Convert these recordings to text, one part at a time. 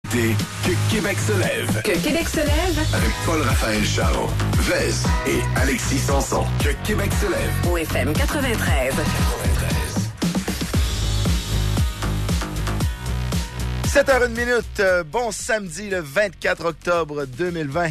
Dès que Québec se lève. Que Québec se lève. Avec Paul-Raphaël Charron, Vez et Alexis Sanson. Que Québec se lève. Au FM 93. 7h01, bon samedi le 24 octobre 2020.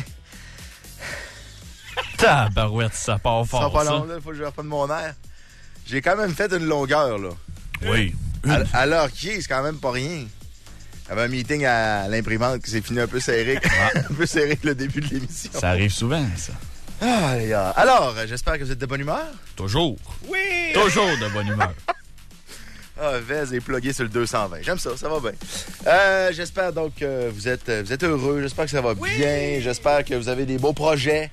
Tabarouette, ça part fort, Ça pas long, là, faut que je reprenne mon air. J'ai quand même fait une longueur, là. Oui. À l'heure qui est, c'est quand même pas rien. J'avais un meeting à l'imprimante qui s'est fini un peu serré. Un peu serré avec le début de l'émission. Ça arrive souvent, ça. Ah, les gars. Alors, j'espère que vous êtes de bonne humeur. Toujours. Oui! Toujours de bonne humeur. Ah, Vez est plugué sur le 220. J'aime ça, ça va bien. J'espère donc que vous êtes heureux. J'espère que ça va bien. J'espère que vous avez des beaux projets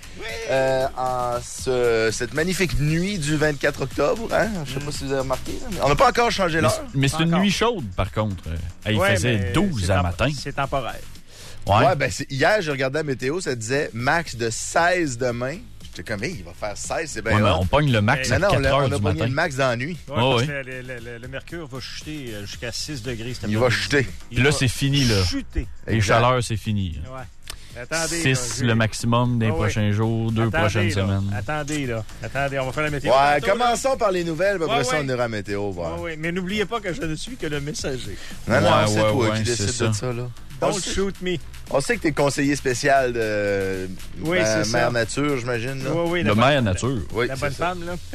en cette magnifique nuit du 24 octobre. Hein? Je sais pas si vous avez remarqué. Là, on n'a pas encore changé l'heure. Mais c'est une nuit chaude, par contre. Il faisait 12 à matin. C'est temporaire. Ouais, ben hier, j'ai regardé la météo, ça disait max de 16 demain. J'étais comme, hey, il va faire 16, c'est bien. Ouais, on pogne le max à 4 heures on a du pogné matin. le max dans la nuit. Ouais, parce que le mercure va chuter jusqu'à 6 degrés. Il va chuter. Puis là, c'est fini, là. Chuter. Les chaleurs, c'est fini. Ouais. Attendez, 6 là, le maximum des prochains jours, 2 prochaines semaines. Attendez, on va faire la météo. Ouais, tantôt, commençons par les nouvelles, puis après ça, on ouais. ira à la météo. Ouais. Mais n'oubliez pas que je ne suis que le messager. Non, c'est toi ouais, qui c'est décides de ça, là. Don't shoot me. On sait que t'es conseiller spécial de c'est Mère ça. Nature, j'imagine. Là. Oui, Le Mère Nature. Oui, la c'est bonne ça. femme, là.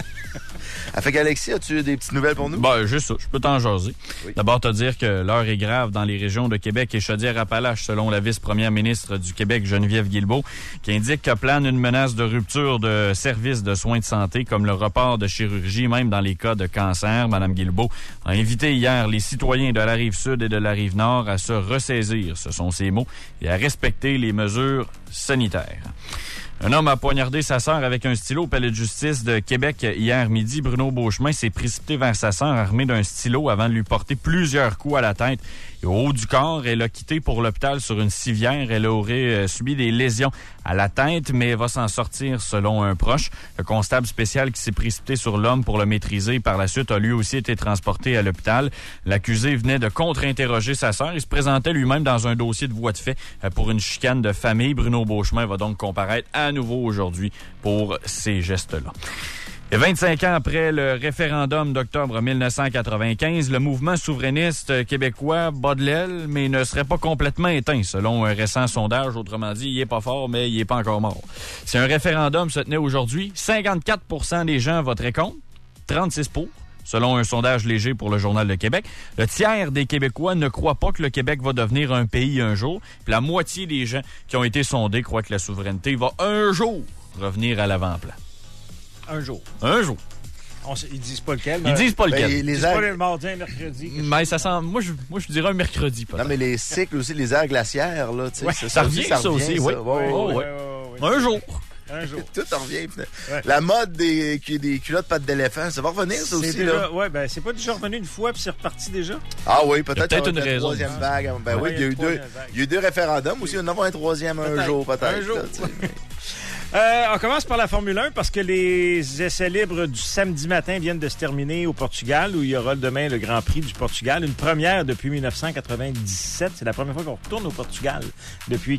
Fait qu'Alexis, as-tu des petites nouvelles pour nous? Ben, juste ça. Je peux t'en jaser. Oui. D'abord, te dire que l'heure est grave dans les régions de Québec et Chaudière-Appalaches, selon la vice-première ministre du Québec, Geneviève Guilbeault, qui indique que plane une menace de rupture de services de soins de santé, comme le report de chirurgie, même dans les cas de cancer. Madame Guilbeault a invité hier les citoyens de la Rive-Sud et de la Rive-Nord à se ressaisir, ce sont ses mots, et à respecter les mesures sanitaires. Un homme a poignardé sa sœur avec un stylo au palais de justice de Québec hier midi. Bruno Beauchemin s'est précipité vers sa sœur armé d'un stylo avant de lui porter plusieurs coups à la tête et au haut du corps. Elle a quitté pour l'hôpital sur une civière. Elle aurait subi des lésions à la tête, mais va s'en sortir selon un proche. Le constable spécial qui s'est précipité sur l'homme pour le maîtriser par la suite a lui aussi été transporté à l'hôpital. L'accusé venait de contre-interroger sa sœur. Il se présentait lui-même dans un dossier de voie de fait pour une chicane de famille. Bruno Beauchemin va donc comparaître à nouveau aujourd'hui pour ces gestes-là. Et 25 ans après le référendum d'octobre 1995, le mouvement souverainiste québécois bat de l'aile, mais ne serait pas complètement éteint, selon un récent sondage. Autrement dit, il est pas fort, mais il est pas encore mort. Si un référendum se tenait aujourd'hui, 54% des gens voteraient contre, 36 pour. Selon un sondage léger pour le Journal de Québec, le tiers des Québécois ne croient pas que le Québec va devenir un pays un jour. Puis la moitié des gens qui ont été sondés croient que la souveraineté va un jour revenir à l'avant-plan. Un jour. Un jour. Ils disent pas lequel. Mais Ils disent pas lequel. ils disent pas le mardi, un mercredi. Mais ça sent... Moi, je dirais un mercredi, peut-être. Non, mais les cycles aussi, les aires glaciaires, là, tu sais. Ouais, ça revient, ça aussi, oui. Ouais. Un jour. Un jour. Tout en revient. La mode des culottes pattes d'éléphant, ça va revenir, ça aussi, déjà, là. Ouais, ben, c'est pas déjà revenu une fois, puis c'est reparti déjà. Ah oui, peut-être peut-être une qu'il y aura raison. troisième vague. Ben oui, il y a eu deux référendums aussi. On en a un troisième un jour, peut-être. Un jour. On commence par la Formule 1 parce que les essais libres du samedi matin viennent de se terminer au Portugal, où il y aura demain le Grand Prix du Portugal. Une première depuis 1997. C'est la première fois qu'on retourne au Portugal depuis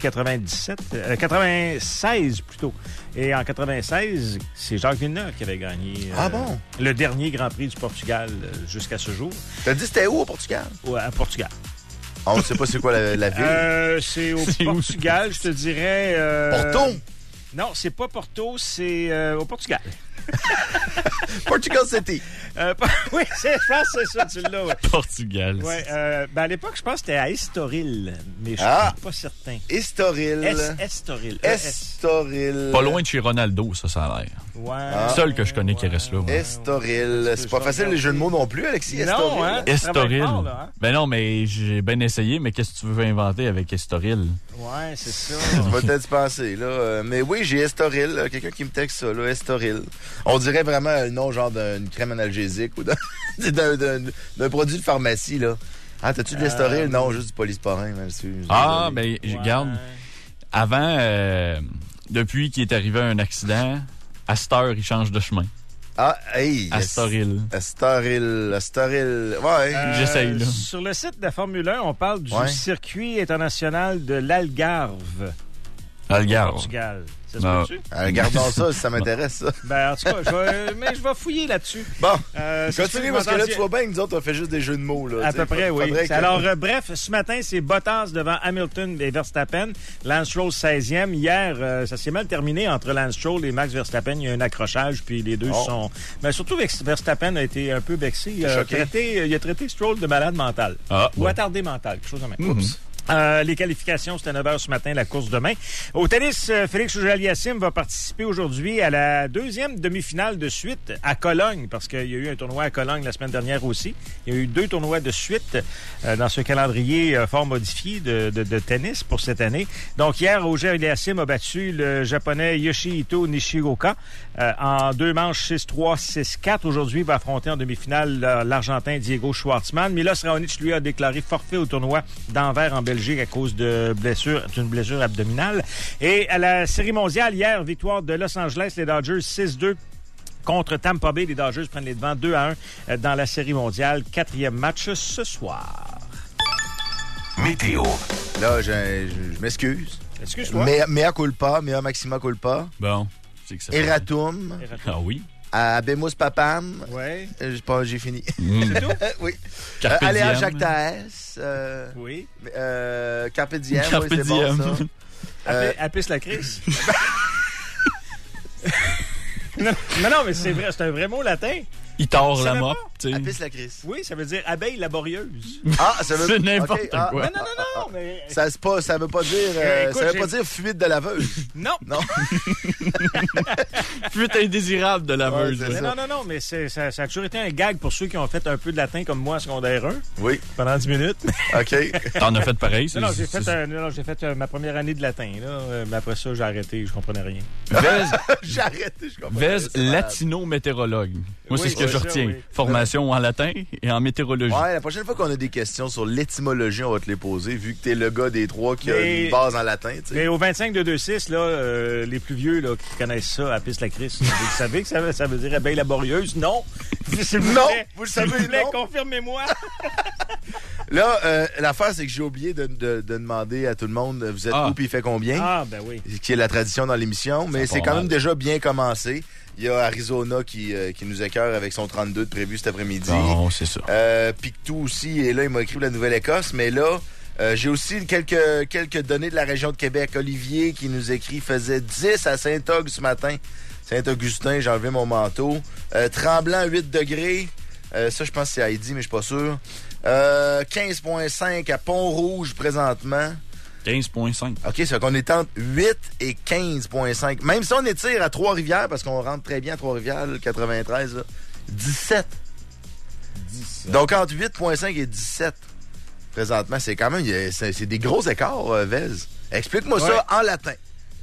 96 plutôt. Et en 96, c'est Jacques Villeneuve qui avait gagné le dernier Grand Prix du Portugal jusqu'à ce jour. T'as dit c'était où au Portugal? Ouais, à Portugal. On ne sait pas c'est quoi la ville. C'est au Portugal, je te dirais... Porto? Non, c'est pas Porto, c'est au Portugal. Portugal City. Oui, je pense que c'est ça, tu l'as. Ouais. Portugal. Ouais, à l'époque, je pense que c'était à Estoril, mais je suis pas certain. Estoril. Estoril. Estoril. Pas loin de chez Ronaldo, ça a l'air. Ouais. Seul que je connais qui reste là. Moi. Estoril. C'est pas facile les jeux de mots non plus, Alexis. Estoril. Non, hein? Estoril. Fort, là, hein? Ben non, mais j'ai bien essayé, mais qu'est-ce que tu veux inventer avec Estoril? Ouais, c'est ça. Tu vas peut-être penser, là. Mais oui, j'ai Estoril. Quelqu'un qui me texte ça, là. Estoril. On dirait vraiment le nom, genre, d'une crème analgésique ou d'un produit de pharmacie, là. Ah, t'as-tu de l'Estoril? Non, juste du polysporin, là-dessus. Ah, ben, regarde. Avant, depuis qu'il est arrivé un accident, à cette heure, il change de chemin. Ah, hey! Astoril. Astoril. Ouais. J'essaye, là. Sur le site de la Formule 1, on parle du Ouais. circuit international de l'Algarve. Algarve. Portugal. Ça se Non. peut-tu? Gardons ça, si ça m'intéresse, ça. Ben, en tout cas, je vais fouiller là-dessus. Bon, Ça se peut continue, que parce que là, m'entendiez- tu vois bien que nous autres, on fait juste des jeux de mots, là. À Tu peu sais, près, oui. faudrait que- Alors, bref, ce matin, c'est Bottas devant Hamilton et Verstappen. Lance Stroll 16e. Hier, ça s'est mal terminé entre Lance Stroll et Max Verstappen. Il y a eu un accrochage, puis les deux sont... Mais surtout, Verstappen a été un peu vexé. Il a traité Stroll de malade mental. Ah, Ou bon. attardé mental, quelque chose de même. Oups. Les qualifications, c'était 9h ce matin, la course demain. Au tennis, Félix Auger-Aliassime va participer aujourd'hui à la deuxième demi-finale de suite à Cologne, parce qu'il y a eu un tournoi à Cologne la semaine dernière aussi. Il y a eu 2 tournois de suite dans ce calendrier fort modifié de tennis pour cette année. Donc hier, Auger-Aliassime a battu le japonais Yoshihito Nishioka en 2 manches 6-3, 6-4. Aujourd'hui, il va affronter en demi-finale l'Argentin Diego Schwartzmann. Milos Raonic, lui, a déclaré forfait au tournoi d'Anvers en Belgique à cause d'une blessure abdominale. Et à la Série mondiale, hier, victoire de Los Angeles, les Dodgers 6-2 contre Tampa Bay. Les Dodgers prennent les devants 2-1 dans la Série mondiale. 4e match ce soir. Météo. Là, je m'excuse. Excuse-moi. Mea culpa, mea maxima culpa. Bon. C'est que ça. Eratum. Ah oui. Abemus papam. Ouais. J'ai fini. C'est tout? Oui. Carpe Alea diem. Jactaes. Oui. Carpe diem. Carpe Oui, c'est bon, diem. ça. Apis la crise. non, mais c'est vrai, c'est un vrai mot latin. Il tord Tu la savais mop. pas? tu sais. Apis la crise. Oui, ça veut dire abeille laborieuse. Ah, ça veut C'est n'importe ok, ah, quoi. Non, mais... Ça veut pas dire, Écoute, ça veut j'ai- pas dire fuite de laveuse. Non. Non. Fuite indésirable de laveuse. Ouais, c'est Mais ça. non, mais ça a toujours été un gag pour ceux qui ont fait un peu de latin comme moi en secondaire 1 Oui. pendant 10 minutes. OK. T'en as fait pareil. Non, c'est- j'ai fait ma première année de latin. Là, mais après ça, j'ai arrêté, je comprenais rien. J'ai arrêté, je comprends. Vez, C'est malade. latino-météorologue. Moi, c'est Oui, ce que c'est je ça, retiens. oui. Formation en latin et en météorologie. Ouais, la prochaine fois qu'on a des questions sur l'étymologie, on va te les poser, vu que t'es le gars des 3 qui a Mais- une base en latin, tu sais. Mais au 25-226, là, les plus vieux là, qui connaissent ça, Apis la crise, vous savez que ça veut dire abeille laborieuse? Non! S'il vous Non! plaît, Vous le s'il savez, vous plaît, non. confirmez-moi! Là, l'affaire, c'est que j'ai oublié de demander à tout le monde, vous êtes où puis il fait combien? Ah, ben oui. Qui est la tradition dans l'émission, mais Ça c'est part quand mal. même déjà bien commencé. Il y a Arizona qui nous écœure avec son 32 de prévu cet après-midi. Non, c'est ça. Pictou aussi, et là, il m'a écrit la Nouvelle-Écosse, mais là, j'ai aussi quelques données de la région de Québec. Olivier qui nous écrit faisait 10 à Saint-Og ce matin. Saint-Augustin, j'ai enlevé mon manteau. Tremblant, 8 degrés. Ça, je pense que c'est Heidi, mais je suis pas sûr. 15,5 à Pont-Rouge présentement. 15,5. OK, ça fait qu'on est entre 8 et 15,5. Même si on étire à Trois-Rivières, parce qu'on rentre très bien à Trois-Rivières, le 93, là, 17. Donc, entre 8,5 et 17, présentement, c'est quand même... C'est des gros écarts, Vez. Explique-moi ça en latin.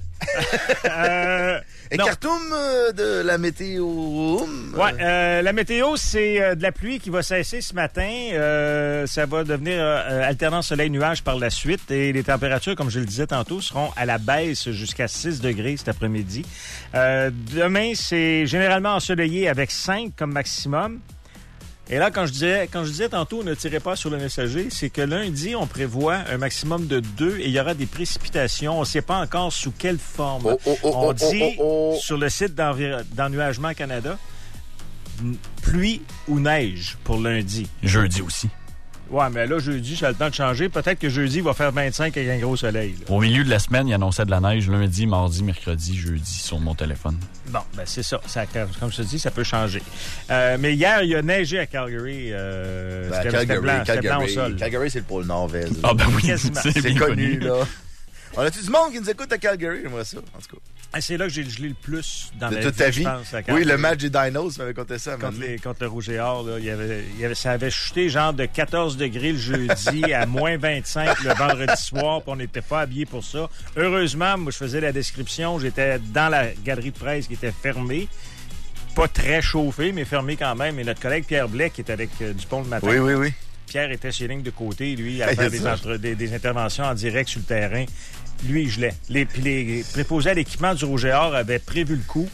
Non. Écartum de la météo. Ouais, la météo, c'est de la pluie qui va cesser ce matin. Ça va devenir alternance soleil-nuage par la suite. Et les températures, comme je le disais tantôt, seront à la baisse jusqu'à 6 degrés cet après-midi. Demain, c'est généralement ensoleillé avec 5 comme maximum. Et là, quand je disais tantôt, ne tirez pas sur le messager, c'est que lundi, on prévoit un maximum de 2 et il y aura des précipitations. On ne sait pas encore sous quelle forme. On dit sur le site d'Ennuagement Canada, pluie ou neige pour lundi. Jeudi aussi. Ouais, mais là, jeudi, ça a le temps de changer. Peut-être que jeudi, il va faire 25 avec un gros soleil. Là. Au milieu de la semaine, il annonçait de la neige lundi, mardi, mercredi, jeudi sur mon téléphone. Bon, ben c'est ça. Comme je te dis, ça peut changer. Mais hier, il a neigé à Calgary. C'était blanc au sol. Calgary, c'est le pôle Nord, Vez. Ah ben oui, Quasiment. C'est bien connu, là. On a-tu du monde qui nous écoute à Calgary? J'aimerais ça, en tout cas. Ah, c'est là que j'ai gelé le plus dans De la toute vie, ta je vie? pense, à Oui, Calgary. le match des Dinos m'avait compté ça. Contre le Rouge et Or, là, ça avait chuté genre de 14 degrés le jeudi à moins 25 le vendredi soir, puis on n'était pas habillés pour ça. Heureusement, moi, je faisais la description, j'étais dans la galerie de presse qui était fermée. Pas très chauffée, mais fermée quand même. Et notre collègue Pierre Blais, qui est avec Dupont le matin, Oui. Pierre était sur les lignes de côté, lui, à Hey, faire c'est des interventions en direct sur le terrain. Lui, il gelait. Puis les préposés à l'équipement du Rouge et Or avaient prévu le coup.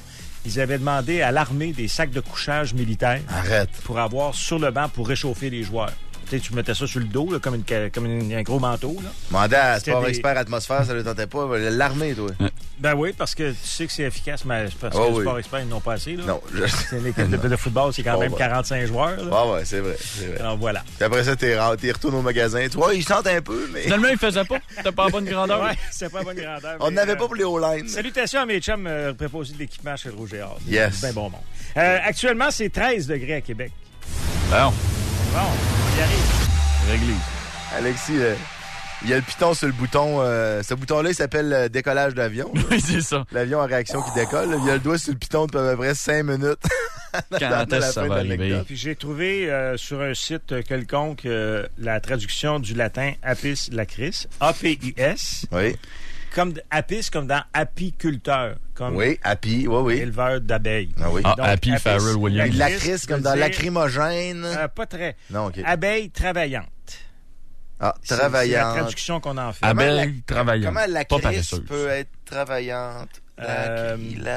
Ils avaient demandé à l'armée des sacs de couchage militaires Arrête. pour avoir sur le banc pour réchauffer les joueurs. Tu sais, tu mettais ça sur le dos, là, comme un gros manteau. Là. Mandé à C'était Sport des- Expert Atmosphère, ça ne le tentait pas. L'armée, toi. Ben oui, parce que tu sais que c'est efficace, mais c'est parce Ah que le oui. Sport Expert, ils n'ont pas assez. Là. Non. C'est une équipe de football, c'est quand Bon, même ouais. 45 joueurs. Là. Ah ouais, c'est vrai. C'est vrai. Alors voilà. Puis après ça, t'es retourné au magasin. Tu vois, ils sentent un peu, mais Finalement, il faisait pas. T'as pas la bonne grandeur. Ouais, c'est pas bonne grandeur. on mais, n'avait pas pour les O-line. Salutations à mes chums préposés de l'équipement chez le Rouge et Or. Yes. C'est bien bon monde. Actuellement, c'est 13 degrés à Québec. Bon, Bon, on y arrive. réglé. Alexis, il y a le piton sur le bouton. Ce bouton-là, il s'appelle décollage d'avion. Oui, c'est ça. L'avion en réaction qui décolle. Il y a le doigt sur le piton depuis à peu près 5 minutes. Quand Dans la est-ce que ça fin va de arriver? l'anecdote. Puis j'ai trouvé sur un site quelconque la traduction du latin apis lacris, A-P-I-S, Oui. comme apis comme dans apiculteur, comme Oui, happy. Oui, oui. éleveur d'abeilles. Ah oui. Ah, Donc, Happy apis, Farrell Williams. Lacryce, comme veut dans dire, lacrymogène. pas très. Non, OK. Abeille travaillante. Ah, C'est la travaillante. traduction qu'on en fait. Abeille travaillante. Comment la Pas crise paresseuse. peut être travaillante? Euh,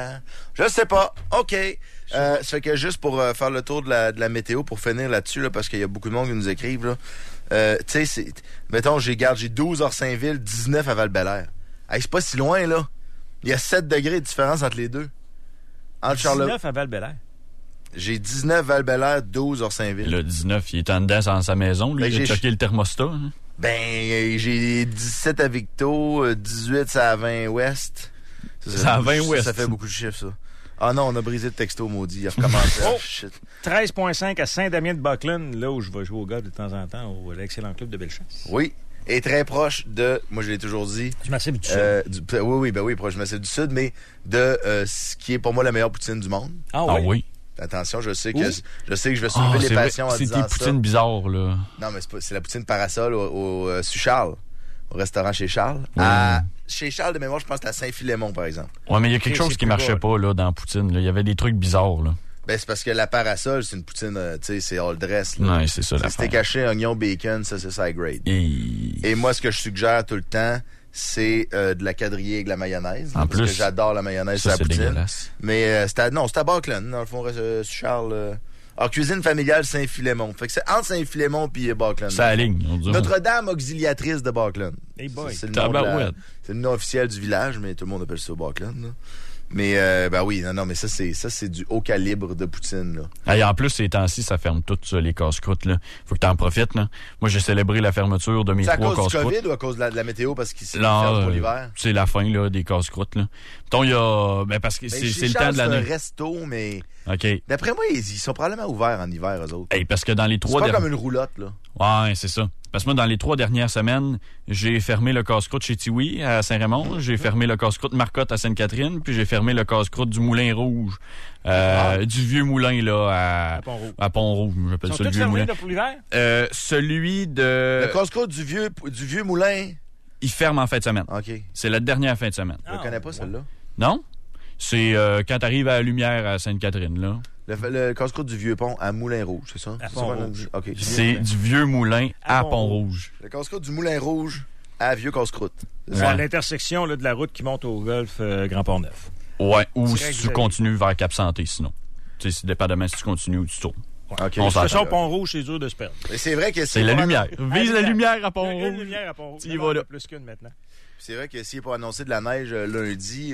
Je sais pas. OK. Ça fait que juste pour faire le tour de la météo, pour finir là-dessus, là, parce qu'il y a beaucoup de monde qui nous écrivent, là. Tu sais, mettons, j'ai 12 à Saint-Ville, 19 à Val-Bélair. Hey, c'est pas si loin, là. Il y a 7 degrés de différence entre les deux. Entre 19 à Val-Bélair. J'ai 19 Val-Bélair, 12 hors Saint-Ville. Le 19, il est en dedans dans sa maison. Lui, Ben, il a j'ai- choqué le thermostat. Hein. Ben, j'ai 17 à Victo, 18 à 20 Ouest. Ça à 20 ça, Ouest. Ça fait beaucoup de chiffres, ça. Ah non, on a brisé le texto, maudit. Il a recommencé. Oh! Shit. 13,5 à Saint-Damien-de-Buckland, là où je vais jouer au golf de temps en temps, au l'excellent club de Bellechasse. Oui. Et très proche de, moi je l'ai toujours dit, Du Massif du Sud. oui, proche du Massif du Sud, mais de ce qui est pour moi la meilleure poutine du monde. Ah Ah oui. Attention, je sais que Où? je vais Ah, soulever les c'est vrai. passions en C'est disant des ça. poutines bizarres, là. Non, mais c'est la poutine parasol au sur Charles, au restaurant chez Charles. Ouais. Chez Charles, de mémoire, je pense que c'est à Saint-Philémon, par exemple. Ouais, mais il y a quelque Ok, chose c'est qui plus marchait bas, pas, là, dans Poutine. Là. Il y avait des trucs bizarres, là. Ben, c'est parce que la parasol, c'est une poutine, tu sais, c'est all dress. Là. Ouais, c'est ça, C'est l'affaire. steak haché, oignon, bacon, ça, c'est side grade. Et... Et moi, ce que je suggère tout le temps, c'est de la quadrillée avec de la mayonnaise. En parce plus, que j'adore la mayonnaise sur Ça, la c'est poutine. dégueulasse. Mais c'était à Buckland, dans le fond, sur Charles. Alors, cuisine familiale Saint-Philémon. Fait que c'est entre Saint-Philémon puis Buckland. Ça aligne, on dirait. Notre-Dame auxiliatrice de Buckland. Hey boy. C'est le nom de la- Tabarouette. c'est le nom officiel du village, mais tout le monde appelle ça Buckland. Là. Mais, ben oui, non, mais ça, c'est du haut calibre de poutine, là. Et en plus, ces temps-ci, ça ferme tout, ça, les casse-croûtes, là. Faut que t'en profites, là. Moi, j'ai célébré la fermeture de mes C'est à 3 cause du casse-croûtes. COVID ou à cause de la météo parce qu'ils se Là, ferment pour l'hiver? c'est la fin, là, des casse-croûtes, là. Mettons, il y a... Ben, parce que Ben, c'est chez le temps Charles, de l'année. C'est un resto, mais OK. d'après moi, ils sont probablement ouverts en hiver, eux autres. Hey, parce que dans les C'est 3 pas dernières... comme une roulotte, là. Ouais, c'est ça. Parce que moi, dans les 3 dernières semaines, j'ai fermé le casse-croûte chez Tiwi à Saint-Raymond, j'ai fermé le casse-croûte Marcotte à Sainte-Catherine, puis j'ai fermé le casse-croûte du Moulin Rouge, du vieux moulin là À Pont-Rouge. à Pont-Rouge, j'appelle Ils sont ça le tous vieux fermés moulin. là, pour l'hiver? Celui de Le casse-croûte du vieux moulin. il ferme en fin de semaine. OK. C'est la dernière fin de semaine. Je connais pas celle-là. Non? C'est quand t'arrives à la Lumière à Sainte-Catherine là. Le casse-croûte du vieux pont à Moulin-Rouge, c'est ça? À C'est ça, madame? Pont-Rouge. OK. C'est du vieux moulin À à Pont-Rouge. Pont-Rouge. Le casse-croûte du Moulin-Rouge à Vieux casse-croûte. C'est C'est ça? à l'intersection là, de la route qui monte au golf Grand Port-Neuf. Ouais, ou Direct si tu Xavier. continues vers Cap-Santé sinon. Tu sais, c'est dépendamment si tu continues ou tu tournes. OK. On De toute s'entend. façon, Pont-Rouge, c'est dur de se perdre. Mais c'est vrai que C'est la lumière. Vise la lumière à Il y a une Pont-Rouge. lumière à Pont-Rouge. Tu y Non, vas non, là. plus qu'une maintenant. C'est vrai que s'il est pas annoncé de la neige lundi,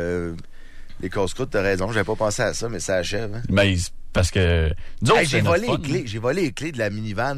les casse-croûtes, t'as raison, j'avais pas pensé à ça, mais ça achève. Hein? Mais c'est parce que nous autres, Hey, c'est notre fun. j'ai volé les clés de la minivan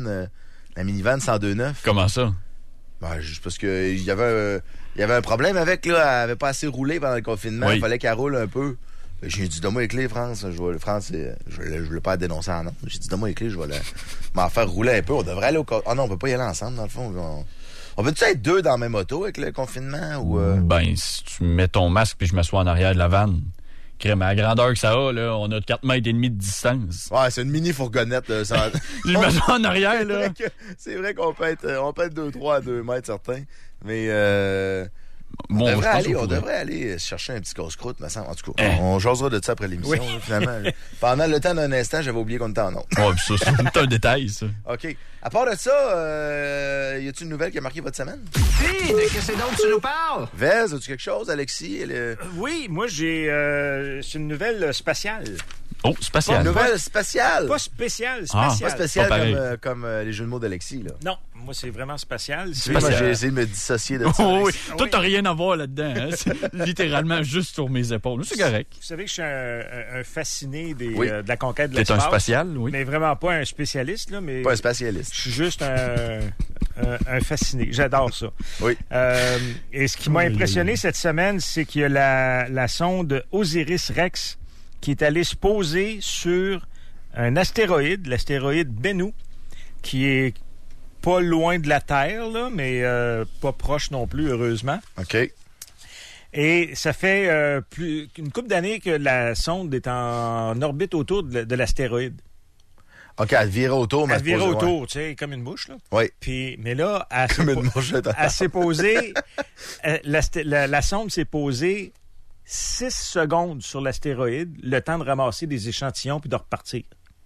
102.9. Comment ça? Ben, juste parce que il y avait un problème avec, là. Elle avait pas assez roulé pendant le confinement. Oui. Il fallait qu'elle roule un peu. J'ai dit, donne-moi les clés, France. Je voulais pas la dénoncer en nom. J'ai dit, donne-moi les clés, je vais m'en faire rouler un peu. On devrait aller au... Ah non, on peut pas y aller ensemble, dans le fond. On peut-tu être deux dans la même auto avec le confinement ou... Ben, si tu mets ton masque puis je m'assois en arrière de la vanne, crème, à la grandeur que ça a, là, on a 4 mètres et demi de distance. Ouais, c'est une mini fourgonnette. Là, sans... Je m'assois en arrière, là. C'est vrai qu'on peut être 2-3 à 2 mètres, certains. Mais bon, On je pense on qu'on devrait aller chercher un petit casse-croûte, me semble. En tout cas, Hein? on jasera de ça après l'émission, là, finalement. Pendant le temps d'un instant, j'avais oublié qu'on était en ondes. Ouais, ça, c'est un détail, ça. OK. À part de ça, y a-t-il une nouvelle qui a marqué votre semaine? Hey, de qu'est-ce dont tu nous parles? Vez, as-tu quelque chose, Alexis? Oui, moi, j'ai... c'est une nouvelle spatiale. Oh, spatial. Une nouvelle spatiale. Pas spéciale, Ah, spatiale. Pas spéciale Pas pareil. comme les jeux de mots d'Alexis, là. Non, moi, c'est vraiment spatial. Tu sais, moi, j'ai essayé de me dissocier de ça. Oh, oui. Ah Toi, oui. t'as rien à voir là-dedans. Hein? C'est littéralement juste sur mes épaules. C'est correct. Vous savez que je suis un fasciné Oui. de la conquête de T'es l'espace. un spatial, oui. Mais vraiment pas un spécialiste, là, mais Pas un spatialiste. je suis juste un fasciné. J'adore ça. Oui. Et ce qui m'a impressionné cette semaine, c'est qu'il y a la sonde Osiris-Rex qui est allée se poser sur un astéroïde, l'astéroïde Bennu, qui est pas loin de la Terre, là, mais pas proche non plus, heureusement. OK. Et ça fait une couple d'années que la sonde est en orbite autour de l'astéroïde. OK, elle vire autour, mais Elle vire se pose- autour, tu sais, comme une mouche, là. Oui. Puis, mais là, elle s'est Comme une po- mouche. elle s'est posée... la sonde s'est posée 6 secondes sur l'astéroïde, le temps de ramasser des échantillons puis de repartir.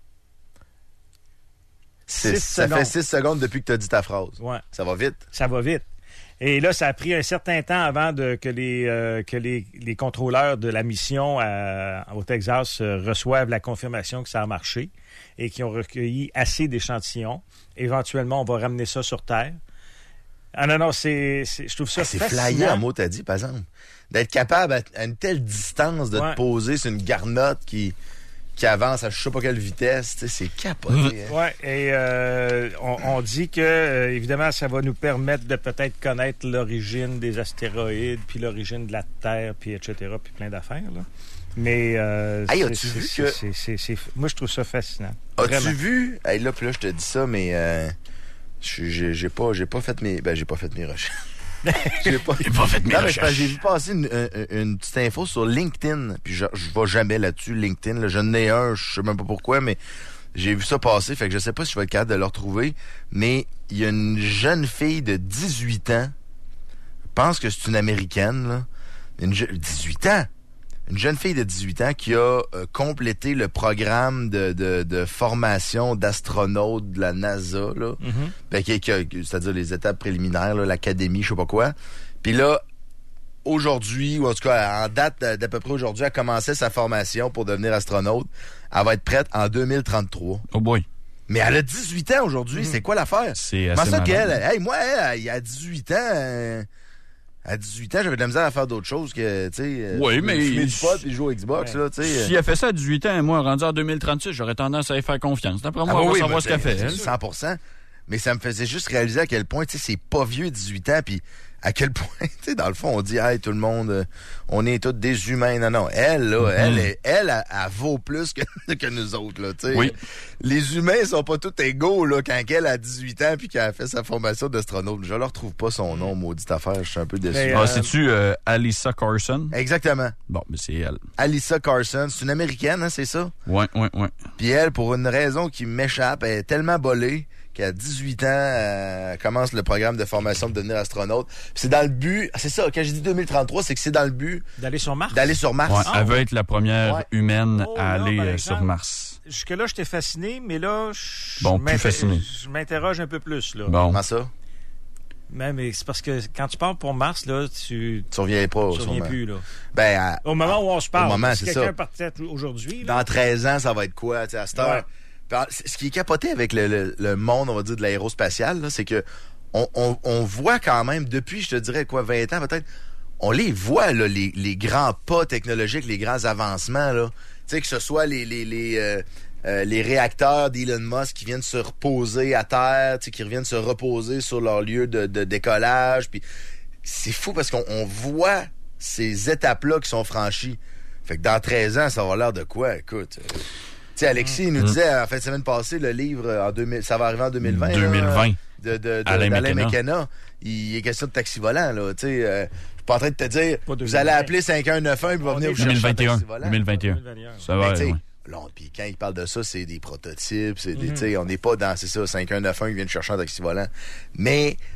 Ça 6 fait secondes. 6 secondes depuis que tu as dit ta phrase. Ouais. Ça va vite. Ça va vite. Et là, ça a pris un certain temps avant que les contrôleurs de la mission au Texas reçoivent la confirmation que ça a marché et qu'ils ont recueilli assez d'échantillons. Éventuellement, on va ramener ça sur Terre. Ah non, je trouve ça C'est fascinant. flyé en mot, t'as dit, par exemple. D'être capable à une telle distance de Ouais. te poser sur une garnotte qui avance à je sais pas quelle vitesse. Tu sais, c'est capoté. Hein? Ouais, et on dit que, évidemment, ça va nous permettre de peut-être connaître l'origine des astéroïdes, puis l'origine de la Terre, puis etc., puis plein d'affaires, là. Mais Hey, as-tu vu que- moi, je trouve ça fascinant. As-tu Vraiment. vu? Hey, là, puis là, je te dis ça, mais j'ai pas fait mes recherches. J'ai pas fait mes Non, mais recherches. j'ai vu passer une petite info sur LinkedIn. Puis je vais jamais là-dessus, LinkedIn. Là. J'en ai un, je sais même pas pourquoi, mais j'ai vu ça passer. Fait que je sais pas si je vais être capable de le retrouver. Mais il y a une jeune fille de 18 ans. Je pense que c'est une Américaine, là. 18 ans! Une jeune fille de 18 ans qui a complété le programme de formation d'astronaute de la NASA, là. Mhm. Ben, c'est-à-dire les étapes préliminaires, là, l'académie, je sais pas quoi. Puis là, aujourd'hui, ou en tout cas en date d'à peu près aujourd'hui, elle commençait sa formation pour devenir astronaute. Elle va être prête en 2033. Oh boy. Mais elle a 18 ans aujourd'hui, c'est quoi l'affaire? C'est Comment assez ça malade. qu'elle? Hey, moi, elle, il y a 18 ans... à 18 ans, j'avais de la misère à faire d'autres choses que, tu sais... Oui, mais- fumer du pot et jouer au Xbox, là, tu sais... Si elle fait ça à 18 ans, moi, rendu en 2036, j'aurais tendance à y faire confiance. D'après moi, on va savoir ce qu'elle fait. elle. 100%. Mais ça me faisait juste réaliser à quel point, tu sais, c'est pas vieux 18 ans, puis à quel point, tu sais, dans le fond, on dit, hey, tout le monde, on est tous des humains. Non, non, elle, là, elle vaut plus que nous autres, là, tu sais. Oui. Les humains sont pas tous égaux, là, quand elle a 18 ans puis qu'elle a fait sa formation d'astronaute. Je leur retrouve pas son nom, maudite affaire, je suis un peu déçu. Mais, Ah, c'est-tu Alyssa Carson? Exactement. Bon, mais c'est elle. Alyssa Carson, c'est une Américaine, hein, c'est ça? Ouais. Puis elle, pour une raison qui m'échappe, elle est tellement bolée qu'à 18 ans, elle commence le programme de formation de devenir astronaute. Puis c'est dans le but, c'est ça, quand j'ai dit 2033, c'est que c'est dans le but D'aller sur Mars? d'aller sur Mars. Ouais, elle veut être la première Ouais. humaine Oh, à là, aller par sur exemple, Mars. Jusque-là, j'étais fasciné, mais là, Bon, plus fasciné. je m'interroge un peu plus, là. Bon. Comment ça? Mais c'est parce que quand tu pars pour Mars, là, tu Tu reviens pas, reviens sûrement. plus, là. Ben, Au moment où on se parle, au moment, si c'est quelqu'un ça. partait aujourd'hui, là, Dans 13 ans, ça va être quoi, tu sais, à cette heure? Ouais. Puis, ce qui est capoté avec le monde, on va dire, de l'aérospatial, là, c'est que on voit quand même, depuis, je te dirais, quoi, 20 ans peut-être, on les voit, là, les grands pas technologiques, les grands avancements, là. Tu sais, que ce soit les réacteurs d'Elon Musk qui viennent se reposer à terre, tu sais, qui reviennent se reposer sur leur lieu de décollage, puis c'est fou parce qu'on voit ces étapes-là qui sont franchies. Fait que dans 13 ans, ça va avoir l'air de quoi? Écoute, tu sais, Alexis nous disait, en fin de semaine passée, le livre, ça va arriver en 2020. 2020. D'Alain Alain McKenna. Il est question de taxi volant, là. Tu sais, je suis pas en train de te dire, Pas vous allez appeler 5191 puis va venir vous chercher un 2021. taxi volant. 2021. Ça Mais va, tu sais, ouais. là, puis quand il parle de ça, c'est des prototypes, c'est des, tu sais, on n'est pas dans, c'est ça, 5191 qui vient de chercher un taxi volant. Mais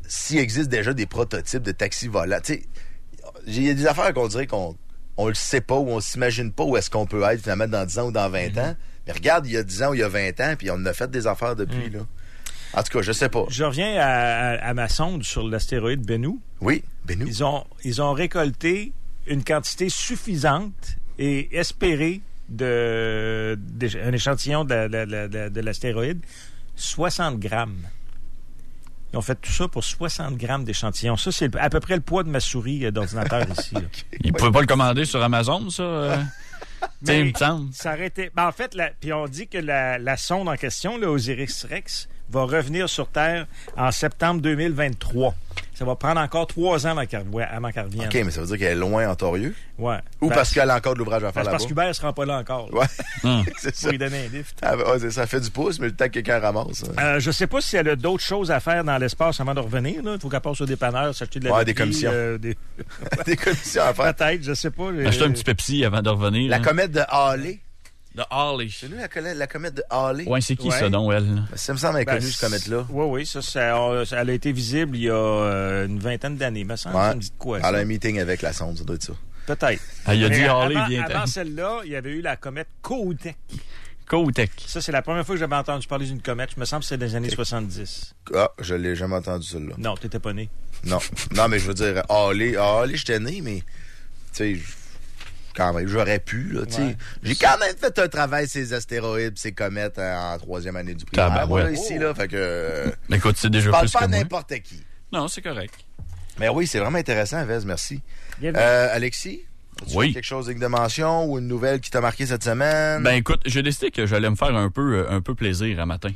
s'il existe déjà des prototypes de taxis volants, tu sais, il y a des affaires qu'on dirait qu'on le sait pas ou on s'imagine pas où est-ce qu'on peut être finalement dans 10 ans ou dans 20 ans. Mais regarde, il y a 10 ans ou il y a 20 ans, puis on a fait des affaires depuis, là. En tout cas, je sais pas. Je reviens à ma sonde sur l'astéroïde Bennu. Oui, Bennu. Ils ont récolté une quantité suffisante et espérée un échantillon de l'astéroïde, 60 grammes. Ils ont fait tout ça pour 60 grammes d'échantillons. Ça, c'est à peu près le poids de ma souris d'ordinateur ici. Là. Ils ne pouvaient pas le commander sur Amazon, ça? Mais il me semble. Ça aurait été... en fait, puis on dit que la sonde en question, l'Osiris-Rex, va revenir sur Terre en septembre 2023. Ça va prendre encore 3 ans avant qu'elle revienne. OK, mais ça veut dire qu'elle est loin en Torieux? Ouais. Ou parce qu'elle a encore de l'ouvrage à faire là-bas? Parce qu'Hubert ne sera pas là encore. Là. Ouais. C'est ça. Pour lui donner un lift. Ah, ouais, ça fait du pouce, mais le temps que quelqu'un ramasse. Je sais pas si elle a d'autres choses à faire dans l'espace avant de revenir. Il faut qu'elle passe au dépanneur, s'acheter de la des commissions. Des commissions à faire. Peut-être, je sais pas. Acheter un petit Pepsi avant de revenir. La comète de Halley. De Halley. C'est nous la comète de Halley? Ouais, c'est qui ça, donc, elle? Ça me semble inconnu, cette comète-là. Oui, elle a été visible il y a une vingtaine d'années, me semble. Ça me dit de quoi, ça? Elle a un meeting avec la sonde, ça doit être ça. Peut-être. Il a dit Halley, bien. Avant celle-là, il y avait eu la comète Kohoutek. Kohoutek. Ça, c'est la première fois que j'avais entendu parler d'une comète. Je me semble que c'est des années 70. Ah, je l'ai jamais entendu, celle-là. Non, t'étais pas né. Non, mais je veux dire, Halley, j'étais né, mais, tu sais, quand même, j'aurais pu, là, tu sais. J'ai quand même fait un travail sur ces astéroïdes, ces comètes en 3e année du primaire. Moi, ici, là, fait que... Écoute, c'est déjà plus que moi. Je parle pas n'importe qui. Non, c'est correct. Mais oui, c'est vraiment intéressant, Vez, merci. Alexis? Oui. Quelque chose de mention ou une nouvelle qui t'a marqué cette semaine? Ben écoute, j'ai décidé que j'allais me faire un peu plaisir à matin.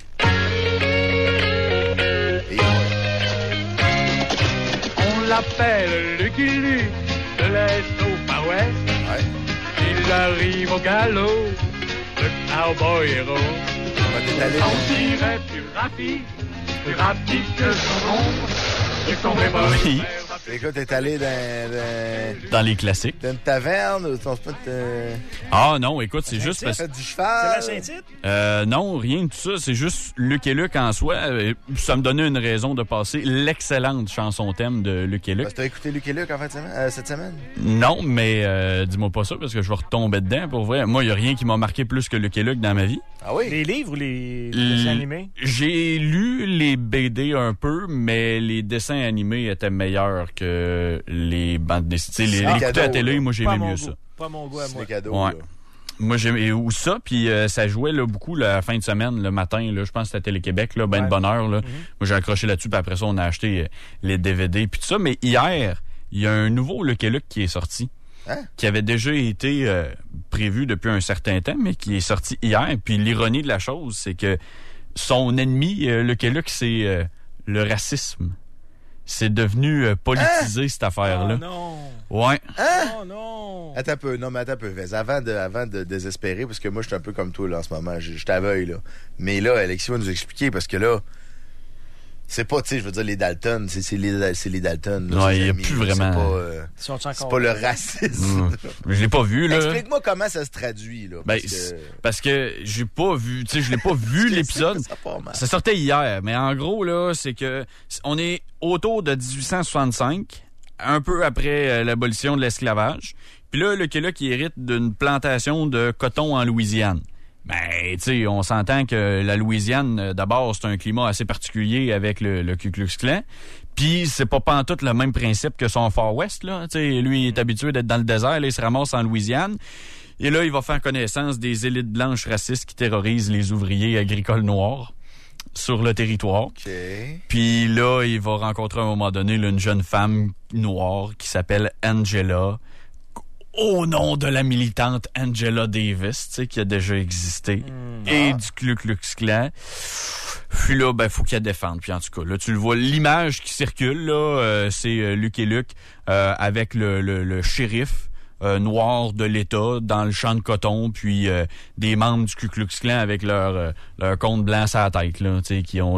On l'appelle Lucky Luke, de l'Est au Far West. Ouais. Il arrive au galop, le cowboy héros. On dirait plus rapide que son ombre. Et son Oui. Écoute, t'es allé dans les classiques. Dans une taverne? Ah non, écoute, c'est juste parce que... du cheval? C'est la Saint-Tite? Non, rien de tout ça. C'est juste Luc et Luc en soi. Ça me donnait une raison de passer l'excellente chanson thème de Luc et Luc. T'as écouté Luc et Luc en fin de semaine, cette semaine? Non, mais dis-moi pas ça parce que je vais retomber dedans pour vrai. Moi, il n'y a rien qui m'a marqué plus que Luc et Luc dans ma vie. Ah oui? Les livres ou les dessins animés? J'ai lu les BD un peu, mais les dessins animés étaient meilleurs que les bandes dessinées. Les écouter à la télé, moi, j'aimais mieux ça. Pas mon goût à moi. C'est cadeau, ouais. Moi, j'aimais ça, puis ça jouait là, beaucoup la fin de semaine, le matin, là, je pense que c'était Télé-Québec, là, de bonne heure. Là. Moi, j'ai accroché là-dessus, puis après ça, on a acheté les DVD, puis tout ça. Mais hier, il y a un nouveau Luc et Luc qui est sorti. Hein? Qui avait déjà été prévu depuis un certain temps, mais qui est sorti hier. Puis l'ironie de la chose, c'est que son ennemi, Luc et Luc, c'est le racisme. C'est devenu politisé, cette affaire-là. Oh non! Ouais. Hein? Oh non! Attends un peu, Vez. Avant de désespérer, parce que moi, je suis un peu comme toi, là, en ce moment. Je t'aveugle, là. Mais là, Alexis va nous expliquer, parce que là, c'est pas, tu sais, je veux dire, les Dalton, c'est les Dalton. Non, il n'y a plus vraiment... C'est pas le racisme. Je l'ai pas vu, là. Explique-moi comment ça se traduit, là. Parce que j'ai pas vu, tu sais, je l'ai pas vu, l'épisode. Ça sortait hier, mais en gros, là, c'est que on est autour de 1865, un peu après l'abolition de l'esclavage. Puis là, Luc et Luc, il hérite d'une plantation de coton en Louisiane. Ben, tu sais, on s'entend que la Louisiane, d'abord, c'est un climat assez particulier avec le Ku Klux Klan. Puis, c'est pas pantoute le même principe que son Far West, là. Tu sais, lui, il est habitué d'être dans le désert, là, il se ramasse en Louisiane. Et là, il va faire connaissance des élites blanches racistes qui terrorisent les ouvriers agricoles noirs sur le territoire. Okay. Puis là, il va rencontrer à un moment donné là, une jeune femme noire qui s'appelle Angela, au nom de la militante Angela Davis, tu sais, qui a déjà existé, et du Ku Klux Klan. Puis là, ben, faut qu'elle défende. Puis en tout cas, là, tu le vois, l'image qui circule, là, c'est Luc et Luc avec le shérif noirs de l'État dans le champ de coton, puis des membres du Ku Klux Klan avec leur cône blanc sur la tête, là, tu sais, qui ont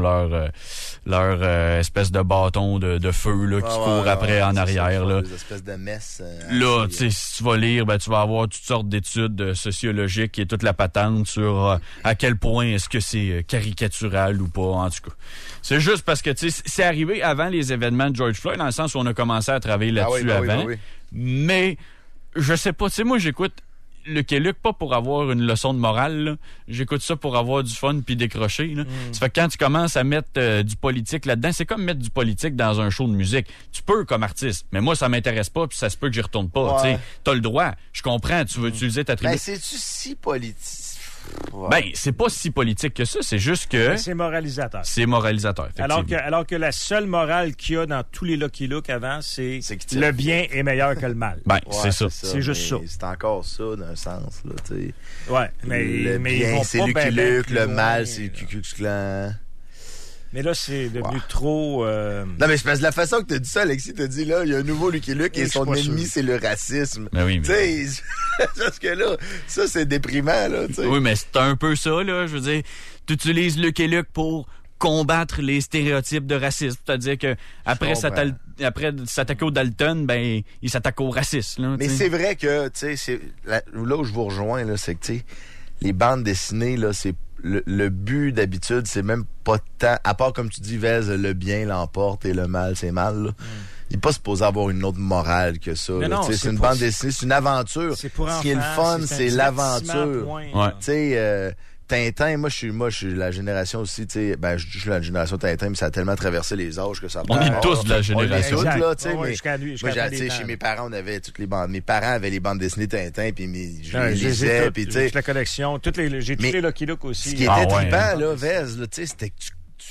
leur espèce de bâton de feu là, qui court après en arrière. Là. Des espèces de messes. Là, tu sais, si tu vas lire, tu vas avoir toutes sortes d'études sociologiques et toute la patente sur à quel point est-ce que c'est caricatural ou pas, en tout cas. C'est juste parce que, tu sais, c'est arrivé avant les événements de George Floyd, dans le sens où on a commencé à travailler là-dessus avant. Oui. Mais, je sais pas, tu sais, moi, j'écoute Lucky Luke pas pour avoir une leçon de morale, là. J'écoute ça pour avoir du fun puis décrocher, là. Ça fait que quand tu commences à mettre du politique là-dedans, c'est comme mettre du politique dans un show de musique. Tu peux comme artiste, mais moi ça m'intéresse pas puis ça se peut que j'y retourne pas, tu sais. T'as le droit. Je comprends, tu veux utiliser ta tribu. Ben, c'est-tu si politique? Ouais. Ben, c'est pas si politique que ça, c'est juste que... C'est moralisateur. C'est moralisateur, effectivement. Alors que la seule morale qu'il y a dans tous les Lucky Luke avant, c'est le bien est meilleur que le mal. Ben, c'est ça. C'est juste ça. C'est encore ça, d'un sens, là, tu sais. Ouais, mais le mais bien, ils vont c'est pas Lucky ben Luke, le mal, c'est le Ku Klux Klan. Mais là, c'est devenu trop... Non, mais je pense de la façon que tu as dit ça, Alexis, tu as dit, là, il y a un nouveau Lucky Luke et son ennemi, c'est le racisme. Ben oui, mais... Tu sais, parce que là, ça, c'est déprimant, là, tu sais. Oui, mais c'est un peu ça, là. Je veux dire, tu utilises Lucky Luke pour combattre les stéréotypes de racisme. C'est-à-dire que après s'attaquer au Dalton, ben, il s'attaque au racisme, là. Mais c'est vrai que, tu sais, là où je vous rejoins, là, c'est que, tu sais, les bandes dessinées, là, c'est le but d'habitude, c'est même pas tant, à part comme tu dis, Vez, le bien l'emporte et le mal, c'est mal, là. Il n'est pas supposé avoir une autre morale que ça. Non, c'est une bande dessinée, c'est une aventure. C'est pour enfants, ce qui est le fun, c'est l'aventure. Ouais. Tu sais, Tintin, moi je suis la génération aussi, tu sais, ben je suis la génération Tintin, mais ça a tellement traversé les âges que ça on est tous de la génération. On est tous, là, tu sais, ouais, mais moi, chez mes parents, on avait toutes les bandes. Mes parents avaient les bandes dessinées Tintin, puis je les lisais, puis tu sais. la collection, j'ai tous les Lucky Luke aussi. Ce qui était trippant, là, Vez, là, tu sais, c'était que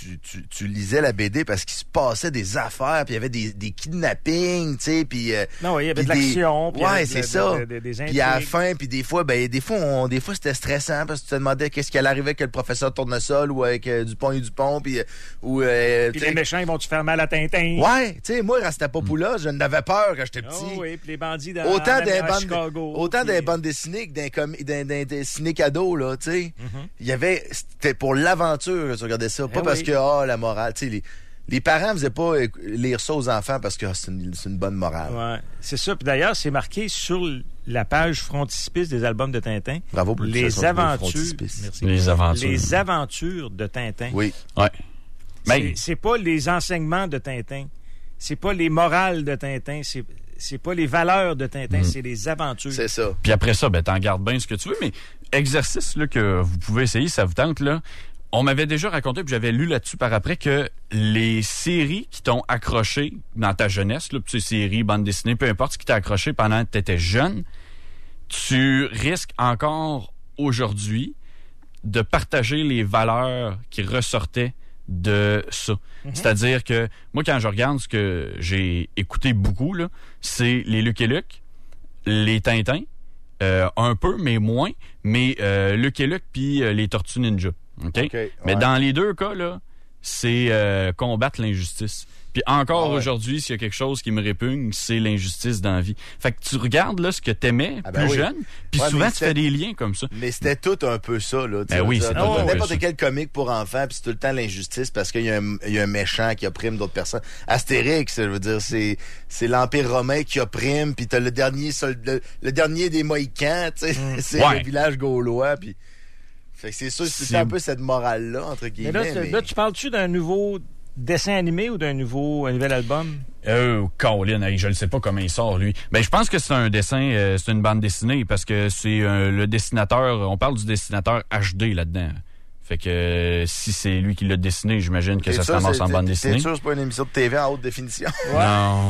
tu lisais la BD parce qu'il se passait des affaires, puis il y avait des kidnappings, tu sais, puis non, il y avait de l'action, puis ouais, c'est ça. Des intrigues. Puis à la fin, puis des fois c'était stressant parce que tu te demandais qu'est-ce qui allait arriver avec le professeur Tournesol ou avec Dupont et Dupont, puis les méchants, ils vont-tu faire mal à Tintin? Ouais, tu sais, moi, Rastapopoulos, je n'avais peur quand j'étais petit. Oh, oui, puis les bandits autant des bandes bandes dessinées que d'un dessiné cadeau, là, tu sais. Il y avait, c'était pour l'aventure que tu regardais ça, pas parce que la morale, tu sais, les parents faisaient pas lire ça aux enfants parce que c'est une bonne morale. Ouais, c'est ça. Puis d'ailleurs, c'est marqué sur la page frontispice des albums de Tintin. Bravo pour les aventures. Merci. Les aventures. Les aventures de Tintin. Oui. Ouais. C'est pas les enseignements de Tintin. C'est pas les morales de Tintin. C'est pas les valeurs de Tintin. C'est les aventures. C'est ça. Puis après ça, ben t'en gardes bien ce que tu veux, mais exercice là que vous pouvez essayer, ça vous tente là. On m'avait déjà raconté, puis j'avais lu là-dessus par après, que les séries qui t'ont accroché dans ta jeunesse, là, ces séries, bandes dessinées, peu importe ce qui t'a accroché pendant que t'étais jeune, tu risques encore aujourd'hui de partager les valeurs qui ressortaient de ça. C'est-à-dire que moi, quand je regarde ce que j'ai écouté beaucoup, là, c'est les Lucky Luke, les Tintins, un peu, mais moins, mais Lucky Luke puis les Tortues Ninja. Okay? Mais dans les deux cas, là, c'est combattre l'injustice. Puis encore aujourd'hui, s'il y a quelque chose qui me répugne, c'est l'injustice dans la vie. Fait que tu regardes là ce que t'aimais plus jeune, puis souvent tu fais des liens comme ça. Mais c'était tout un peu ça, là. C'est n'importe quel comique pour enfants, puis c'est tout le temps l'injustice parce qu'il y a un méchant qui opprime d'autres personnes. Astérix, je veux dire, c'est l'Empire romain qui opprime, puis t'as le dernier des Mohicans, tu sais, c'est le village gaulois, puis... Fait que c'est sûr, c'est un peu cette morale-là, entre guillemets. Mais là, tu parles-tu d'un nouveau dessin animé ou d'un nouvel album? Colin, je ne sais pas comment il sort, lui. Ben, je pense que c'est un dessin, c'est une bande dessinée, parce que c'est le dessinateur, on parle du dessinateur HD là-dedans. Fait que si c'est lui qui l'a dessiné, j'imagine que ça se ramasse en bande dessinée. C'est sûr, c'est pas une émission de TV en haute définition. Non.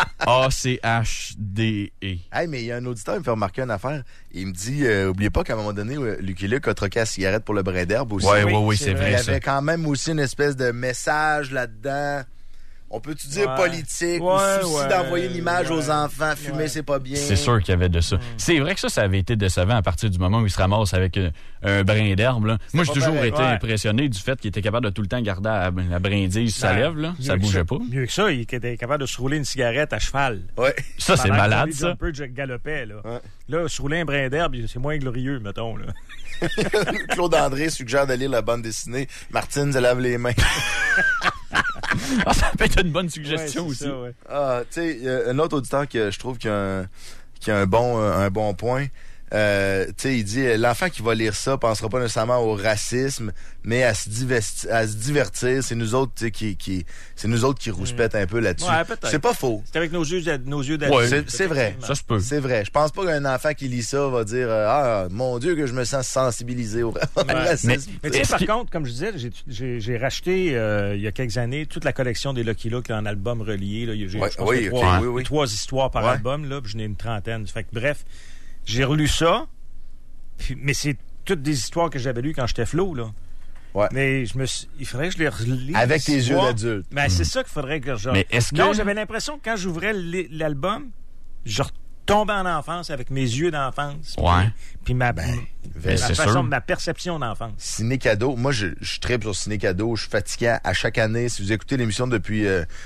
ACHDE. Hey, mais il y a un auditeur qui me fait remarquer une affaire. Il me dit, oubliez pas qu'à un moment donné, Lucky Luke a troqué la cigarette pour le brin d'herbe aussi. Oui, c'est vrai. Il y avait quand même aussi une espèce de message là-dedans On peut-tu dire Ouais. politique ou Ouais, souci ouais, d'envoyer une image ouais. aux enfants, fumer, c'est pas bien. C'est sûr qu'il y avait de ça. C'est vrai que ça avait été décevant à partir du moment où il se ramasse avec un brin d'herbe. Là. Moi, j'ai pas toujours pareil. été Ouais. impressionné du fait qu'il était capable de tout le temps garder la brindille sur sa lèvre. Là. Ça bougeait pas. Mieux que ça, il était capable de se rouler une cigarette à cheval. Ouais. Ça, c'est Pendant que malade, Tommy ça. Jumper galopait, là. Ouais. Là, se rouler un brin d'herbe, c'est moins glorieux, mettons, là. Claude André suggère de lire la bande dessinée. Martine se lave les mains. Ah, ça peut être une bonne suggestion Ouais, c'est aussi. ça, ouais. Ah, tu sais, il y a un autre auditeur que je trouve qui a un bon point. Tu sais, il dit l'enfant qui va lire ça pensera pas nécessairement au racisme, mais à se divertir. C'est nous autres, tu sais, c'est nous autres qui rouspètent un peu là-dessus. Ouais, peut-être. C'est pas faux. C'est avec nos yeux d'adulte. Ouais. C'est vrai. Ça se peut. C'est vrai. Je pense pas qu'un enfant qui lit ça va dire ah mon Dieu que je me sens sensibilisé au racisme. Mais tu sais, Est-ce par que- contre, comme je disais, j'ai racheté il y a quelques années toute la collection des Lucky Luke là, en album relié. Là. J'ai Ouais, je pense oui, qu'il y a ok, oui. trois histoires par Ouais. album, là, puis j'en ai une trentaine. Fait que, bref, j'ai relu ça, mais c'est toutes des histoires que j'avais lues quand j'étais flot, là. Ouais. Mais il faudrait que je les relise. Avec tes yeux histoires. d'adulte. Mais c'est ça qu'il faudrait que je... Mais est-ce que- Non, j'avais l'impression que quand j'ouvrais l'album, je retombais en enfance avec mes yeux d'enfance. Ouais. Puis ma c'est sûr. ma perception d'enfance. Ciné Cadeau, moi je tripe sur Ciné Cadeau, je suis fatigué à chaque année. Si vous écoutez l'émission depuis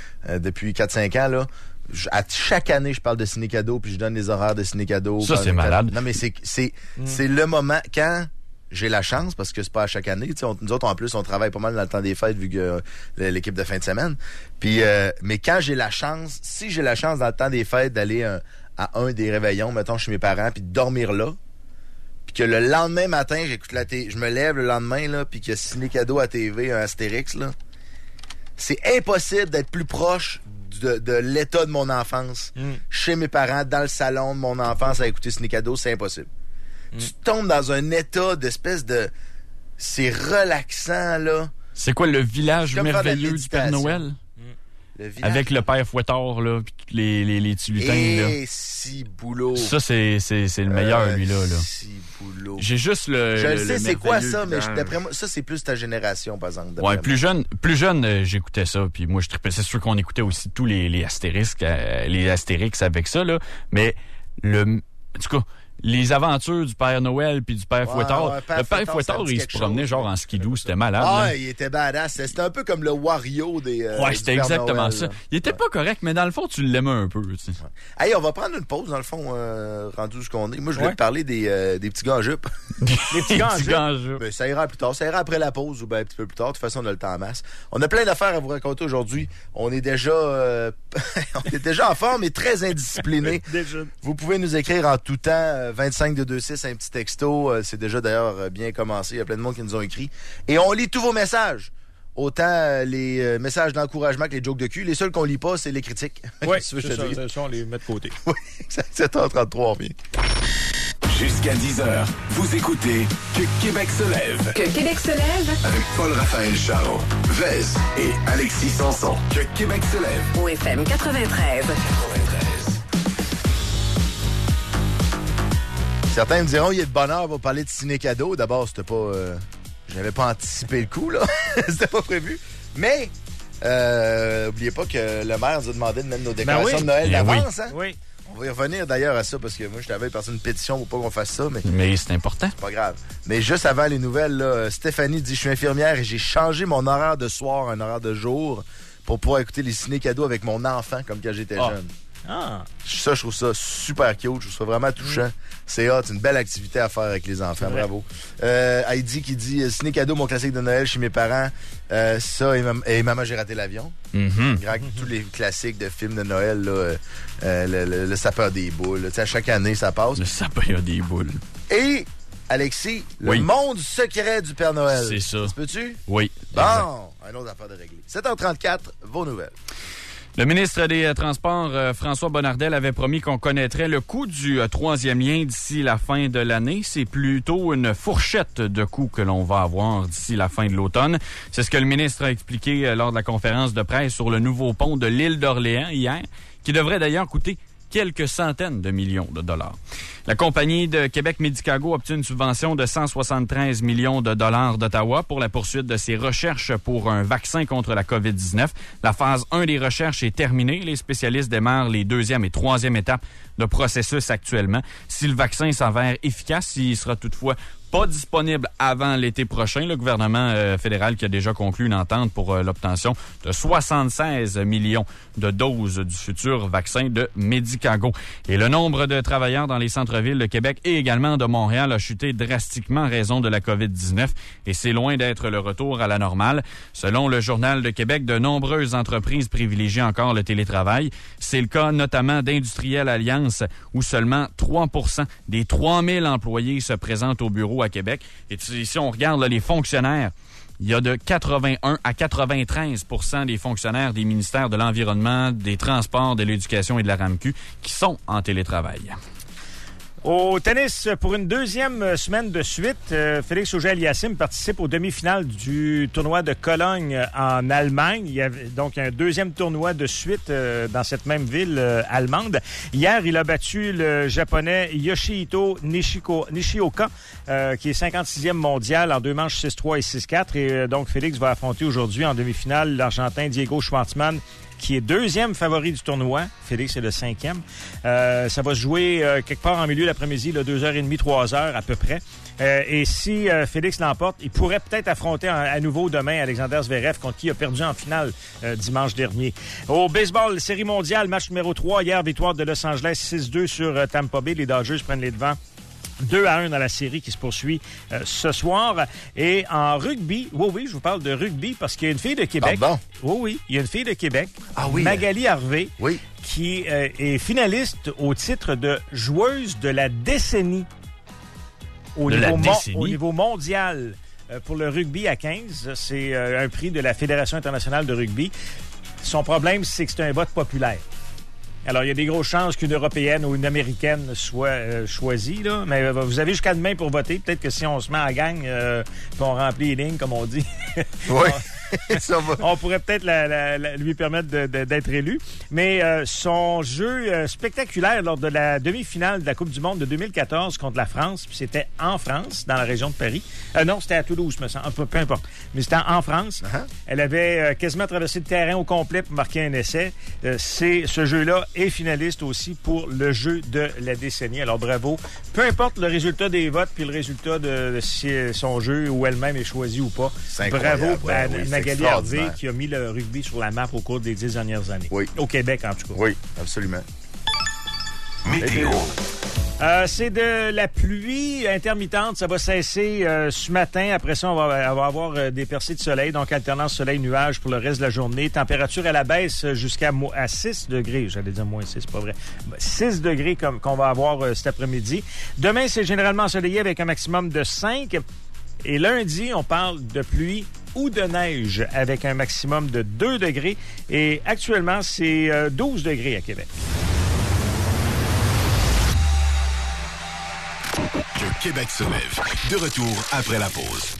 4-5 ans, là, à chaque année je parle de Ciné Cadeau, puis je donne les horaires de Ciné Cadeau. Ça, c'est malade. Non mais c'est le moment quand j'ai la chance, parce que c'est pas à chaque année. Tu sais, nous autres, en plus, on travaille pas mal dans le temps des fêtes vu que l'équipe de fin de semaine. Puis, mais quand j'ai la chance, si j'ai la chance dans le temps des fêtes d'aller à un des réveillons, mettons chez mes parents, puis de dormir là, puis que le lendemain matin, j'écoute je me lève le lendemain, là, puis qu'il y a Ciné Cadeau à TV, un Astérix, là, c'est impossible d'être plus proche de l'état de mon enfance chez mes parents, dans le salon de mon enfance à écouter Ciné Cadeau, c'est impossible. Tu tombes dans un état d'espèce de... C'est relaxant, là. C'est quoi le village Comme faire de la merveilleux du Père méditation. Noël? Le village. Avec le Père Fouettard, là, puis tous les petits lutins, là. Et si boulot. Ça, c'est le meilleur, lui, là. Si boulot. J'ai juste le. Je le sais, c'est quoi merveilleux ça, mais village. d'après moi, ça, c'est plus ta génération, par exemple. d'après Ouais, moi. plus jeune, j'écoutais ça, puis moi je trippais. C'est sûr qu'on écoutait aussi tous les Astérix avec ça, là. Mais en tout cas, les aventures du Père Noël puis du Père Ouais, Fouettard. ouais, Père Le Père Fouettard, ça Fouettard, me dit il se quelque promenait chose, genre ouais. en skidoo, c'était malade. Ah, là. il était badass. C'était un peu comme le Wario des. Ouais, du c'était Père exactement Noël, ça. là. Il était pas correct, mais dans le fond, tu l'aimais un peu, tu sais. Hey, on va prendre une pause, dans le fond, rendu où ce qu'on est. Moi, je voulais Ouais. te parler des petits gars en jupe. Les petits gars en jupe. en jupe. Ben, ça ira plus tard. Ça ira après la pause ou ben un petit peu plus tard. De toute façon, on a le temps en masse. On a plein d'affaires à vous raconter aujourd'hui. On est déjà en forme et très indiscipliné. Déjà. Vous pouvez nous écrire en tout temps 25-226, un petit texto. C'est déjà d'ailleurs bien commencé. Il y a plein de monde qui nous ont écrit. Et on lit tous vos messages. Autant les messages d'encouragement que les jokes de cul. Les seuls qu'on lit pas, c'est les critiques. Oui, Qu'est-ce que je c'est te ça, dis? c'est ça, on les met de côté. Oui, 7h33, on revient. Jusqu'à 10h, vous écoutez Que Québec se lève Que Québec se lève avec Paul-Raphaël Charron, Vez et Alexis Sanson. Que Québec se lève. au FM 93. Certains me diront, il y a de bonheur pour parler de ciné cadeau. D'abord, c'était pas... je n'avais pas anticipé le coup, là. C'était pas prévu. Mais, oubliez pas que le maire nous a demandé de mettre nos décorations oui. de Noël Ben d'avance, hein? Oui. On va y revenir d'ailleurs à ça, parce que moi, je t'avais passé une pétition pour pas qu'on fasse ça, mais Mais c'est important. c'est pas grave. Mais juste avant les nouvelles, là, Stéphanie dit, je suis infirmière et j'ai changé mon horaire de soir, un horaire de jour, pour pouvoir écouter les ciné cadeaux avec mon enfant, comme quand j'étais jeune. Ah. Ça, je trouve ça super cute. Je trouve ça vraiment touchant. C'est hot. C'est une belle activité à faire avec les enfants. vrai. Bravo. Heidi qui dit ciné cadeau, mon classique de Noël chez mes parents. Ça et Maman, j'ai raté l'avion. Mhm. Tous les classiques de films de Noël, là, le sapeur des boules. là. Tu sais, à chaque année, ça passe. Le sapin a des boules. Et, Alexis, Oui. le monde secret du Père Noël. C'est ça. Tu peux-tu? Oui. Bon, un autre affaire de régler. 7h34, vos nouvelles. Le ministre des Transports, François Bonnardel, avait promis qu'on connaîtrait le coût du troisième lien d'ici la fin de l'année. C'est plutôt une fourchette de coûts que l'on va avoir d'ici la fin de l'automne. C'est ce que le ministre a expliqué lors de la conférence de presse sur le nouveau pont de l'île d'Orléans hier, qui devrait d'ailleurs coûter quelques centaines de millions de dollars. La compagnie de Québec Medicago a obtenu une subvention de 173 millions de dollars d'Ottawa pour la poursuite de ses recherches pour un vaccin contre la COVID-19. La phase 1 des recherches est terminée. Les spécialistes démarrent les 2e et 3e étapes de processus actuellement. Si le vaccin s'avère efficace, il sera toutefois pas disponible avant l'été prochain. Le gouvernement fédéral qui a déjà conclu une entente pour l'obtention de 76 millions de doses du futur vaccin de Medicago. Et le nombre de travailleurs dans les centres-villes de Québec et également de Montréal a chuté drastiquement en raison de la COVID-19 et c'est loin d'être le retour à la normale. Selon le Journal de Québec, de nombreuses entreprises privilégient encore le télétravail. C'est le cas notamment d'Industriel Alliance où seulement 3% des 3000 employés se présentent au bureau à Québec. Et si on regarde là, les fonctionnaires, il y a de 81 à 93% des fonctionnaires des ministères de l'Environnement, des Transports, de l'Éducation et de la RAMQ qui sont en télétravail. Au tennis, pour une 2e semaine de suite, Félix Auger-Aliassime participe aux demi-finales du tournoi de Cologne en Allemagne. Il y avait donc un 2e tournoi de suite dans cette même ville allemande. Hier, il a battu le japonais Yoshihito Nishioka, qui est 56e mondial en 2 manches 6-3 et 6-4. Et donc, Félix va affronter aujourd'hui en demi-finale l'Argentin Diego Schwartzmann, qui est 2e favori du tournoi. Félix est le 5e. Ça va se jouer quelque part en milieu d'après-midi, 2h30, 3h à peu près. Et si Félix l'emporte, il pourrait peut-être affronter à nouveau demain Alexander Zverev, contre qui il a perdu en finale dimanche dernier. Au baseball, série mondiale, match numéro 3. Hier, victoire de Los Angeles 6-2 sur Tampa Bay. Les Dodgers prennent les devants 2-1 dans la série qui se poursuit ce soir. Et en rugby, oui, je vous parle de rugby parce qu'il y a une fille de Québec. Ah bon? Oui, il y a une fille de Québec, oui, Magali Harvey, oui, qui est finaliste au titre de joueuse de la décennie au niveau mondial pour le rugby à 15. C'est un prix de la Fédération internationale de rugby. Son problème, c'est que c'est un vote populaire. Alors, il y a des grosses chances qu'une Européenne ou une Américaine soit choisie, là. Mais vous avez jusqu'à demain pour voter. Peut-être que si on se met à gang, puis on remplit les lignes, comme on dit. Oui. Ça va. On pourrait peut-être lui permettre d'être élu. Mais son jeu spectaculaire lors de la demi-finale de la Coupe du Monde de 2014 contre la France, puis c'était en France, dans la région de Paris. Non, c'était à Toulouse, me semble. Peu importe. Mais c'était en France. Uh-huh. Elle avait quasiment traversé le terrain au complet pour marquer un essai. Ce jeu-là est finaliste aussi pour le jeu de la décennie. Alors, bravo. Peu importe le résultat des votes puis le résultat de si son jeu ou elle-même est choisi ou pas. Bravo à Magali Harvey qui a mis le rugby sur la map au cours des 10 dernières années. Oui. Au Québec, en tout cas. Oui, absolument. Météo. C'est de la pluie intermittente. Ça va cesser ce matin. Après ça, on va avoir des percées de soleil, donc alternance soleil-nuage pour le reste de la journée. Température à la baisse jusqu'à 6 degrés. J'allais dire moins 6, c'est pas vrai. 6 degrés qu'on va avoir cet après-midi. Demain, c'est généralement ensoleillé avec un maximum de 5. Et lundi, on parle de pluie ou de neige avec un maximum de 2 degrés. Et actuellement, c'est 12 degrés à Québec. Que Québec se lève. De retour après la pause.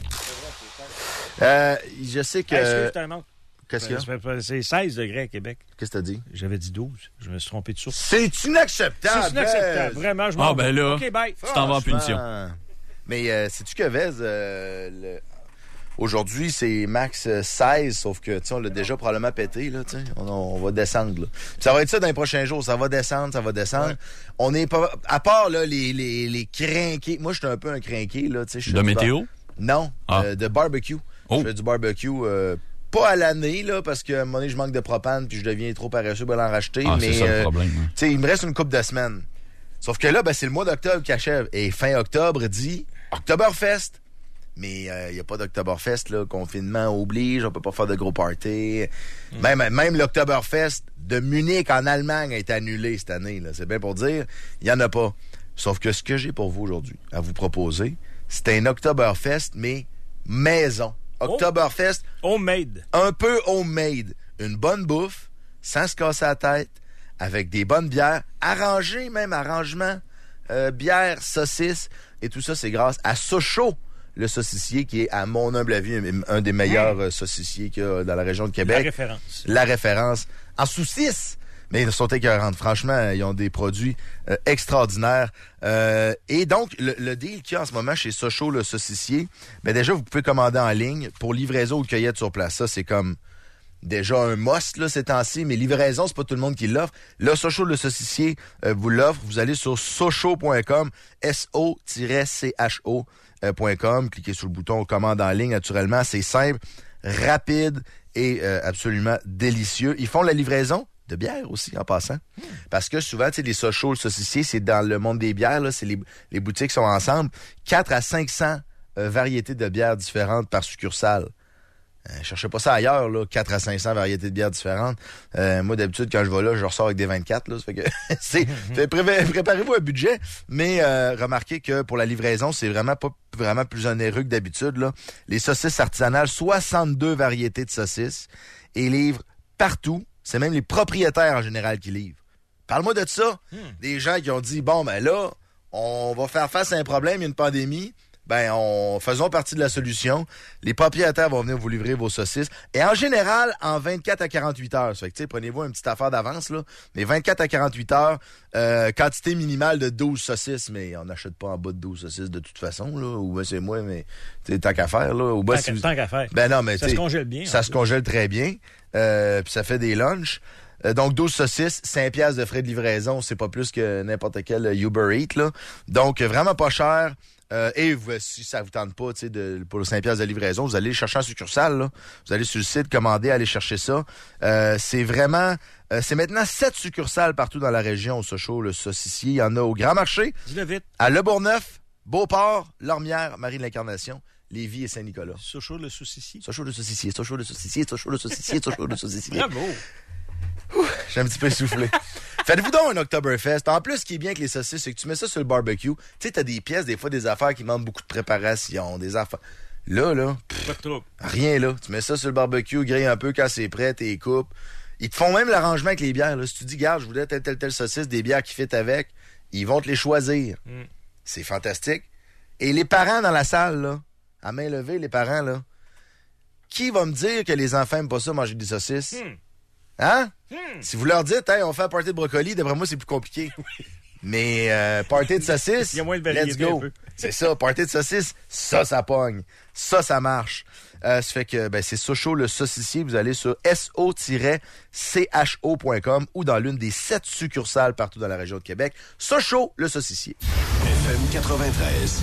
Je sais que... Qu'est-ce qu'il y a? C'est 16 degrés à Québec. Qu'est-ce que t'as dit? J'avais dit 12. Je me suis trompé de source. C'est inacceptable! C'est inacceptable. Vraiment, je m'en vais. Ben là, OK, bye. tu t'en vas en punition. Mais sais-tu que Vez... Aujourd'hui, c'est max 16, sauf que, tu sais, on l'a déjà probablement pété, là, tu sais. On va descendre, là. Puis ça va être ça dans les prochains jours. Ça va descendre. Ouais. On est pas... À part, là, les crinqués. Moi, je suis un peu un crinqué, là, tu sais. De météo? Non. De barbecue. Je fais du barbecue... pas à l'année, là, parce qu'à un moment donné, je manque de propane puis je deviens trop paresseux pour l'en racheter. Mais, c'est ça le problème. Tu sais, il me reste une couple de semaines. Sauf que là, c'est le mois d'octobre qui achève. Et fin octobre dit Oktoberfest. Mais il n'y a pas d'Oktoberfest, là. Confinement oblige, on peut pas faire de gros party. Même l'Oktoberfest de Munich en Allemagne a été annulé cette année, là. C'est bien pour dire, il n'y en a pas. Sauf que ce que j'ai pour vous aujourd'hui à vous proposer, c'est un Oktoberfest, mais maison. Oktoberfest. Homemade. Un peu homemade. Une bonne bouffe, sans se casser la tête, avec des bonnes bières, arrangement, bière, saucisse, et tout ça, c'est grâce à Sochaux, le saucissier qui est, à mon humble avis, un des meilleurs saucissiers qu'il y a dans la région de Québec. La référence. En saucisse. Mais ils sont écœurants. Franchement, ils ont des produits extraordinaires. Et donc, le deal qu'il y a en ce moment chez Sochaux, le saucissier, ben déjà, vous pouvez commander en ligne pour livraison ou cueillette sur place. Ça, c'est comme déjà un must là, ces temps-ci, mais livraison, c'est pas tout le monde qui l'offre. Là, Sochaux, le saucissier, vous l'offre. Vous allez sur sochaux.com, SO-CHO.com. Cliquez sur le bouton commande en ligne, naturellement. C'est simple, rapide et absolument délicieux. Ils font la livraison de bière aussi, en passant. Parce que souvent, tu sais, les Sochaux, le saucissier, c'est dans le monde des bières, là, c'est les boutiques sont ensemble. 4 à 500 variétés de bières différentes par succursale. Cherchez pas ça ailleurs, là, 4 à 500 variétés de bières différentes. Moi, d'habitude, quand je vais là, je ressors avec des 24, là. Ça fait que préparez-vous un budget, mais remarquez que pour la livraison, c'est vraiment pas vraiment plus onéreux que d'habitude, là. Les saucisses artisanales, 62 variétés de saucisses et livrent partout. C'est même les propriétaires en général qui livrent. Parle-moi de ça. Des gens qui ont dit, bon, ben là, on va faire face à un problème, il y a une pandémie. Ben, faisons partie de la solution. Les propriétaires vont venir vous livrer vos saucisses. Et en général, en 24 à 48 heures. Ça fait que, tu sais, prenez-vous une petite affaire d'avance, là. Mais 24 à 48 heures, quantité minimale de 12 saucisses. Mais on n'achète pas en bas de 12 saucisses de toute façon, là. Ou ben, c'est moi, mais, tu sais, tant qu'à faire, là. Ou ben, tant qu'à faire. Ben non, mais ça se congèle bien. Ça se congèle très bien. Puis ça fait des lunchs. Donc, 12 saucisses, 5 piastres de frais de livraison. C'est pas plus que n'importe quel Uber Eats, là. Donc, vraiment pas cher. Et si ça vous tente pas, tu sais, pour le 5 piastres de livraison, vous allez chercher en succursale, là. Vous allez sur le site, commander, aller chercher ça. C'est vraiment... c'est maintenant 7 succursales partout dans la région au Sochaux, le saucissier. Il y en a au Grand Marché, dis-le vite, à Le Bourgneuf, Beauport, Lormière, Marie-de-l'Incarnation, Lévis et Saint-Nicolas. Sochaux le saucissier. Sochaux le saucissier, Sochaux le saucissier, Sochaux le saucissier, Sochaux le saucissier. Bravo! J'ai un petit peu soufflé. Faites-vous donc un Oktoberfest. En plus, ce qui est bien avec les saucisses, c'est que tu mets ça sur le barbecue. Tu sais, t'as des pièces, des fois, des affaires qui demandent beaucoup de préparation, des affaires... Là, pas de trouble. Rien, là. Tu mets ça sur le barbecue, grille un peu quand c'est prêt, t'es coupes. Ils te font même l'arrangement avec les bières, là. Si tu dis, garde, je voulais telle saucisse, des bières qui fit avec, ils vont te les choisir. C'est fantastique. Et les parents dans la salle, là, à main levée, les parents, là, qui va me dire que les enfants aiment pas ça, manger des saucisses? Hein? Si vous leur dites, hey, on fait un party de brocoli, d'après moi, c'est plus compliqué. Mais party de saucisses, il y a moins de variété, let's go. C'est ça, party de saucisses, ça pogne. Ça marche. Ça fait que c'est Sochaux le saucissier. Vous allez sur so-cho.com ou dans l'une des 7 succursales partout dans la région de Québec. Sochaux le saucissier. FM 93.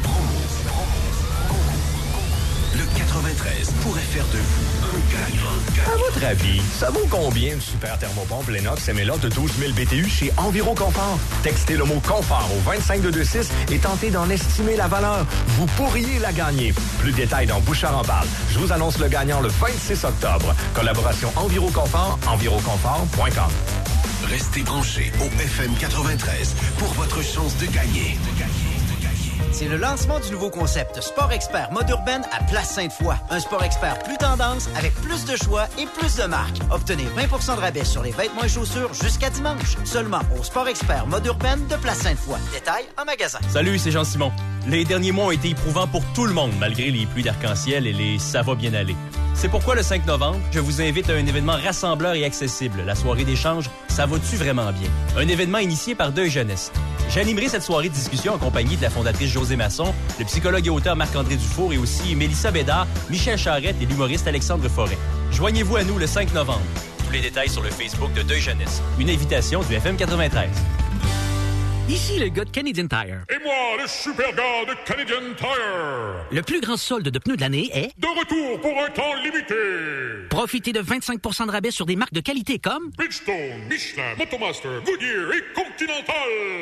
Le 93 pourrait faire de vous un gagnant. À votre avis, ça vaut combien une super thermopompe Lennox MLA de 12 000 BTU chez Enviro Confort? Textez le mot confort au 25226 et tentez d'en estimer la valeur. Vous pourriez la gagner. Plus de détails dans Bouchard en parle. Je vous annonce le gagnant le 26 octobre. Collaboration Enviro Confort, enviroconfort.com. Restez branchés au FM 93 pour votre chance de gagner. C'est le lancement du nouveau concept Sport Expert mode urbaine à Place Sainte-Foy. Un Sport Expert plus tendance, avec plus de choix et plus de marques. Obtenez 20 % de rabais sur les vêtements et chaussures jusqu'à dimanche. Seulement au Sport Expert mode urbaine de Place Sainte-Foy. Détails en magasin. Salut, c'est Jean-Simon. Les derniers mois ont été éprouvants pour tout le monde, malgré les pluies d'arc-en-ciel et les « ça va bien aller ». C'est pourquoi le 5 novembre, je vous invite à un événement rassembleur et accessible, la soirée d'échange « Ça va-tu vraiment bien ?» Un événement initié par Deuil Jeunesse. J'animerai cette soirée de discussion en compagnie de la fondatrice Josée Masson, le psychologue et auteur Marc-André Dufour et aussi Mélissa Bédard, Michel Charrette et l'humoriste Alexandre Forêt. Joignez-vous à nous le 5 novembre. Tous les détails sur le Facebook de Deuil Jeunesse. Une invitation du FM 93. Ici le gars de Canadian Tire. Et moi, le super gars de Canadian Tire. Le plus grand solde de pneus de l'année est... de retour pour un temps limité. Profitez de 25 % de rabais sur des marques de qualité comme... Bridgestone, Michelin, Motomaster, Goodyear et Continental.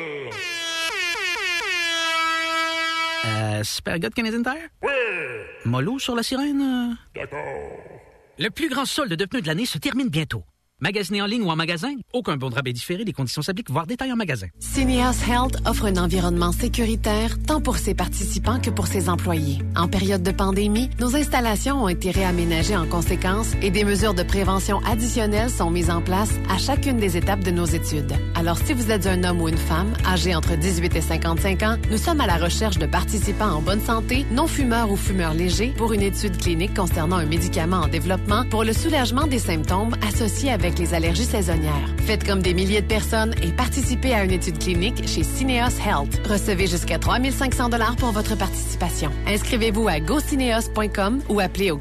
Super gars de Canadian Tire? Oui. Mollo sur la sirène? D'accord. Le plus grand solde de pneus de l'année se termine bientôt. Magasinez en ligne ou en magasin, aucun bon de rabais différé, les conditions s'appliquent, voire détails en magasin. Syneos Health offre un environnement sécuritaire tant pour ses participants que pour ses employés. En période de pandémie, nos installations ont été réaménagées en conséquence et des mesures de prévention additionnelles sont mises en place à chacune des étapes de nos études. Alors si vous êtes un homme ou une femme, âgé entre 18 et 55 ans, nous sommes à la recherche de participants en bonne santé, non-fumeurs ou fumeurs légers pour une étude clinique concernant un médicament en développement pour le soulagement des symptômes associés avec avec les allergies saisonnières. Faites comme des milliers de personnes et participez à une étude clinique chez Syneos Health. Recevez jusqu'à 3 500 $ pour votre participation. Inscrivez-vous à gocineos.com ou appelez au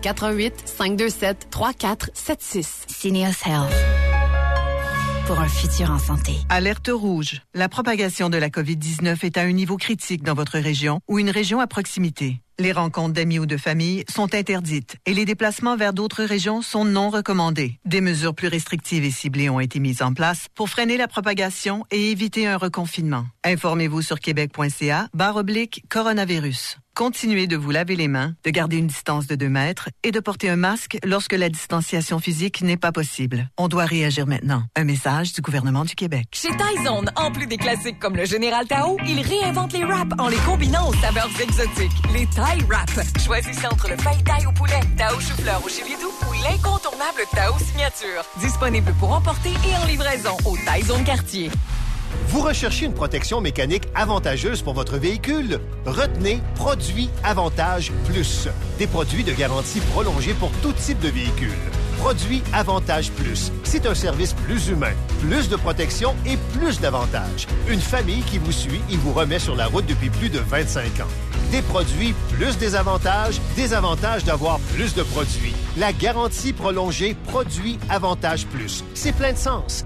418-527-3476. Syneos Health. Pour un futur en santé. Alerte rouge. La propagation de la COVID-19 est à un niveau critique dans votre région ou une région à proximité. Les rencontres d'amis ou de famille sont interdites et les déplacements vers d'autres régions sont non recommandés. Des mesures plus restrictives et ciblées ont été mises en place pour freiner la propagation et éviter un reconfinement. Informez-vous sur québec.ca/coronavirus. Continuez de vous laver les mains, de garder une distance de 2 mètres et de porter un masque lorsque la distanciation physique n'est pas possible. On doit réagir maintenant. Un message du gouvernement du Québec. Chez Tyzone, en plus des classiques comme le Général Tao, ils réinventent les wraps en les combinant aux saveurs exotiques. Les Thai Wraps. Choisissez entre le Fai Thai au poulet, Tao chou-fleur au chili doux ou l'incontournable Tao signature. Disponible pour emporter et en livraison au Tyzone Quartier. Vous recherchez une protection mécanique avantageuse pour votre véhicule? Retenez Produits Avantage Plus. Des produits de garantie prolongée pour tout type de véhicule. Produits Avantage Plus. C'est un service plus humain, plus de protection et plus d'avantages. Une famille qui vous suit et vous remet sur la route depuis plus de 25 ans. Des produits plus des avantages d'avoir plus de produits. La garantie prolongée Produits Avantage Plus. C'est plein de sens.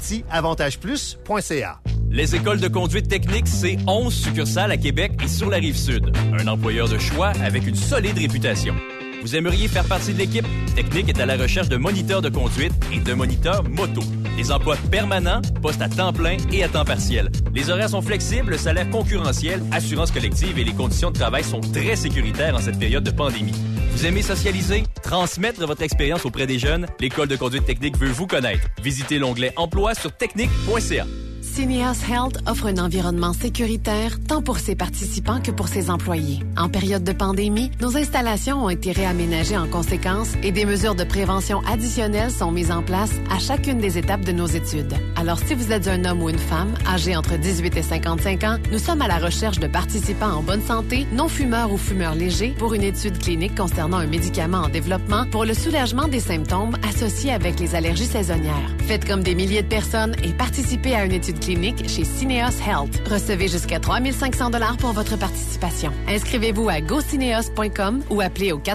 GarantieAvantagePlus.ca. Les écoles de conduite technique, c'est 11 succursales à Québec et sur la Rive-Sud. Un employeur de choix avec une solide réputation. Vous aimeriez faire partie de l'équipe? Technique est à la recherche de moniteurs de conduite et de moniteurs moto. Des emplois permanents, postes à temps plein et à temps partiel. Les horaires sont flexibles, le salaire concurrentiel, assurance collective et les conditions de travail sont très sécuritaires en cette période de pandémie. Vous aimez socialiser? Transmettre votre expérience auprès des jeunes? L'École de conduite technique veut vous connaître. Visitez l'onglet Emploi sur technique.ca. Syneos Health offre un environnement sécuritaire tant pour ses participants que pour ses employés. En période de pandémie, nos installations ont été réaménagées en conséquence et des mesures de prévention additionnelles sont mises en place à chacune des étapes de nos études. Alors, si vous êtes un homme ou une femme âgé entre 18 et 55 ans, nous sommes à la recherche de participants en bonne santé, non-fumeurs ou fumeurs légers pour une étude clinique concernant un médicament en développement pour le soulagement des symptômes associés avec les allergies saisonnières. Faites comme des milliers de personnes et participez à une étude clinique chez Syneos Health. Recevez jusqu'à 3 500 $ pour votre participation. Inscrivez-vous à gocineos.com ou appelez au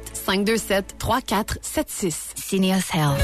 418-527-3476. Syneos Health.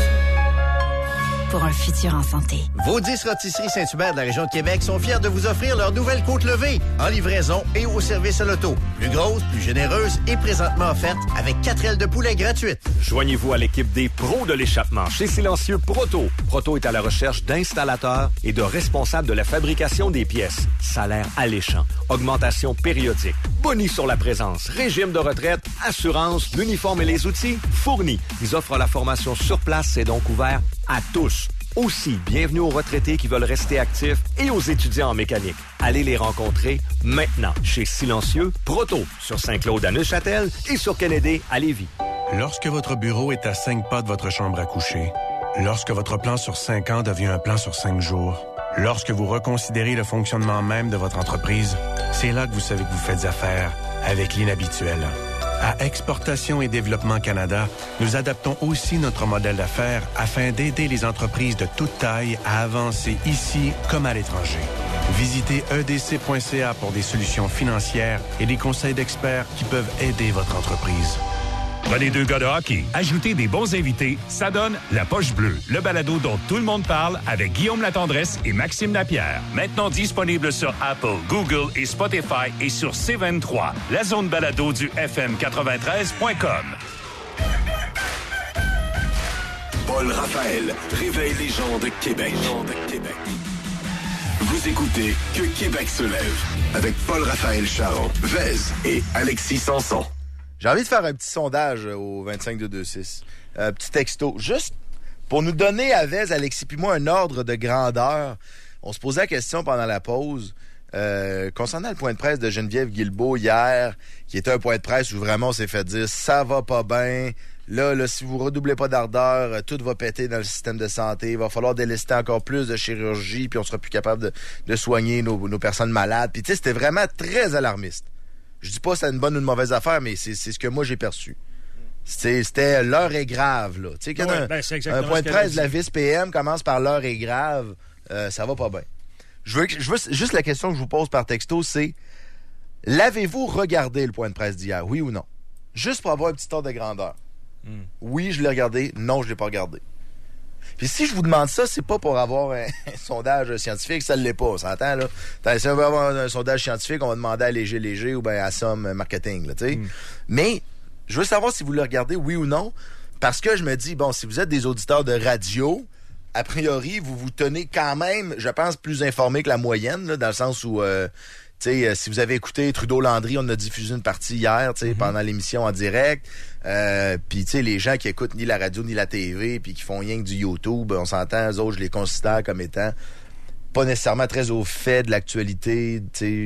Pour un futur en santé. Vos 10 rôtisseries Saint-Hubert de la région de Québec sont fiers de vous offrir leur nouvelle côte levée en livraison et au service à l'auto. Plus grosse, plus généreuse et présentement offerte avec 4 ailes de poulet gratuites. Joignez-vous à l'équipe des pros de l'échappement chez Silencieux Proto. Proto est à la recherche d'installateurs et de responsables de la fabrication des pièces. Salaire alléchant, augmentation périodique, bonus sur la présence, régime de retraite, assurance, l'uniforme et les outils fournis. Ils offrent la formation sur place, c'est donc ouvert à tous. Aussi, bienvenue aux retraités qui veulent rester actifs et aux étudiants en mécanique. Allez les rencontrer maintenant chez Silencieux Proto sur Saint-Claude à Neuchâtel et sur Kennedy à Lévis. Lorsque votre bureau est à 5 pas de votre chambre à coucher, lorsque votre plan sur 5 ans devient un plan sur 5 jours, lorsque vous reconsidérez le fonctionnement même de votre entreprise, c'est là que vous savez que vous faites affaire avec l'inhabituel. À Exportation et Développement Canada, nous adaptons aussi notre modèle d'affaires afin d'aider les entreprises de toute taille à avancer ici comme à l'étranger. Visitez edc.ca pour des solutions financières et des conseils d'experts qui peuvent aider votre entreprise. Prenez 2 gars de hockey, ajoutez des bons invités, ça donne La Poche Bleue, le balado dont tout le monde parle avec Guillaume Latendresse et Maxime Lapierre. Maintenant disponible sur Apple, Google et Spotify et sur C23, la zone balado du FM93.com. Paul Raphaël réveille les gens de Québec. Vous écoutez Que Québec se lève avec Paul Raphaël Charon, Vez et Alexis Sanson. J'ai envie de faire un petit sondage au 25226. Petit texto. Juste pour nous donner à Vez, Alexis puis moi, un ordre de grandeur. On se posait la question pendant la pause concernant le point de presse de Geneviève Guilbeault hier, qui était un point de presse où vraiment on s'est fait dire « ça va pas bien ». Là, si vous redoublez pas d'ardeur, tout va péter dans le système de santé. Il va falloir délester encore plus de chirurgie, puis on sera plus capable de soigner nos personnes malades. Puis tu sais, c'était vraiment très alarmiste. Je dis pas que c'est une bonne ou une mauvaise affaire, mais c'est ce que moi j'ai perçu. C'était l'heure est grave, là. Tu sais, quand un point de presse de la vice-PM commence par l'heure est grave, ça va pas bien. Je veux juste la question que je vous pose par texto, c'est l'avez-vous regardé le point de presse d'hier, oui ou non? Juste pour avoir un petit ordre de grandeur. Oui, je l'ai regardé. Non, je l'ai pas regardé. Puis si je vous demande ça, c'est pas pour avoir un sondage scientifique, ça ne l'est pas, on s'entend, là. Si on veut avoir un sondage scientifique, on va demander à Léger ou bien à Somme Marketing, là, tu sais. Mais je veux savoir si vous le regardez, oui ou non, parce que je me dis, bon, si vous êtes des auditeurs de radio, a priori, vous vous tenez quand même, je pense, plus informés que la moyenne, là, dans le sens où... si vous avez écouté Trudeau-Landry, on a diffusé une partie hier, pendant l'émission en direct. Puis, les gens qui écoutent ni la radio ni la TV, puis qui font rien que du YouTube, on s'entend, eux autres, je les considère comme étant pas nécessairement très au fait de l'actualité,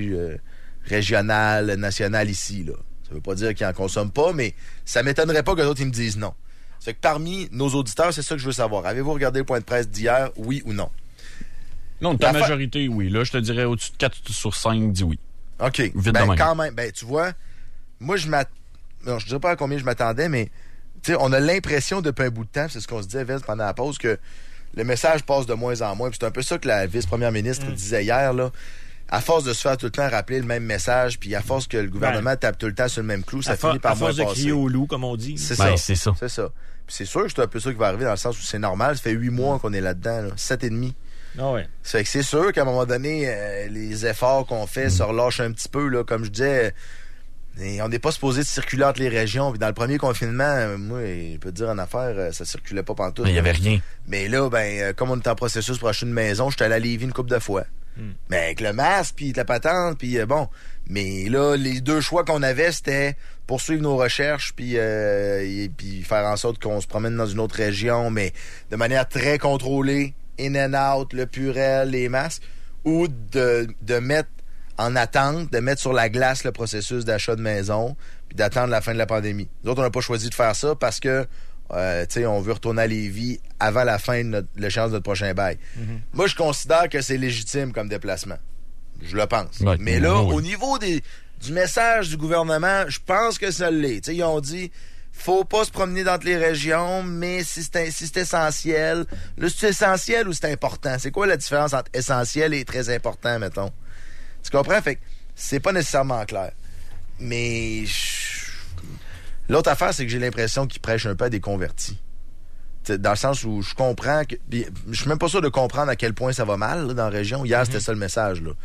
régionale, nationale ici, là. Ça veut pas dire qu'ils en consomment pas, mais ça m'étonnerait pas que d'autres ils me disent non. Ça fait que parmi nos auditeurs, c'est ça que je veux savoir. Avez-vous regardé le point de presse d'hier, oui ou non? Non, ta majorité, oui. Là, je te dirais au-dessus de 4 sur 5 dit oui. OK. Quand même. Tu vois, moi, je dirais pas à combien je m'attendais, mais on a l'impression depuis un bout de temps, c'est ce qu'on se disait, Vez, pendant la pause, que le message passe de moins en moins. Puis c'est un peu ça que la vice-première ministre disait hier, là. À force de se faire tout le temps rappeler le même message, puis à force que le gouvernement tape tout le temps sur le même clou, ça finit par moins passer. À force de crier au loup, comme on dit. C'est ça. C'est ça. Puis c'est sûr que c'est un peu ça qui va arriver dans le sens où c'est normal. Ça fait 8 mois qu'on est là-dedans, là. 7 et demi. Ah ouais. Ça fait que c'est sûr qu'à un moment donné, les efforts qu'on fait se relâchent un petit peu, là. Comme je disais, on n'est pas supposé de circuler entre les régions. Puis dans le premier confinement, moi, je peux te dire en affaires, ça circulait pas pantoute. Il n'y avait rien. Mais là, comme on est en processus pour acheter une maison, j'étais allé à Lévis une couple de fois. Mais avec le masque, puis la patente, puis bon. Mais là, les deux choix qu'on avait, c'était poursuivre nos recherches, puis faire en sorte qu'on se promène dans une autre région, mais de manière très contrôlée, in and out, le purel, les masques, ou de mettre en attente, de mettre sur la glace le processus d'achat de maison, puis d'attendre la fin de la pandémie. Nous autres, on n'a pas choisi de faire ça parce que on veut retourner à Lévis avant la fin de l'échéance de notre prochain bail. Moi, je considère que c'est légitime comme déplacement. Je le pense. Ouais, mais là, au niveau du message du gouvernement, je pense que ça l'est. Ils ont dit, faut pas se promener dans les régions, mais si c'est essentiel. Là, c'est essentiel ou c'est important? C'est quoi la différence entre essentiel et très important, mettons? Tu comprends? Fait que c'est pas nécessairement clair. Mais l'autre affaire, c'est que j'ai l'impression qu'ils prêchent un peu à des convertis. Dans le sens où je comprends que... Je suis même pas sûr de comprendre à quel point ça va mal là, dans la région. Hier, c'était ça le message. Là.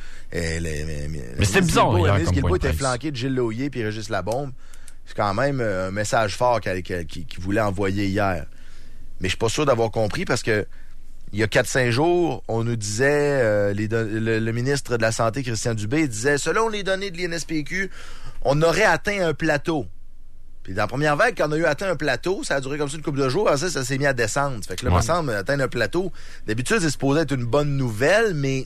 Mais c'était bizarre. Ministre Guilbeault était flanqué de Gilles Lauillet puis Régis Labombe. C'est quand même un message fort qu'il voulait envoyer hier. Mais je suis pas sûr d'avoir compris parce que il y a 4-5 jours, on nous disait, le ministre de la Santé, Christian Dubé, disait, selon les données de l'INSPQ, on aurait atteint un plateau. Puis dans la première vague, quand on a eu atteint un plateau, ça a duré comme ça une couple de jours, après ça s'est mis à descendre. Fait que là, il me semble, atteindre un plateau, d'habitude, c'est supposé être une bonne nouvelle, mais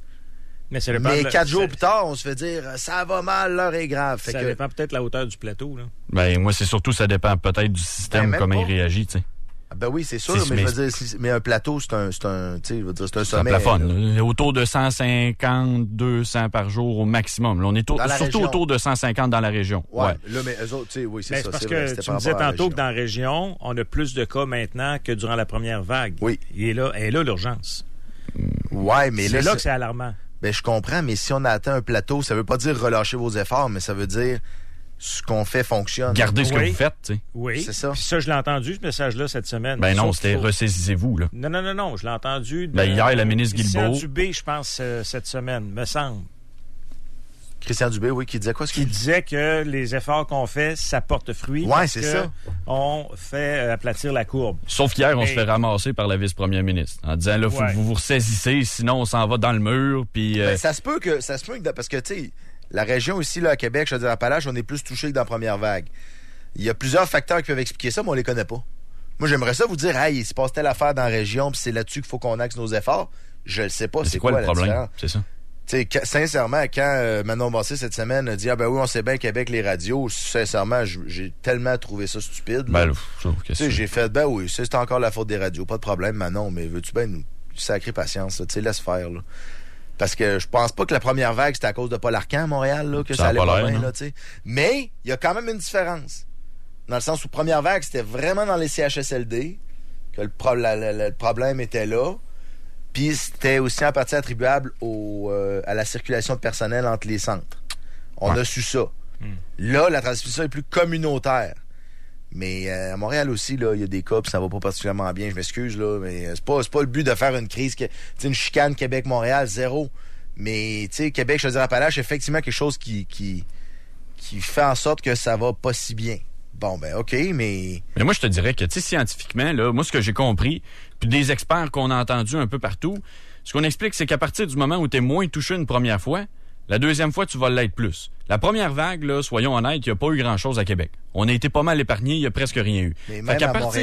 4 jours plus tard, on se fait dire, ça va mal, l'heure est grave. Fait ça dépend peut-être de la hauteur du plateau, là. Moi, c'est surtout, ça dépend peut-être du système, comment il réagit, tu sais. Oui, c'est sûr, mais je veux dire, mais un plateau, c'est un sommet. C'est un plafond. Autour de 150, 200 par jour au maximum. Là, on est surtout autour de 150 dans la région. Ouais. Là, mais eux autres, oui, c'est ça. C'est parce que tu me disais tantôt que dans la région, on a plus de cas maintenant que durant la première vague. Oui. Et là, l'urgence. Ouais, mais c'est là que c'est alarmant. Je comprends, mais si on a atteint un plateau, ça veut pas dire relâcher vos efforts, mais ça veut dire ce qu'on fait fonctionne. Gardez ce que vous faites, tu sais. Oui. C'est ça. Puis ça, je l'ai entendu, ce message-là, cette semaine. Non, c'était ressaisissez-vous, là. Non. Je l'ai entendu. Hier, la ministre Guilbeault. Christian Dubé, je pense, cette semaine, me semble. Christian Dubé, oui, qui disait quoi? Qui disait que les efforts qu'on fait, ça porte fruit. Oui, c'est ça. On fait aplatir la courbe. Sauf qu'hier, on se fait ramasser par la vice-première ministre en disant, là, faut que vous vous ressaisissez, sinon on s'en va dans le mur. Puis, ça se peut que, parce que, tu sais, la région ici, là, à Québec, je veux dire, à Appalaches, on est plus touché que dans la première vague. Il y a plusieurs facteurs qui peuvent expliquer ça, mais on les connaît pas. Moi, j'aimerais ça vous dire, il se passe telle affaire dans la région, puis c'est là-dessus qu'il faut qu'on axe nos efforts. Je le sais pas. C'est quoi le problème? C'est ça. Tu sais, sincèrement, quand Manon Massé, cette semaine, a dit, oui, on sait bien Québec, les radios, sincèrement, j'ai tellement trouvé ça stupide. Tu sais, j'ai fait, oui, c'est encore la faute des radios. Pas de problème, Manon, mais veux-tu bien nous sacrer patience, tu sais, laisse faire, là. Parce que je pense pas que la première vague, c'était à cause de Paul Arcand à Montréal, là, que ça allait pas bien, là, tu sais. Mais, il y a quand même une différence. Dans le sens où première vague, c'était vraiment dans les CHSLD que le problème était là. Puis c'était aussi en partie attribuable à la circulation de personnel entre les centres. On a su ça. Là, la transmission est plus communautaire. Mais à Montréal aussi, là, il y a des cas, puis ça va pas particulièrement bien. Je m'excuse, là, mais c'est pas le but de faire une crise, une chicane Québec-Montréal, zéro. Mais tu sais, Québec, Chaudière-Appalaches, effectivement quelque chose qui fait en sorte que ça va pas si bien. Bon, ben OK, mais... Mais moi, je te dirais que, tu sais, scientifiquement, là, moi, ce que j'ai compris, puis des experts qu'on a entendus un peu partout, ce qu'on explique, c'est qu'à partir du moment où tu es moins touché une première fois, la deuxième fois, tu vas l'être plus. La première vague, là, soyons honnêtes, il n'y a pas eu grand-chose à Québec. On a été pas mal épargnés, il n'y a presque rien eu. Mais même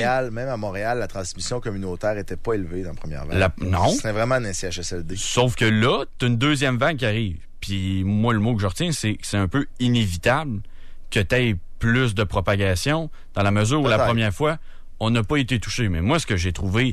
à Montréal, la transmission communautaire n'était pas élevée dans la première vague. Non. C'était vraiment un CHSLD. Sauf que là, tu as une deuxième vague qui arrive. Puis moi, le mot que je retiens, c'est que c'est un peu inévitable que tu aies plus de propagation dans la mesure où la première fois, on n'a pas été touché. Mais moi, ce que j'ai trouvé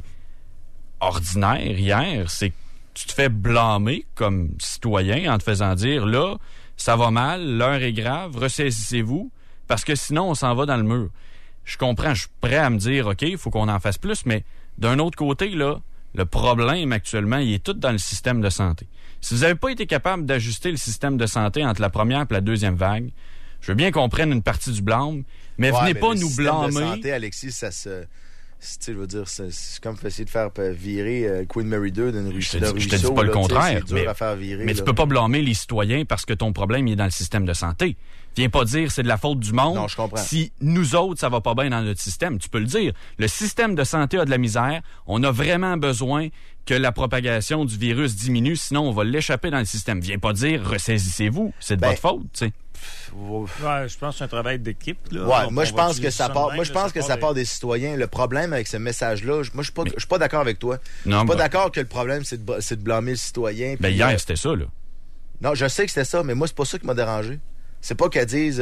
ordinaire hier, c'est que tu te fais blâmer comme citoyen en te faisant dire, là, ça va mal, l'heure est grave, ressaisissez-vous, parce que sinon, on s'en va dans le mur. Je comprends, je suis prêt à me dire, OK, il faut qu'on en fasse plus, mais d'un autre côté, là, le problème actuellement, il est tout dans le système de santé. Si vous n'avez pas été capable d'ajuster le système de santé entre la première et la deuxième vague, je veux bien qu'on prenne une partie du blâme, mais venez pas nous blâmer. Le système de santé, Alexis, ça se... Je veux dire, c'est comme essayer de faire virer Queen Mary 2 d'une ruisseau. Je te dis pas le contraire, c'est dur à faire virer, mais tu peux pas blâmer les citoyens parce que ton problème il est dans le système de santé. Viens pas dire c'est de la faute du monde. Non, je comprends. Si nous autres, ça va pas bien dans notre système, tu peux le dire. Le système de santé a de la misère. On a vraiment besoin que la propagation du virus diminue, sinon on va l'échapper dans le système. Viens pas dire ressaisissez-vous, c'est de votre faute, tu sais. Ouais, je pense que c'est un travail d'équipe. Là. Ouais, moi je pense que ça part. Moi je pense que ça part des citoyens. Le problème avec ce message-là, moi je suis pas d'accord avec toi. Je suis pas d'accord que le problème c'est de blâmer le citoyen. Ben hier c'était ça là. Non, je sais que c'était ça, mais moi c'est pas ça qui m'a dérangé. C'est pas qu'elle dise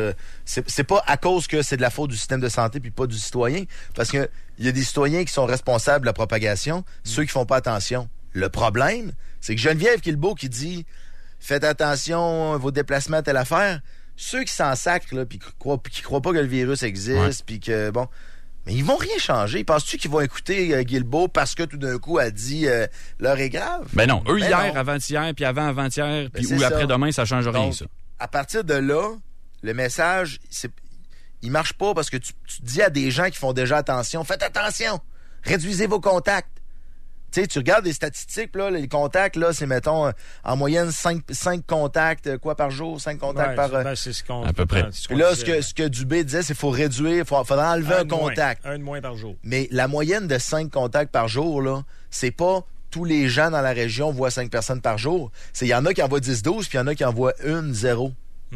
c'est pas à cause que c'est de la faute du système de santé puis pas du citoyen, parce que il y a des citoyens qui sont responsables de la propagation, ceux qui font pas attention. Le problème, c'est que Geneviève Guilbeault qui dit faites attention, vos déplacements à telle affaire. Ceux qui s'en sacrent, là, puis qui croient pas que le virus existe, puis que, bon... Mais ils vont rien changer. Penses-tu qu'ils vont écouter Guilbeault parce que tout d'un coup, elle dit l'heure est grave? Ben non. Eux, hier, avant-hier, puis avant-avant-hier, puis ou après-demain, ça change rien, ça. À partir de là, le message, il marche pas parce que tu dis à des gens qui font déjà attention, faites attention, réduisez vos contacts. Tu sais, tu regardes les statistiques, là, les contacts, là, c'est, mettons, en moyenne 5 contacts, par jour, 5 contacts par... c'est ce qu'on... À peu près. Puis là, ce que Dubé disait, c'est qu'il faut réduire, faudrait enlever un contact. Un de moins par jour. Mais la moyenne de 5 contacts par jour, là, c'est pas tous les gens dans la région voient 5 personnes par jour. Il y en a qui envoient 10-12, puis il y en a qui envoient 1, 0.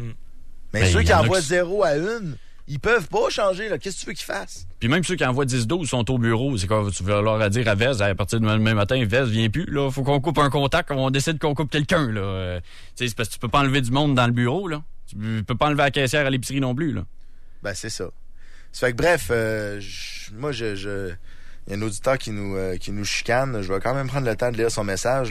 Mais ceux qui envoient 0 à 1... Ils peuvent pas changer, là. Qu'est-ce que tu veux qu'ils fassent? Puis même ceux qui envoient 10-12 sont au bureau. C'est quoi, tu veux leur dire à Vez, à partir du même matin, Vez vient plus, là. Faut qu'on coupe un contact, on décide qu'on coupe quelqu'un, là. C'est parce que tu peux pas enlever du monde dans le bureau, là. Tu peux pas enlever la caissière à l'épicerie non plus, là. Ben, c'est ça. Ça fait que bref, moi, il y a un auditeur qui nous chicane. Je vais quand même prendre le temps de lire son message,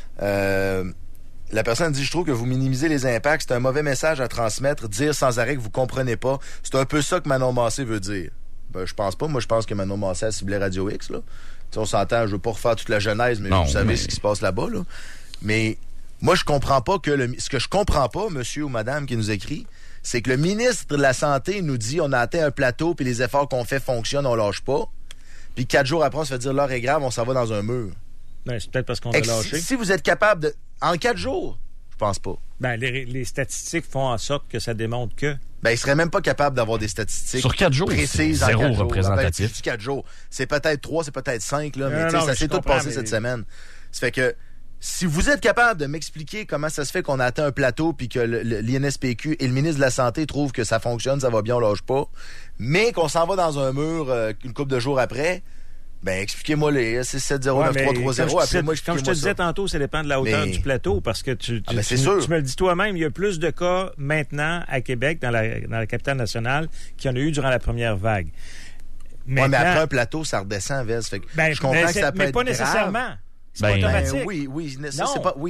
là. La personne dit, je trouve que vous minimisez les impacts. C'est un mauvais message à transmettre. Dire sans arrêt que vous comprenez pas. C'est un peu ça que Manon Massé veut dire. Ben, je pense pas. Moi, je pense que Manon Massé a ciblé Radio X, là. T'sais, on s'entend, je veux pas refaire toute la genèse, mais vous savez ce qui se passe là-bas, là. Mais moi, je comprends pas ce que je comprends pas, monsieur ou madame qui nous écrit, c'est que le ministre de la Santé nous dit, on a atteint un plateau, puis les efforts qu'on fait fonctionnent, on lâche pas. Puis 4 jours après, on se fait dire, l'heure est grave, on s'en va dans un mur. Ben, c'est peut-être parce qu'on a lâché. Si vous êtes capable de... En 4 jours, je pense pas. Ben, les statistiques font en sorte que ça démontre que... Ben, ils seraient même pas capables d'avoir des statistiques sur 4 jours, précises. C'est zéro représentatif. Ben, 4 jours. C'est peut-être 3, c'est peut-être 5, là, mais ça s'est tout passé cette semaine. Ça fait que si vous êtes capable de m'expliquer comment ça se fait qu'on a atteint un plateau puis que l'INSPQ et le ministre de la Santé trouvent que ça fonctionne, ça va bien, on lâche pas, mais qu'on s'en va dans un mur une couple de jours après... Ben, expliquez-moi les 6709330. Comme je te disais tantôt, ça dépend de la hauteur du plateau, parce que tu me le dis toi-même, il y a plus de cas maintenant à Québec, dans la capitale nationale, qu'il y en a eu durant la première vague. Maintenant, mais après un plateau, ça redescend, Vez. Je comprends que ça peut être mais pas nécessairement. C'est pas automatique. Oui, ça, c'est pas... Oui.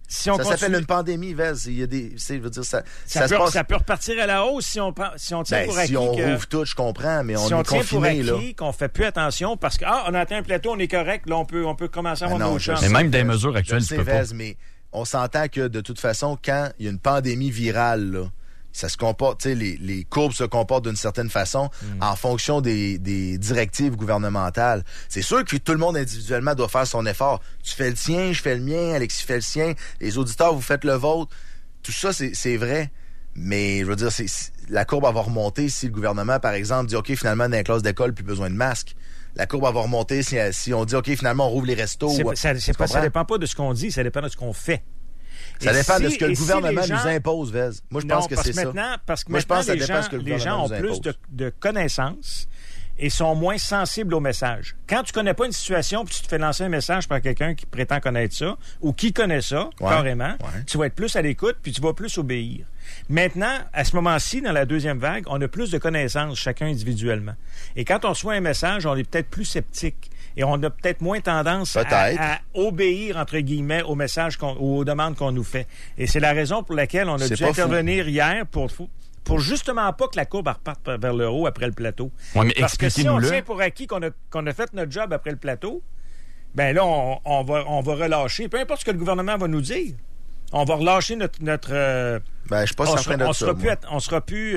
Si on ça continue... s'appelle une pandémie, Vez. Il y a des, je veux dire, ça peut repartir à la hausse si on tient pour acquis. Si on rouvre tout, je comprends, mais si on est tient confiné, pour acquis, qu'on fait plus attention parce que on a atteint un plateau, on est correct, là on peut commencer à avoir nos chances. Mais même des mesures actuelles, tu peux pas. Mais on s'entend que de toute façon, quand il y a une pandémie virale, là, ça se comporte, tu sais, les courbes se comportent d'une certaine façon en fonction des directives gouvernementales. C'est sûr que tout le monde individuellement doit faire son effort. Tu fais le tien, je fais le mien, Alexis fait le sien, les auditeurs, vous faites le vôtre. Tout ça, c'est vrai. Mais, je veux dire, la courbe va remonter si le gouvernement, par exemple, dit « OK, finalement, dans les classes d'école, plus besoin de masques ». La courbe va remonter si on dit « OK, finalement, on rouvre les restos ». Ça dépend pas de ce qu'on dit, ça dépend de ce qu'on fait. Ça dépend de ce que le gouvernement nous impose, Vez. Moi, je pense que c'est ça. Parce que maintenant, les gens ont plus de connaissances et sont moins sensibles au message. Quand tu connais pas une situation puis tu te fais lancer un message par quelqu'un qui prétend connaître ça ou qui connaît ça, carrément, tu vas être plus à l'écoute puis tu vas plus obéir. Maintenant, à ce moment-ci, dans la deuxième vague, on a plus de connaissances chacun individuellement. Et quand on reçoit un message, on est peut-être plus sceptique. Et on a peut-être moins tendance à obéir, entre guillemets, aux messages ou aux demandes qu'on nous fait. Et c'est la raison pour laquelle on a dû intervenir hier pour justement pas que la courbe reparte vers le haut après le plateau. Ouais, mais parce que si on tient pour acquis qu'on a fait notre job après le plateau, ben là, on va relâcher. Peu importe ce que le gouvernement va nous dire. On va relâcher notre je suis pas certain de ça. On sera plus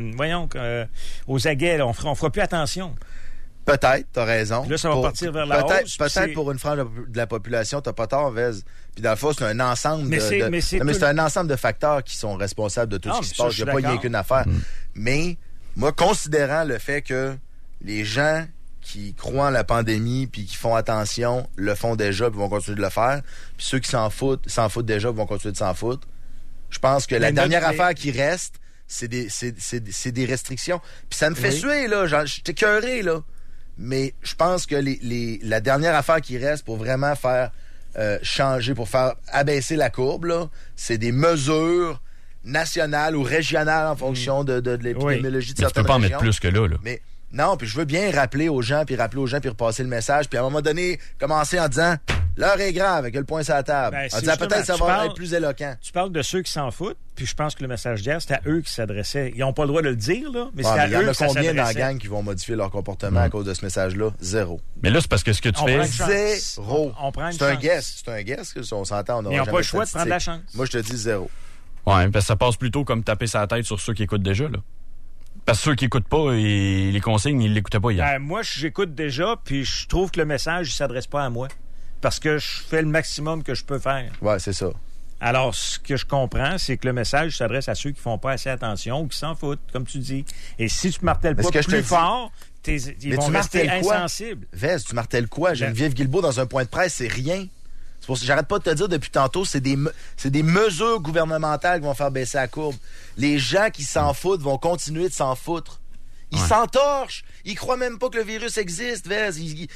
aux aguets. Là, on fera plus attention. Peut-être, t'as raison. Là, ça va partir vers la hausse. Peut-être pour une frange de la population, t'as pas tort, Vez. Puis dans le fond, c'est un ensemble c'est un ensemble de facteurs qui sont responsables de tout ce qui se passe. Il n'y a pas rien qu'une affaire. Mais moi, considérant le fait que les gens qui croient en la pandémie puis qui font attention le font déjà puis vont continuer de le faire. Puis ceux qui s'en foutent déjà vont continuer de s'en foutre. Je pense que la dernière affaire qui reste, c'est des restrictions. Puis ça me fait suer, là. J'étais écœuré, là. Mais je pense que la dernière affaire qui reste pour vraiment faire changer, pour faire abaisser la courbe, là, c'est des mesures nationales ou régionales en fonction de l'épidémiologie de certaines régions. Tu peux pas en mettre plus que là. Mais non, puis je veux bien rappeler aux gens, puis repasser le message, puis à un moment donné, commencer en disant « L'heure est grave, avec le poing sur la table. » En disant peut-être ça va être plus éloquent. Tu parles de ceux qui s'en foutent, puis je pense que le message d'hier, c'était à eux qui s'adressait. Ils n'ont pas le droit de le dire, là, mais c'est à eux que ça s'adressait. Il y en a combien dans la gang qui vont modifier leur comportement à cause de ce message-là? Zéro. Mais là, c'est parce que ce que tu fais... Zéro. C'est un guess. C'est un guess, on s'entend. Ils n'ont pas le choix de prendre la chance. Moi, je te dis zéro. Ouais, parce que ça passe plutôt comme taper sa tête sur ceux qui écoutent déjà, là. Parce que ceux qui n'écoutent pas, les consignes, ils ne l'écoutaient pas hier. Moi, j'écoute déjà, puis je trouve que le message ne s'adresse pas à moi. Parce que je fais le maximum que je peux faire. Ouais, c'est ça. Alors, ce que je comprends, c'est que le message s'adresse à ceux qui font pas assez attention ou qui s'en foutent, comme tu dis. Et si tu martèles pas plus fort, ils vont rester insensibles. Vez, tu martèles quoi? Geneviève Guilbeault, dans un point de presse, c'est rien. J'arrête pas de te dire depuis tantôt, c'est des mesures gouvernementales qui vont faire baisser la courbe. Les gens qui s'en foutent vont continuer de s'en foutre. Ils s'entorchent. Ils croient même pas que le virus existe, Vez.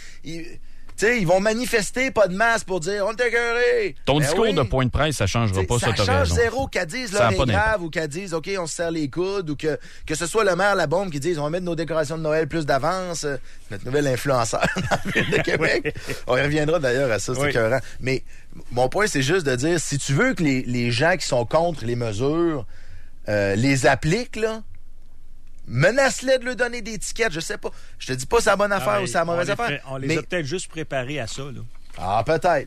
Ils vont manifester, pas de masse pour dire « On est écœurés ». Ton discours de point de presse, ça changera pas, ça t'as raison. Ça change zéro, qu'elle dise l'heure est grave ou qu'elle dise « OK, on se serre les coudes » ou que ce soit le maire, la bombe qui dise « On va mettre nos décorations de Noël plus d'avance ». Notre nouvel influenceur dans la ville de Québec. On y reviendra d'ailleurs à ça, c'est écœurant. Mais mon point, c'est juste de dire, si tu veux que les gens qui sont contre les mesures les appliquent, là, menace-les de leur donner des tickets, je sais pas. Je te dis pas c'est la bonne affaire ou c'est la mauvaise affaire. On les a peut-être juste préparés à ça, là. Ah, peut-être.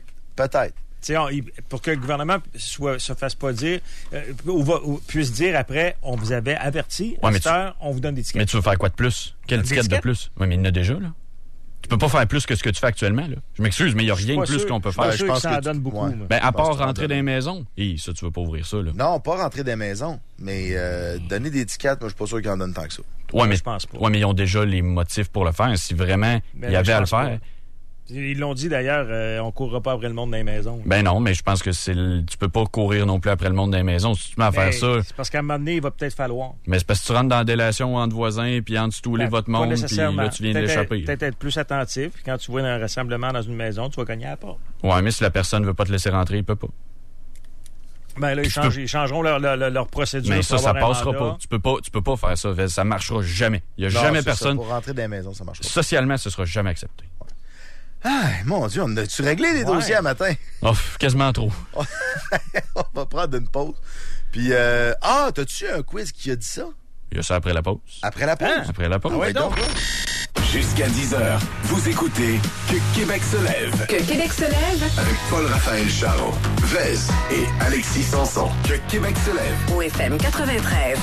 Pour que le gouvernement se fasse pas dire, ou puisse dire après, on vous avait averti, à cette heure, on vous donne des tickets. Mais tu veux faire quoi de plus? Quelle ticket de plus? Oui, mais il y en a déjà, là. Tu peux pas faire plus que ce que tu fais actuellement, là. Je m'excuse, mais il n'y a rien de plus qu'on peut faire. Je pense que ça en donne beaucoup. À part rentrer dans les maisons. Ça, tu veux pas ouvrir ça, là. Non, pas rentrer dans les maisons. Mais donner des tickets, moi, je suis pas sûr qu'ils en donnent tant que ça. Ouais, mais je pense pas. Ouais, mais ils ont déjà les motifs pour le faire. Si vraiment il y avait à le faire. Ils l'ont dit d'ailleurs, on courra pas après le monde dans les maisons. Ben non, mais je pense que tu peux pas courir non plus après le monde dans les maisons. Si tu te mets à faire ça. C'est parce qu'à un moment donné, il va peut-être falloir. Mais c'est parce que tu rentres dans la délation entre voisins, puis entre tous votre monde, puis là, tu viens de l'échapper. Peut-être être plus attentif. Puis quand tu vois un rassemblement dans une maison, tu vas cogner à la porte. Ouais, mais si la personne veut pas te laisser rentrer, il peut pas. Ben là, ils changeront leur procédure. Mais ça passera pas. Tu peux pas faire ça. Ça marchera jamais. Il y a jamais personne. Pour rentrer dans les maisons, ça marchera pas. Socialement, ce sera jamais accepté. Ah, mon Dieu, on a-tu réglé les dossiers à matin? Oh, quasiment trop. On va prendre une pause. Puis, t'as-tu un quiz qui a dit ça? Il y a ça après la pause. Après la pause? Après la pause. Ah ouais, donc. Jusqu'à 10h, vous écoutez Que Québec se lève. Que Québec se lève. Avec Paul-Raphaël Charon, Vez et Alexis Sanson. Que Québec se lève. Au FM 93.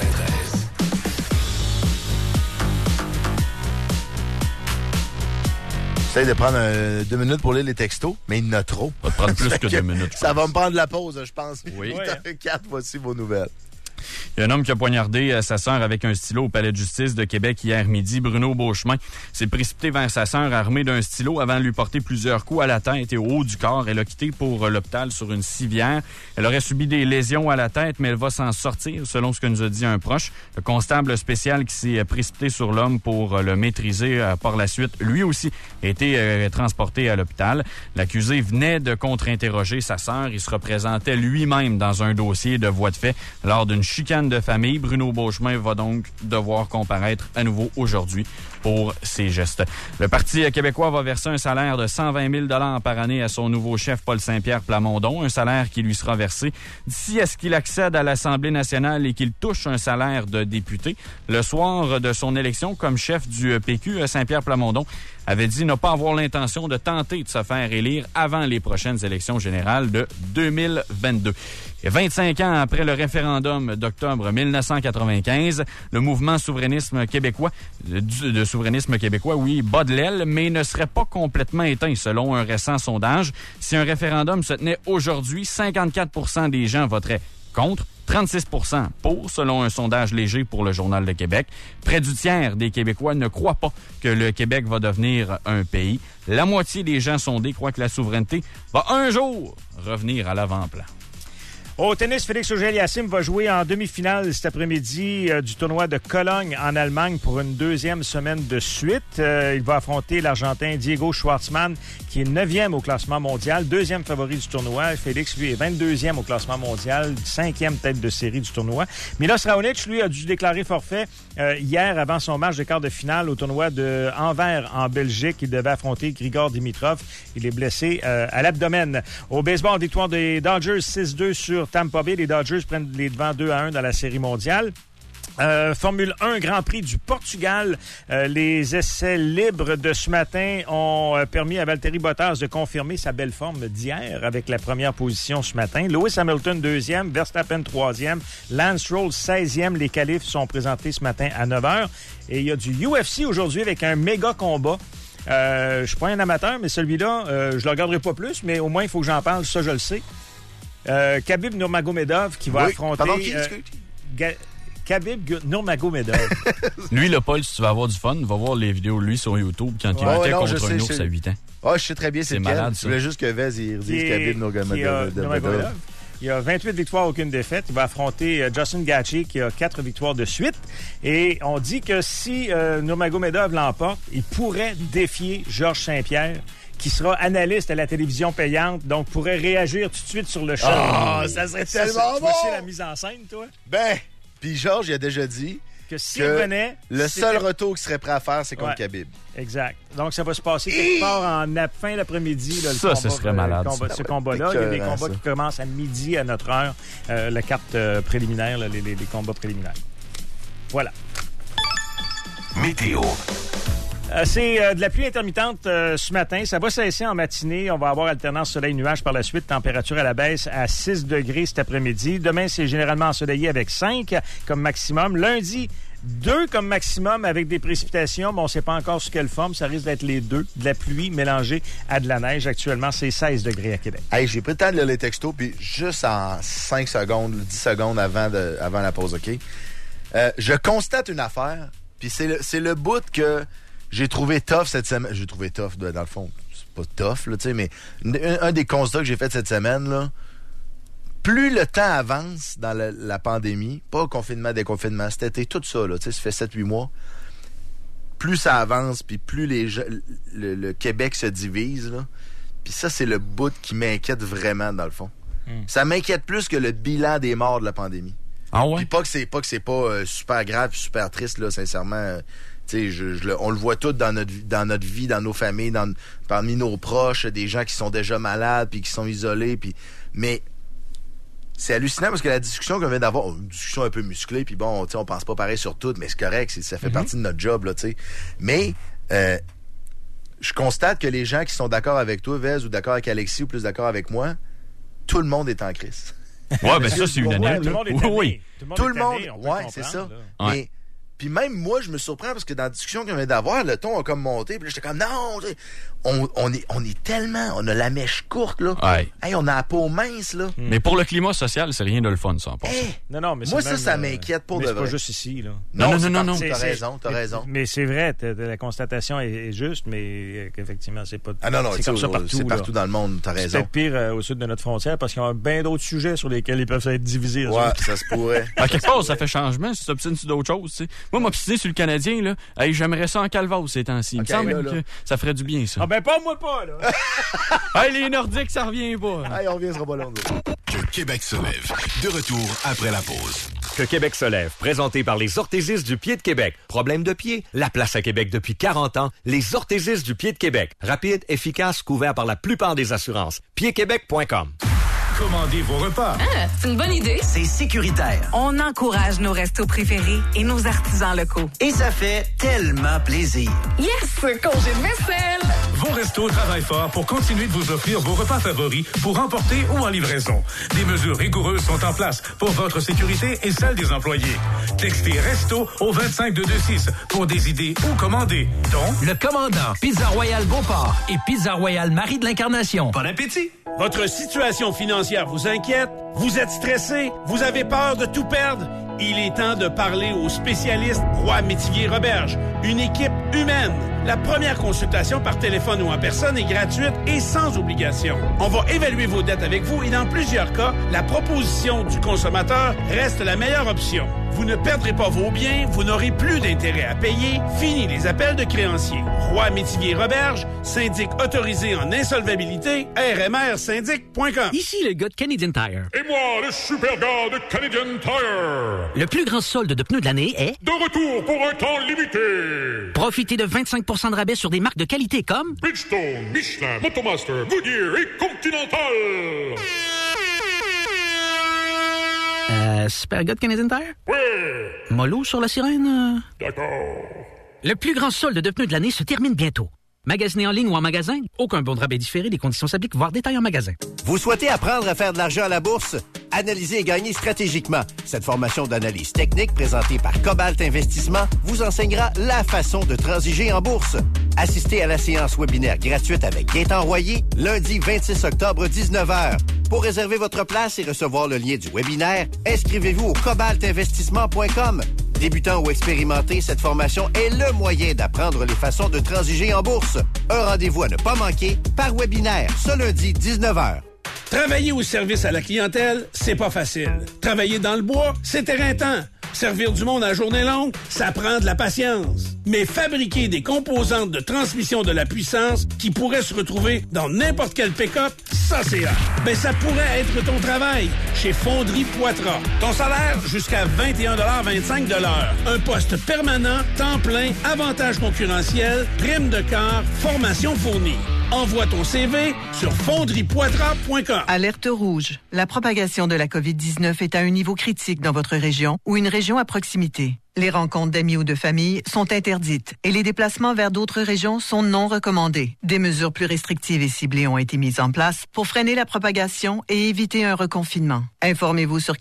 J'essaie de prendre 2 minutes pour lire les textos, mais il y en a trop. Ça va te prendre plus que 2 minutes. Ça va me prendre la pause, je pense. Oui. 8h04, voici vos nouvelles. Il y a un homme qui a poignardé sa sœur avec un stylo au palais de justice de Québec hier midi. Bruno Beauchemin s'est précipité vers sa sœur armée d'un stylo avant de lui porter plusieurs coups à la tête et au haut du corps. Elle a quitté pour l'hôpital sur une civière. Elle aurait subi des lésions à la tête, mais elle va s'en sortir, selon ce que nous a dit un proche. Le constable spécial qui s'est précipité sur l'homme pour le maîtriser par la suite, lui aussi, a été transporté à l'hôpital. L'accusé venait de contre-interroger sa sœur. Il se représentait lui-même dans un dossier de voie de fait lors d'une chicane de famille. Bruno Beauchemin va donc devoir comparaître à nouveau aujourd'hui pour ses gestes. Le Parti québécois va verser un salaire de 120 000 $ par année à son nouveau chef Paul Saint-Pierre Plamondon, un salaire qui lui sera versé d'ici à ce qu'il accède à l'Assemblée nationale et qu'il touche un salaire de député. Le soir de son élection comme chef du PQ, Saint-Pierre Plamondon avait dit ne pas avoir l'intention de tenter de se faire élire avant les prochaines élections générales de 2022. Et 25 ans après le référendum d'octobre 1995, le mouvement souverainisme québécois, de souverainisme québécois, oui, bat de l'aile, mais ne serait pas complètement éteint selon un récent sondage. Si un référendum se tenait aujourd'hui, 54 % des gens voteraient contre, 36 % pour, selon un sondage léger pour le Journal de Québec. Près du tiers des Québécois ne croient pas que le Québec va devenir un pays. La moitié des gens sondés croient que la souveraineté va un jour revenir à l'avant-plan. Au tennis, Félix Auger-Aliassime va jouer en demi-finale cet après-midi du tournoi de Cologne en Allemagne pour une 2e semaine de suite. Il va affronter l'Argentin Diego Schwartzmann, qui est 9e au classement mondial, 2e favori du tournoi. Félix, lui, est 22e au classement mondial, 5e tête de série du tournoi. Milos Raonic, lui, a dû déclarer forfait hier avant son match de quart de finale au tournoi de Anvers en Belgique. Il devait affronter Grigor Dimitrov. Il est blessé à l'abdomen. Au baseball, victoire des Dodgers 6-2 sur Tampa Bay. Les Dodgers prennent les devants 2-1 dans la Série mondiale. Formule 1, Grand Prix du Portugal. Les essais libres de ce matin ont permis à Valtteri Bottas de confirmer sa belle forme d'hier avec la première position ce matin. Lewis Hamilton 2e, Verstappen 3e, Lance Stroll 16e. Les qualifs sont présentés ce matin à 9h. Et il y a du UFC aujourd'hui avec un méga combat. Je suis pas un amateur, mais celui-là, je le regarderai pas plus, mais au moins il faut que j'en parle, ça je le sais. Khabib Nurmagomedov qui va affronter... Pardon, qui? Khabib Nurmagomedov. Lui, le Paul, si tu veux avoir du fun, va voir les vidéos de lui sur YouTube quand il luttait contre un ours à 8 ans. Ah, je sais très bien c'est lequel. Malade, je voulais juste que Vez il redise Khabib Nurmagomedov. Il a 28 victoires, aucune défaite. Il va affronter Justin Gaethje qui a 4 victoires de suite. Et on dit que si Nurmagomedov l'emporte, il pourrait défier Georges Saint-Pierre, qui sera analyste à la télévision payante, donc pourrait réagir tout de suite sur le show. Ah, ça serait tellement bon! C'est la mise en scène, toi? Ben, puis Georges, il a déjà dit que s'il venait... Le seul retour qu'il serait prêt à faire, c'est contre Khabib. Exact. Donc, ça va se passer quelque part en fin d'après-midi. Là, ça, ce serait malade. Ce combat-là. Il y a des combats qui commencent à midi à notre heure. La carte préliminaire, là, les combats préliminaires. Voilà. Météo. C'est de la pluie intermittente ce matin. Ça va cesser en matinée. On va avoir alternance soleil-nuage par la suite. Température à la baisse à 6 degrés cet après-midi. Demain, c'est généralement ensoleillé avec 5 comme maximum. Lundi, 2 comme maximum avec des précipitations, mais on ne sait pas encore sous quelle forme. Ça risque d'être les deux. De la pluie mélangée à de la neige. Actuellement, c'est 16 degrés à Québec. Hey, j'ai pris le temps de lire les textos, puis juste en 5 secondes, 10 secondes avant la pause, OK? Je constate une affaire, puis c'est le bout que... J'ai trouvé tough cette semaine. J'ai trouvé tough, dans le fond. C'est pas tough, là, tu sais, mais un des constats que j'ai fait cette semaine, là, plus le temps avance dans la pandémie, pas confinement, déconfinement, cet été, tout ça, là, tu sais, ça fait 7-8 mois, plus ça avance, puis plus le Québec se divise, là. Puis ça, c'est le bout qui m'inquiète vraiment, dans le fond. Ça m'inquiète plus que le bilan des morts de la pandémie. Ah ouais? Puis pas que c'est pas super grave, super triste, là, sincèrement. Tu sais, on le voit tout dans notre vie, dans nos familles, parmi nos proches, des gens qui sont déjà malades puis qui sont isolés. Mais c'est hallucinant parce que la discussion qu'on vient d'avoir, une discussion un peu musclée, puis bon, tu sais, on pense pas pareil sur tout, mais c'est correct, ça fait partie de notre job, là, tu sais. Mais je constate que les gens qui sont d'accord avec toi, Vez, ou d'accord avec Alexis, ou plus d'accord avec moi, tout le monde est en crise. Ouais, ben ça, c'est unanime. Tout le monde est tanné. Oui. Tout le monde, ouais, c'est ça. Mais puis même moi, je me surprends parce que dans la discussion qu'on vient d'avoir, le ton a comme monté. Puis là, j'étais comme, non, on est tellement, on a la mèche courte, là. Ouais. Hey, on a la peau mince, là. Mais pour le climat social, c'est rien de le fun, ça, en passant. Non, mais moi, c'est ça m'inquiète pour de vrai. C'est pas juste ici, là. Non. T'as raison. Mais c'est vrai, la constatation est juste, mais qu'effectivement, c'est pas... Ah non, c'est comme ça partout. C'est partout dans le monde, t'as raison. C'est peut-être pire au sud de notre frontière parce qu'ils ont bien d'autres sujets sur lesquels ils peuvent être divisés. Ouais, ça se pourrait. À quelque part, ça fait changement si tu t'obstines sur d'autres choses, tu sais. Moi, m'obstiner sur le Canadien, là, hey, j'aimerais ça en Calvados ces temps-ci. Il me semble que ça ferait du bien, ça. Ah ben, pas moi pas, là. Hey, les Nordiques, ça revient pas. Hey, on reviendra pas long. Que Québec se lève. De retour après la pause. Que Québec se lève, présenté par les orthésistes du pied de Québec. Problème de pied? La place à Québec depuis 40 ans. Les orthésistes du pied de Québec. Rapide, efficace, couvert par la plupart des assurances. Piedquebec.com. Commandez vos repas. Ah, c'est une bonne idée. C'est sécuritaire. On encourage nos restos préférés et nos artisans locaux. Et ça fait tellement plaisir. Yes! Congé de vaisselle! Vos restos travaillent fort pour continuer de vous offrir vos repas favoris pour emporter ou en livraison. Des mesures rigoureuses sont en place pour votre sécurité et celle des employés. Textez RESTO au 25226 pour des idées ou commander, dont Le Commandant, Pizza Royale Beauport et Pizza Royale Marie de l'Incarnation. Bon appétit! Votre situation financière vous inquiète? Vous êtes stressé? Vous avez peur de tout perdre? Il est temps de parler aux spécialistes Roy Métivier Roberge, une équipe humaine. La première consultation par téléphone ou en personne est gratuite et sans obligation. On va évaluer vos dettes avec vous et dans plusieurs cas, la proposition du consommateur reste la meilleure option. Vous ne perdrez pas vos biens, vous n'aurez plus d'intérêt à payer. Fini les appels de créanciers. Roy Métivier Roberge, syndic autorisé en insolvabilité, rmrsyndic.com. Ici le gars de Canadian Tire. Et moi, le super gars de Canadian Tire. Le plus grand solde de pneus de l'année est... De retour pour un temps limité. Profitez de 25% de rabais sur des marques de qualité comme... Bridgestone, Michelin, Motomaster, Goodyear et Continental. Super gars de Canadian Tire? Oui. Mollo sur la sirène? D'accord. Le plus grand solde de pneus de l'année se termine bientôt. Magasinez en ligne ou en magasin, aucun bon de rabais différé, les conditions s'appliquent, voire détail en magasin. Vous souhaitez apprendre à faire de l'argent à la bourse? Analyser et gagner stratégiquement. Cette formation d'analyse technique présentée par Cobalt Investissement vous enseignera la façon de transiger en bourse. Assistez à la séance webinaire gratuite avec Gaëtan Royer, lundi 26 octobre, 19h. Pour réserver votre place et recevoir le lien du webinaire, inscrivez-vous au cobaltinvestissement.com. Débutant ou expérimenté, cette formation est le moyen d'apprendre les façons de transiger en bourse. Un rendez-vous à ne pas manquer par webinaire, ce lundi 19h. Travailler au service à la clientèle, c'est pas facile. Travailler dans le bois, c'est éreintant. Servir du monde à journée longue, ça prend de la patience. Mais fabriquer des composantes de transmission de la puissance qui pourraient se retrouver dans n'importe quel pick-up, ça c'est hot. Ben ça pourrait être ton travail chez Fonderie Poitras. Ton salaire jusqu'à 21,25 $. Un poste permanent, temps plein, avantages concurrentiels, prime de quart, formation fournie. Envoie ton CV sur fonderiepoitras.com. Alerte rouge. La propagation de la COVID-19 est à un niveau critique dans votre région ou une région à proximité. Les rencontres d'amis ou de famille sont interdites et les déplacements vers d'autres régions sont non recommandés. Des mesures plus restrictives et ciblées ont été mises en place pour freiner la propagation et éviter un reconfinement. Informez-vous sur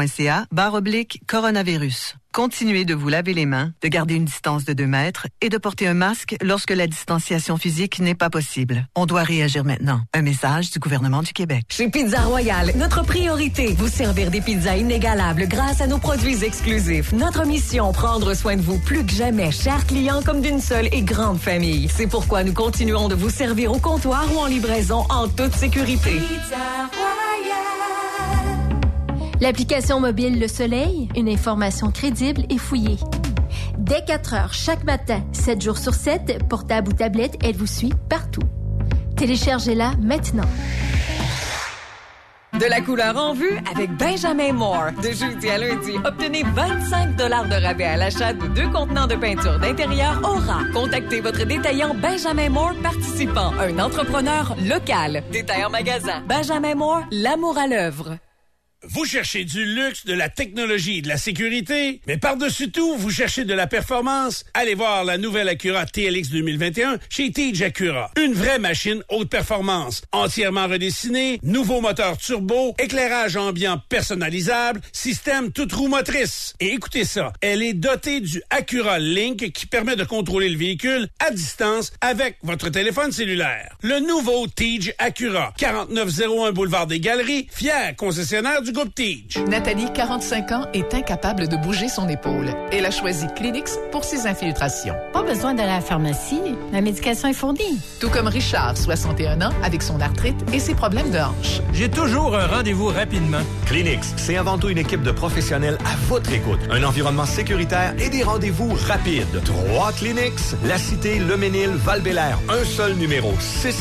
québec.ca/coronavirus. Continuez de vous laver les mains, de garder une distance de 2 mètres et de porter un masque lorsque la distanciation physique n'est pas possible. On doit réagir maintenant. Un message du gouvernement du Québec. Chez Pizza Royale, notre priorité, vous servir des pizzas inégalables grâce à nos produits exclusifs. Notre mission, prendre soin de vous plus que jamais, chers clients, comme d'une seule et grande famille. C'est pourquoi nous continuerons de vous servir au comptoir ou en livraison en toute sécurité. Pizza Royale. L'application mobile Le Soleil, une information crédible et fouillée. Dès 4 heures chaque matin, 7 jours sur 7, portable ou tablette, elle vous suit partout. Téléchargez-la maintenant. De la couleur en vue avec Benjamin Moore. De jeudi à lundi, obtenez 25 $ de rabais à l'achat de 2 contenants de peinture d'intérieur Aura. Contactez votre détaillant Benjamin Moore participant, un entrepreneur local. Détaillant magasin. Benjamin Moore, l'amour à l'œuvre. Vous cherchez du luxe, de la technologie et de la sécurité, mais par-dessus tout, vous cherchez de la performance? Allez voir la nouvelle Acura TLX 2021 chez Tige Acura. Une vraie machine haute performance, entièrement redessinée, nouveau moteur turbo, éclairage ambiant personnalisable, système toute roue motrice. Et écoutez ça, elle est dotée du Acura Link qui permet de contrôler le véhicule à distance avec votre téléphone cellulaire. Le nouveau Tige Acura, 4901 boulevard des Galeries, fier concessionnaire du groupe Tige. Nathalie, 45 ans, est incapable de bouger son épaule. Elle a choisi Kleenex pour ses infiltrations. Pas besoin d'aller à la pharmacie. La médication est fournie. Tout comme Richard, 61 ans, avec son arthrite et ses problèmes de hanche. J'ai toujours un rendez-vous rapidement. Kleenex, c'est avant tout une équipe de professionnels à votre écoute. Un environnement sécuritaire et des rendez-vous rapides. 3 Kleenex, La Cité, Le Ménil, Val-Bélair. Un seul numéro,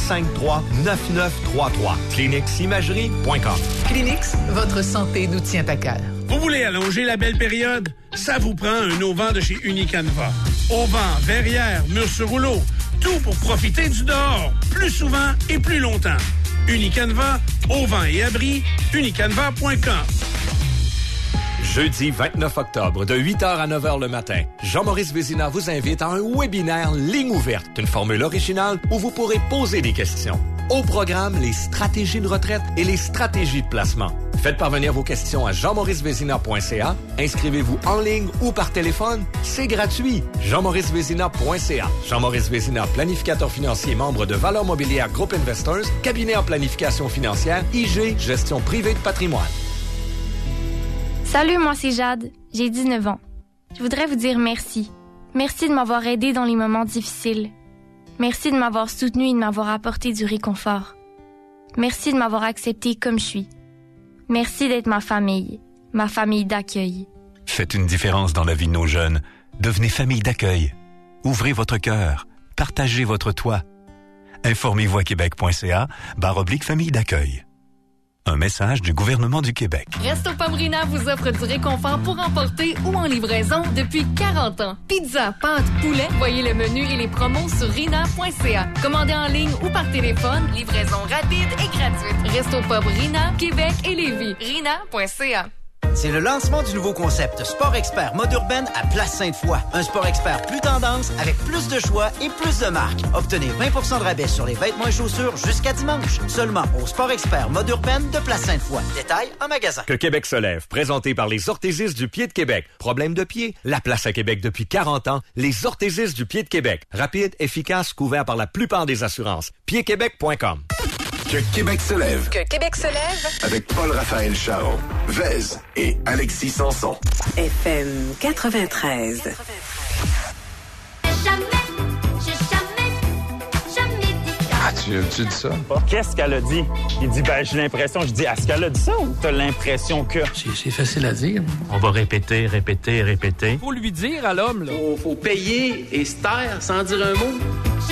653-9933. KleenexImagerie.com. Kleenex, votre santé nous tient à cœur. Vous voulez allonger la belle période? Ça vous prend un auvent de chez Unicanva. Auvent, verrière, murs sur rouleau. Tout pour profiter du dehors, plus souvent et plus longtemps. Unicanva, auvent et abri, unicanva.com. Jeudi 29 octobre, de 8h à 9h le matin, Jean-Maurice Vézina vous invite à un webinaire ligne ouverte, une formule originale où vous pourrez poser des questions. Au programme, les stratégies de retraite et les stratégies de placement. Faites parvenir vos questions à jean-mauricevézina.ca. Inscrivez-vous en ligne ou par téléphone. C'est gratuit. jean-mauricevézina.ca. Jean-Maurice Vézina, planificateur financier, membre de Valeurs Mobilières Group Investors, cabinet en planification financière, IG, gestion privée de patrimoine. Salut, moi c'est Jade. J'ai 19 ans. Je voudrais vous dire merci. Merci de m'avoir aidé dans les moments difficiles. Merci de m'avoir soutenu et de m'avoir apporté du réconfort. Merci de m'avoir accepté comme je suis. Merci d'être ma famille d'accueil. Faites une différence dans la vie de nos jeunes. Devenez famille d'accueil. Ouvrez votre cœur. Partagez votre toit. Informez-vous à québec.ca/famille d'accueil. Un message du gouvernement du Québec. Resto Pomme Rina vous offre du réconfort pour emporter ou en livraison depuis 40 ans. Pizza, pâtes, poulet, voyez le menu et les promos sur rina.ca. Commandez en ligne ou par téléphone, livraison rapide et gratuite. Resto Pomme Rina, Québec et Lévis. rina.ca. C'est le lancement du nouveau concept Sport Expert mode urbaine à Place Sainte-Foy. Un Sport Expert plus tendance, avec plus de choix et plus de marques. Obtenez 20 de rabais sur les vêtements et chaussures jusqu'à dimanche. Seulement au Sport Expert mode urbaine de Place Sainte-Foy. Détails en magasin. Que Québec se lève, présenté par les orthésistes du pied de Québec. Problème de pied? La place à Québec depuis 40 ans. Les orthésistes du pied de Québec. Rapide, efficace, couvert par la plupart des assurances. Piedquebec.com. Que Québec se lève. Que Québec se lève. Avec Paul-Raphaël Charon, Vez et Alexis Sanson. FM 93. Ah, tu dis ça? Qu'est-ce qu'elle a dit? Il dit, j'ai l'impression. Je dis, est-ce qu'elle a dit ça ou t'as l'impression que... C'est facile à dire. On va répéter. Faut lui dire à l'homme, là. Faut payer et se taire sans dire un mot.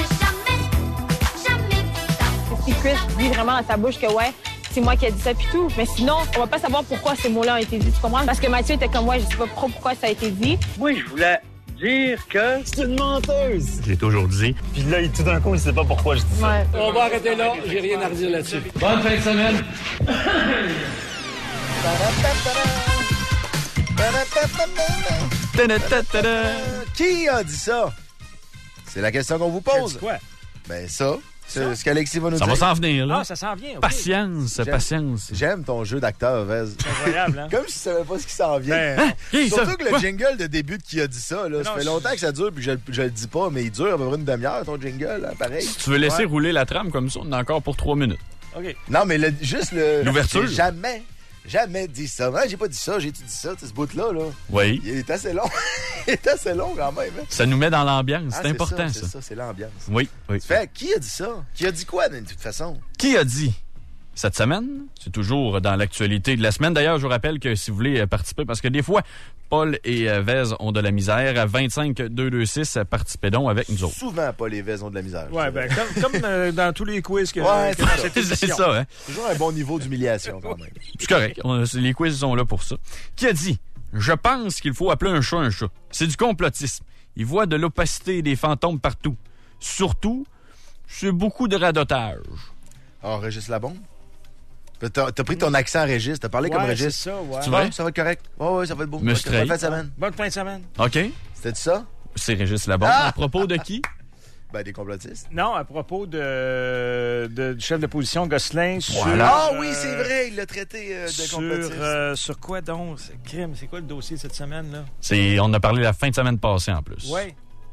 Si Chris dit vraiment à sa bouche que ouais, c'est moi qui ai dit ça puis tout. Mais sinon, on va pas savoir pourquoi ces mots-là ont été dits, tu comprends? Parce que Mathieu était comme moi, je sais pas pourquoi ça a été dit. Moi, je voulais dire que c'est une menteuse. Je l'ai toujours dit. Puis là, tout d'un coup, il sait pas pourquoi je dis ça. Ouais. On va arrêter là, j'ai rien à redire là-dessus. Bonne fin de semaine. Qui a dit ça? C'est la question qu'on vous pose. Quoi? Ben ça. C'est ce qu'Alexis va nous dire. Ça va s'en venir, là. Ah, ça s'en vient. Okay. Patience. J'aime ton jeu d'acteur, Vez. C'est incroyable, hein? Comme si tu savais pas ce qui s'en vient. Surtout que le jingle de début de Qui a dit ça, là, ça fait longtemps que ça dure, puis je le dis pas, mais il dure à peu près une demi-heure, ton jingle, là, pareil. Si tu veux laisser rouler la trame comme ça, on a encore pour 3 minutes. OK. Non, mais juste l'ouverture. J'ai jamais dit ça. Ouais, j'ai pas dit ça, j'ai dit ça, ce bout-là, là. Oui. Il est assez long. Il est assez long quand même. Hein? Ça nous met dans l'ambiance. C'est important, ça. C'est ça, c'est l'ambiance. Oui. Fait, qui a dit ça? Qui a dit quoi, de toute façon? Qui a dit? cette semaine. C'est toujours dans l'actualité de la semaine. D'ailleurs, je vous rappelle que si vous voulez participer, parce que des fois, Paul et Vez ont de la misère. À 25-226, participez donc avec nous autres. Souvent, Paul et Vez ont de la misère. Ouais, ben, comme dans tous les quiz que c'est ça, hein? Toujours un bon niveau d'humiliation, quand même. C'est correct. Les quiz sont là pour ça. Qui a dit « Je pense qu'il faut appeler un chat. C'est du complotisme. Il voit de l'opacité et des fantômes partout. Surtout, c'est beaucoup de radotage. » Ah, Régis Labombe? T'as pris ton accent, Régis. T'as parlé comme Régis. C'est ça, ouais. Tu vois, ça va être correct. Ouais, ça va être beau. Bonne fin de semaine. Bonne fin de semaine. OK. C'était ça? C'est Régis Labombe. À propos de qui? Ben, des complotistes. Non, à propos du chef d'opposition Gosselin sur... Ah oui, c'est vrai, il l'a traité de complotiste. Sur quoi donc? C'est quoi le dossier de cette semaine, là? On en a parlé la fin de semaine passée, en plus. Oui.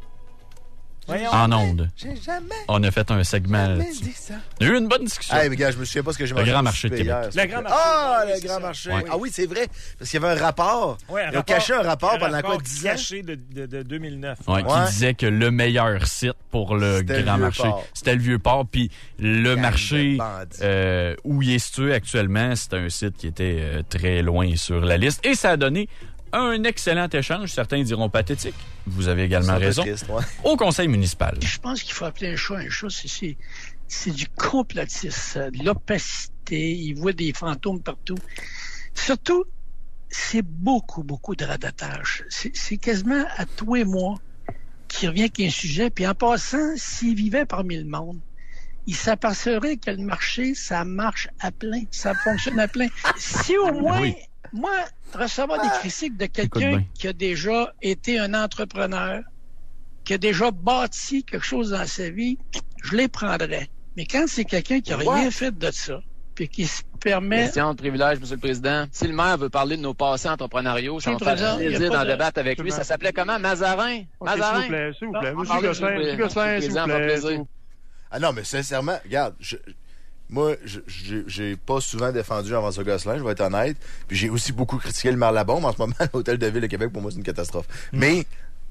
En ondes. J'ai jamais. On a fait un segment là-dessus. On a eu une bonne discussion. Hey, mais gars, je me souviens pas ce que j'ai mangé. Le Grand Marché de Québec. Le Grand Marché. Ah, le Grand Marché. Ouais. Ah oui, c'est vrai. Parce qu'il y avait un rapport. Ouais, Ils ont caché un rapport pendant quoi, 10 ans? Caché de 2009. Ouais, qui disait que le meilleur site pour le Grand Marché, c'était le Vieux-Port. Puis le marché où il est situé actuellement, c'était un site qui était très loin sur la liste. Et ça a donné un excellent échange, certains diront pathétique. Vous avez également raison. Triste, ouais. Au conseil municipal. Je pense qu'il faut appeler un chat, c'est du complotisme, de l'opacité. Il voit des fantômes partout. Surtout, c'est beaucoup de radotage. C'est quasiment à toi et moi qui revient avec un sujet. Puis en passant, s'il vivait parmi le monde, il s'apercevrait que le marché, ça marche à plein. Ça fonctionne à plein. Si au moins... Oui. Moi, recevoir des critiques de quelqu'un qui a déjà été un entrepreneur, qui a déjà bâti quelque chose dans sa vie, je les prendrais. Mais quand c'est quelqu'un qui n'a rien fait de ça, puis qui se permet... Question de privilège, M. le Président. Si le maire veut parler de nos passés entrepreneuriaux, ça va me faire plaisir d'en débattre avec lui. Ça s'appelait comment? Mazarin? Mazarin? S'il vous plaît. Monsieur Gosselin, s'il vous plaît. Ah non, mais sincèrement, regarde, moi, j'ai pas souvent défendu Jean-François Gosselin, je vais être honnête. Puis j'ai aussi beaucoup critiqué le maire Labombe. En ce moment, l'Hôtel de Ville de Québec, pour moi, c'est une catastrophe. Mais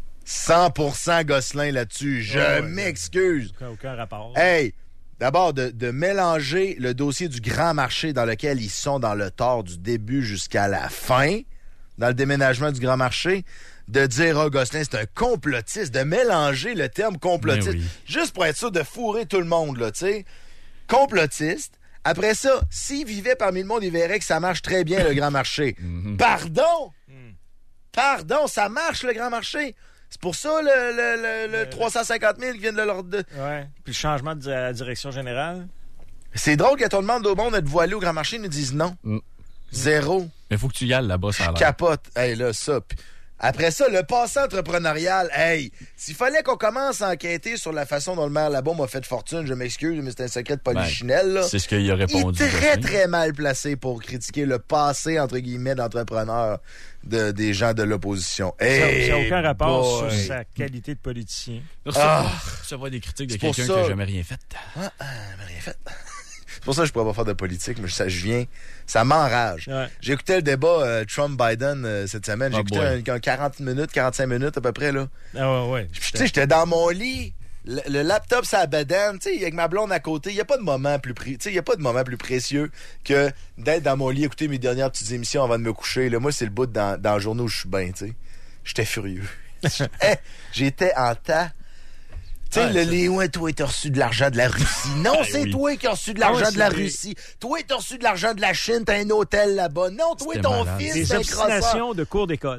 100% Gosselin là-dessus. Je m'excuse. Aucun rapport. Hey, d'abord, de mélanger le dossier du Grand Marché dans lequel ils sont dans le tort du début jusqu'à la fin, dans le déménagement du Grand Marché, de dire, Gosselin, c'est un complotiste, de mélanger le terme complotiste, juste pour être sûr de fourrer tout le monde, là, tu sais. Complotiste. Après ça, s'il vivait parmi le monde, il verrait que ça marche très bien, le Grand Marché. Pardon? Pardon, ça marche, le Grand Marché. C'est pour ça, le 350 000 qui vient de l'ordre de... Ouais. Puis le changement de la direction générale. C'est drôle quand on demande au monde d'être aller au Grand Marché, ils nous disent non. Zéro. Mais faut que tu y ailles là-bas, ça a l'air. Capote. Hey, là, ça... Après ça, le passé entrepreneurial, hey, s'il fallait qu'on commence à enquêter sur la façon dont le maire Labombe a fait de fortune, je m'excuse, mais c'est un secret de polichinelle, là. C'est ce qu'il a répondu. Il est très mal placé pour critiquer le passé, entre guillemets, d'entrepreneur des gens de l'opposition. Hey, ça n'a aucun rapport sur sa qualité de politicien. Ça va des critiques de quelqu'un qui n'a jamais rien fait. Jamais rien fait. C'est pour ça que je pourrais pas faire de politique, mais ça m'enrage. Ouais. J'ai écouté le débat Trump-Biden cette semaine. J'ai écouté un 40 minutes, 45 minutes à peu près, là. Ah ouais. Tu sais, j'étais dans mon lit, le laptop sur la bedaine, tu sais, avec ma blonde à côté. Il n'y a pas de moment plus précieux que d'être dans mon lit, écouter mes dernières petites émissions avant de me coucher. Là, moi, c'est le bout dans la journée où je suis bien, tu sais. J'étais furieux. J'étais en tas. Tu sais, le Léon, toi, t'as reçu de l'argent de la Russie. Non, c'est toi qui as reçu de l'argent de la Russie. Toi, t'as reçu de l'argent de la Chine, t'as un hôtel là-bas. Non, toi, ton fils, c'est un crosseur. Des obstinations de cours d'école.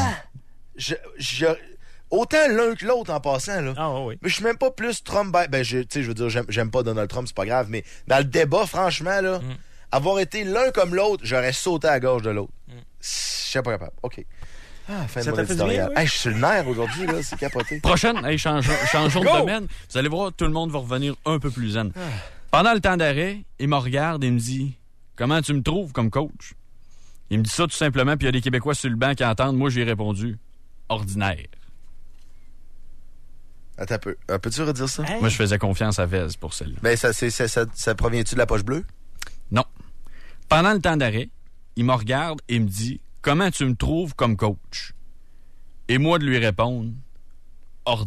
Autant l'un que l'autre en passant, là. Ah oui. Mais je suis même pas plus Trump. Je veux dire, j'aime pas Donald Trump, c'est pas grave, mais dans le débat, franchement, là, avoir été l'un comme l'autre, j'aurais sauté à la gorge de l'autre. Je suis pas capable. OK. Fin de mon éditorial. Je suis sur le nerf aujourd'hui, là, c'est capoté. Prochaine, changeons de domaine. Vous allez voir, tout le monde va revenir un peu plus zen. Pendant le temps d'arrêt, il me regarde et me dit « Comment tu me trouves comme coach? » Il me dit ça tout simplement, puis il y a des Québécois sur le banc qui entendent. Moi, j'ai répondu « Ordinaire. » Attends un peu. Peux-tu redire ça? Moi, je faisais confiance à Vez pour celle-là. Ben, ça provient-tu de la poche bleue? Non. Pendant le temps d'arrêt, il me regarde et me dit « Comment tu me trouves comme coach? » Et moi de lui répondre « Ordinaire. »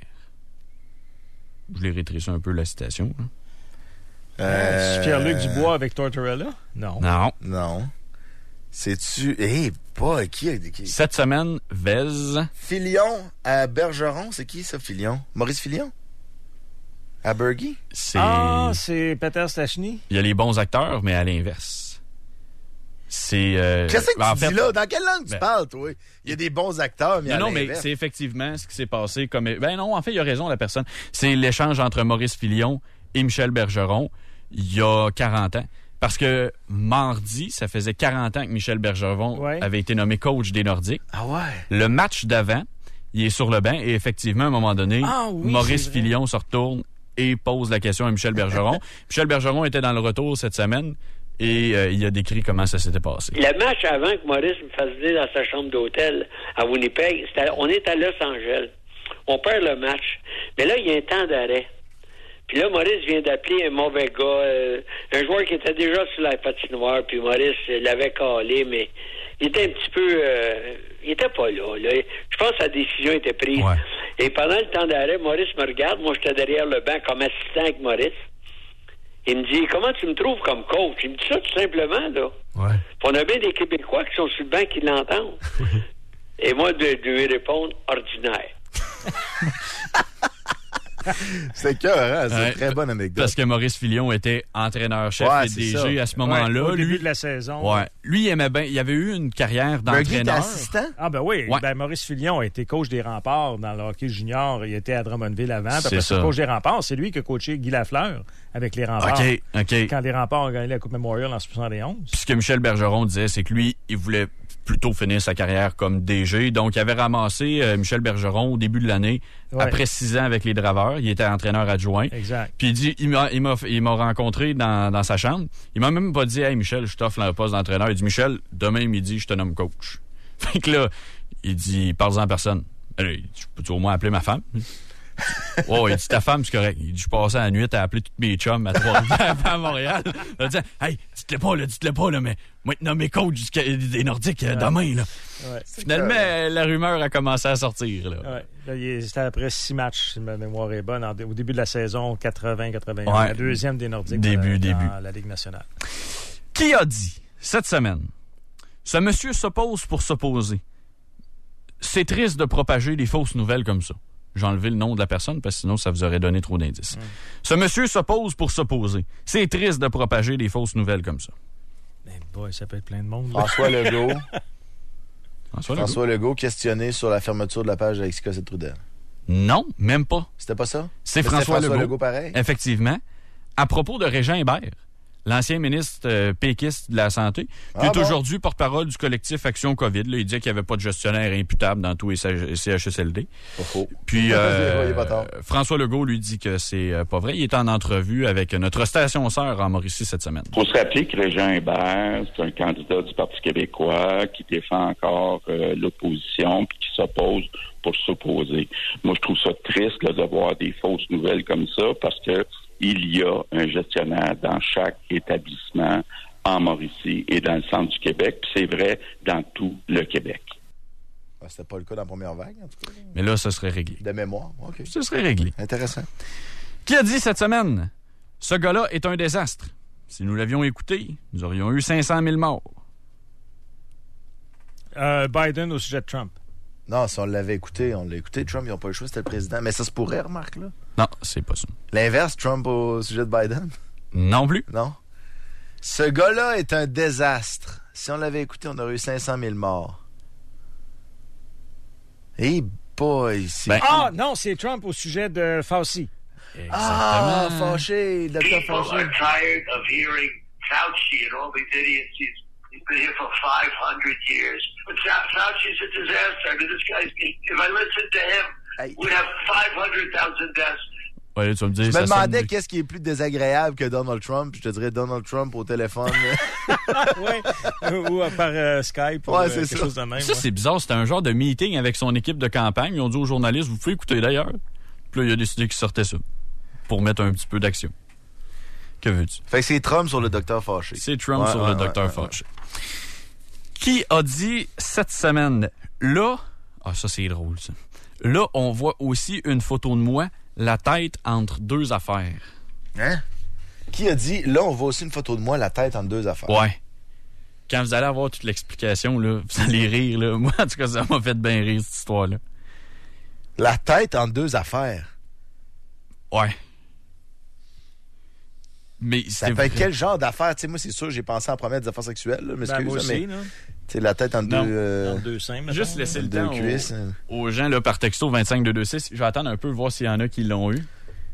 Je l'ai rétréci un peu la citation. Pierre-Luc Dubois avec Tortorella? Non. Non. C'est-tu... qui? Cette semaine, Vez. Filion à Bergeron. C'est qui, ça, Filion? Maurice Filion? À Bergy? C'est Peter Stachny? Il y a les bons acteurs, mais à l'inverse. C'est... Qu'est-ce que tu dis là? Dans quelle langue tu parles, toi? Il y a des bons acteurs, mais Non, mais c'est effectivement ce qui s'est passé comme... non, en fait, il a raison, la personne. C'est l'échange entre Maurice Filion et Michel Bergeron il y a 40 ans. Parce que mardi, ça faisait 40 ans que Michel Bergeron avait été nommé coach des Nordiques. Ah ouais? Le match d'avant, il est sur le banc et effectivement, à un moment donné, Maurice Filion se retourne et pose la question à Michel Bergeron. Michel Bergeron était dans le retour cette semaine et il a décrit comment ça s'était passé. Le match avant que Maurice me fasse venir dans sa chambre d'hôtel à Winnipeg, on est à Los Angeles. On perd le match. Mais là, il y a un temps d'arrêt. Puis là, Maurice vient d'appeler un mauvais gars, un joueur qui était déjà sur la patinoire, puis Maurice l'avait calé, mais il était un petit peu... il était pas là. Je pense que sa décision était prise. Ouais. Et pendant le temps d'arrêt, Maurice me regarde. Moi, j'étais derrière le banc comme assistant avec Maurice. Il me dit, comment tu me trouves comme coach? Il me dit ça tout simplement, là. Ouais. Puis on a bien des Québécois qui sont sur le banc qui l'entendent. Et moi, de lui répondre, ordinaire. C'est cœur, hein? C'est une très bonne anecdote. Parce que Maurice Filion était entraîneur-chef et DG à ce moment-là. Au début de la saison. Ouais. Lui, il aimait bien. Il avait eu une carrière d'entraîneur. Assistant? Ah, ben oui. Ouais. Ben, Maurice Filion a été coach des Remparts dans le hockey junior. Il était à Drummondville avant. Après ça, coach des Remparts. C'est lui qui a coaché Guy Lafleur avec les Remparts. OK. Quand les Remparts ont gagné la Coupe Memorial en 71. Puis ce que Michel Bergeron disait, c'est que lui, il voulait plutôt finir sa carrière comme DG. Donc, il avait ramassé Michel Bergeron au début de l'année, après 6 ans avec les Draveurs. Il était entraîneur adjoint. Exact. Puis il dit, il m'a rencontré dans sa chambre. Il m'a même pas dit, hey Michel, je t'offre le poste d'entraîneur. Il dit, Michel, demain midi, je te nomme coach. Fait que là, il dit, parle-en à personne. Alors, il dit, peux-tu au moins appeler ma femme? Il dit, ta femme, c'est correct. Il dit, je passais la nuit à appeler toutes mes chums à Trois-Rivières à Montréal. Il dit, hey, dites-le pas, là, mais moi, te nommer coach des Nordiques demain, là. Ouais. Finalement, la rumeur a commencé à sortir, là. Ouais. C'était après 6 matchs, si ma mémoire est bonne, au début de la saison 80-81. La deuxième des Nordiques dans la Ligue nationale. Qui a dit, cette semaine, ce monsieur s'oppose pour s'opposer? C'est triste de propager des fausses nouvelles comme ça. J'ai enlevé le nom de la personne parce que sinon, ça vous aurait donné trop d'indices. Ce monsieur s'oppose pour s'opposer. C'est triste de propager des fausses nouvelles comme ça. Mais boy, ça peut être plein de monde. François Legault. François Legault questionné sur la fermeture de la page d'Alexis Cossette-Trudel. Non, même pas. C'était pas ça? C'est François Legault pareil? Effectivement. À propos de Régent Hébert, l'ancien ministre péquiste de la Santé, qui est aujourd'hui porte-parole du collectif Action COVID. Là, il disait qu'il n'y avait pas de gestionnaire imputable dans tous les CHSLD. Puis François Legault lui dit que c'est pas vrai. Il est en entrevue avec notre station sœur en Mauricie cette semaine. Il faut se rappeler que Régent Hébert, c'est un candidat du Parti québécois qui défend encore l'opposition puis qui s'oppose pour s'opposer. Moi, je trouve ça triste là, de voir des fausses nouvelles comme ça parce que il y a un gestionnaire dans chaque établissement en Mauricie et dans le centre du Québec. Puis c'est vrai dans tout le Québec. C'était pas le cas dans la première vague, en tout cas. Mais là, ce serait réglé. De mémoire, OK. Ce serait réglé. Intéressant. Qui a dit cette semaine, ce gars-là est un désastre? Si nous l'avions écouté, nous aurions eu 500 000 morts. Biden au sujet de Trump. Non, si on l'avait écouté, Trump, ils n'ont pas le choix, c'était le président. Mais ça se pourrait, remarque, là. Non, c'est pas ça. L'inverse, Trump au sujet de Biden? Non plus. Non. Ce gars-là est un désastre. Si on l'avait écouté, on aurait eu 500 000 morts. Hey boy, c'est... non, c'est Trump au sujet de Fauci. Exactement. Ah, Fauci, Dr. Fauci. People are tired of hearing Fauci and all these idiots. He's been here for 500 years. But Fauci's a disaster. I mean, this guy's... If I listened to him, we'd have 500,000 deaths. Ouais, tu vas me dire, je me demandais qu'est-ce qui est plus désagréable que Donald Trump. Je te dirais Donald Trump au téléphone. Ou par Skype ou quelque chose de même. Ça, c'est bizarre. C'était un genre de meeting avec son équipe de campagne. Ils ont dit aux journalistes, vous pouvez écouter d'ailleurs. Puis là, il a décidé qu'il sortait ça pour mettre un petit peu d'action. Que veux-tu? Fait que c'est Trump sur le Dr. Fauci. C'est Trump sur le Dr. Fauci. Qui a dit cette semaine, là... Ah, ça, c'est drôle, ça. Là, on voit aussi une photo de moi, la tête entre deux affaires. Hein? qui a dit, là, on voit aussi une photo de moi, la tête entre deux affaires. Ouais. Quand vous allez avoir toute l'explication, là, vous allez rire. Là. Moi, en tout cas, ça m'a fait bien rire, cette histoire-là. La tête entre deux affaires? Ouais. Mais ça fait quel genre d'affaires? Tu sais, moi, c'est sûr, j'ai pensé en premier des affaires sexuelles. Là, moi aussi, mais la tête entre deux seins, maintenant. Juste laisser le temps cuisses, aux gens là, par texto 25226. Je vais attendre un peu, voir s'il y en a qui l'ont eu.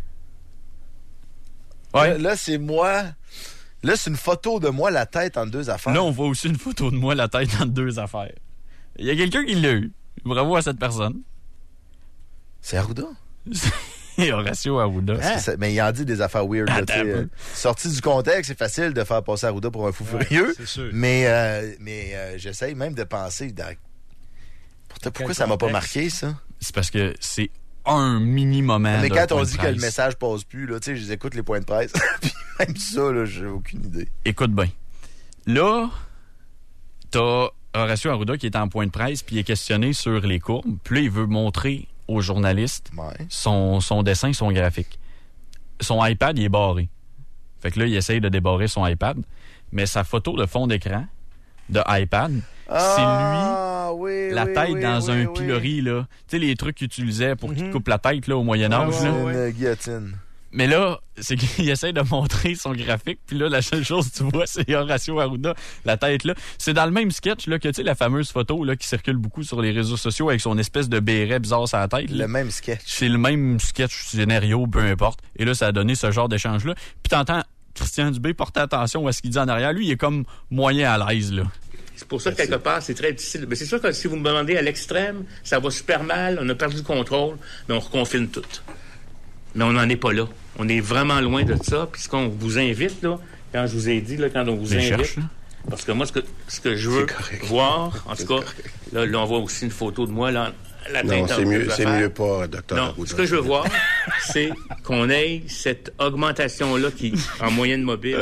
Ouais. Là, c'est moi. Là, c'est une photo de moi, la tête entre deux affaires. Là, on voit aussi une photo de moi, la tête entre deux affaires. Il y a quelqu'un qui l'a eu. Bravo à cette personne. C'est Arruda? C'est Horacio Arruda. Mais il en dit des affaires weird. Sorti du contexte, c'est facile de faire passer Arruda pour un fou furieux. C'est sûr. Mais j'essaye même de penser... Pourquoi ça m'a pas marqué, ça? C'est parce que c'est un mini-moment. Mais quand on dit que le message passe plus, là, je les écoute les points de presse. Puis même ça, là, j'ai aucune idée. Écoute bien. Là, t'as Horacio Arruda qui est en point de presse puis il est questionné sur les courbes. Puis là, il veut montrer aux journalistes son dessin, son graphique. Son iPad, il est barré. Fait que là, il essaye de débarrer son iPad. Mais sa photo de fond d'écran de iPad, c'est lui, la tête dans un pilori, là. Tu sais, les trucs qu'il utilisait pour qu'il te coupe la tête, là, au Moyen-Âge, là. Une guillotine. Mais là, c'est qu'il essaie de montrer son graphique, puis là, la seule chose que tu vois, c'est Horacio Arruda, la tête là. C'est dans le même sketch, là, que tu sais, la fameuse photo, là, qui circule beaucoup sur les réseaux sociaux avec son espèce de béret bizarre sur la tête. Là. Le même sketch. C'est le même sketch, scénario, peu importe. Et là, ça a donné ce genre d'échange-là. Puis t'entends Christian Dubé porter attention à ce qu'il dit en arrière. Lui, il est comme moyen à l'aise, là. C'est pour ça que quelque part, c'est très difficile. Mais c'est sûr que si vous me demandez à l'extrême, ça va super mal, on a perdu le contrôle, mais on reconfine tout. Mais on n'en est pas là. On est vraiment loin de ça. Puis ce qu'on vous invite, là, quand je vous ai dit, là, quand on vous invite, parce que moi, ce que je veux voir, en tout cas, là, on voit aussi une photo de moi, là, la tête. Non, c'est mieux pas, docteur Arruda. Non, ce que je veux voir, c'est qu'on ait cette augmentation-là qui, en moyenne mobile.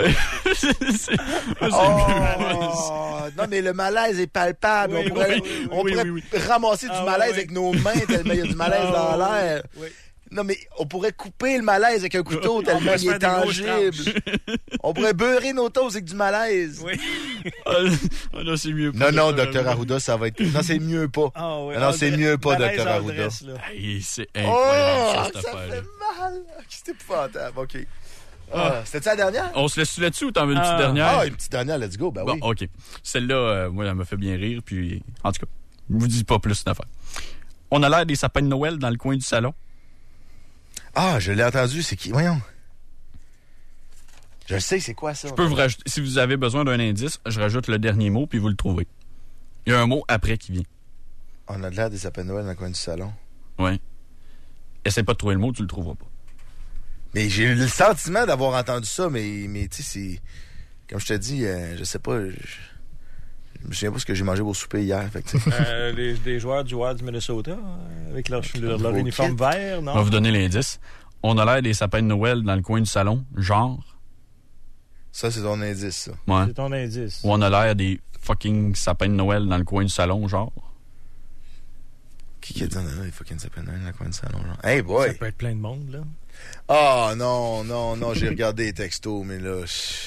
Non, mais le malaise est palpable. On pourrait ramasser du malaise avec nos mains tellement il y a du malaise dans l'air. Non, mais on pourrait couper le malaise avec un couteau tellement il est tangible. On pourrait beurrer nos toasts avec du malaise. Oui. Non, c'est mieux pas. Non, docteur Arruda, ça va être... Non, c'est mieux pas. Non, c'est mieux pas, docteur Arruda. C'est incroyable, ça fait mal. C'est épouvantable. OK. C'était-tu la dernière? On se laisse là-dessus ou t'en veux une petite dernière? Une petite dernière, let's go. Ben oui. OK. Celle-là, moi, elle m'a fait bien rire. Puis, en tout cas, je vous dis pas plus d'affaires. On a l'air des sapins de Noël dans le coin du salon. Ah, je l'ai entendu, c'est qui? Voyons. Je sais, c'est quoi ça? Je peux vous rajouter, si vous avez besoin d'un indice, je rajoute le dernier mot, puis vous le trouvez. Il y a un mot après qui vient. On a l'air des sapins de Noël dans le coin du salon. Oui. Essaie pas de trouver le mot, tu le trouveras pas. Mais j'ai eu le sentiment d'avoir entendu ça, mais tu sais, c'est... Comme je te dis, je sais pas... Je me souviens pas ce que j'ai mangé au souper hier. Des joueurs du Wild du Minnesota, avec leur uniforme vert, non? On va vous donner l'indice. On a l'air des sapins de Noël dans le coin du salon, genre. Ça, c'est ton indice, ça. Ouais. C'est ton indice. Ou on a l'air des fucking sapins de Noël dans le coin du salon, genre. Qui a dit des fucking sapins de Noël dans le coin du salon, genre? Hey, boy! Ça peut être plein de monde, là. Ah, non, j'ai regardé les textos, mais là...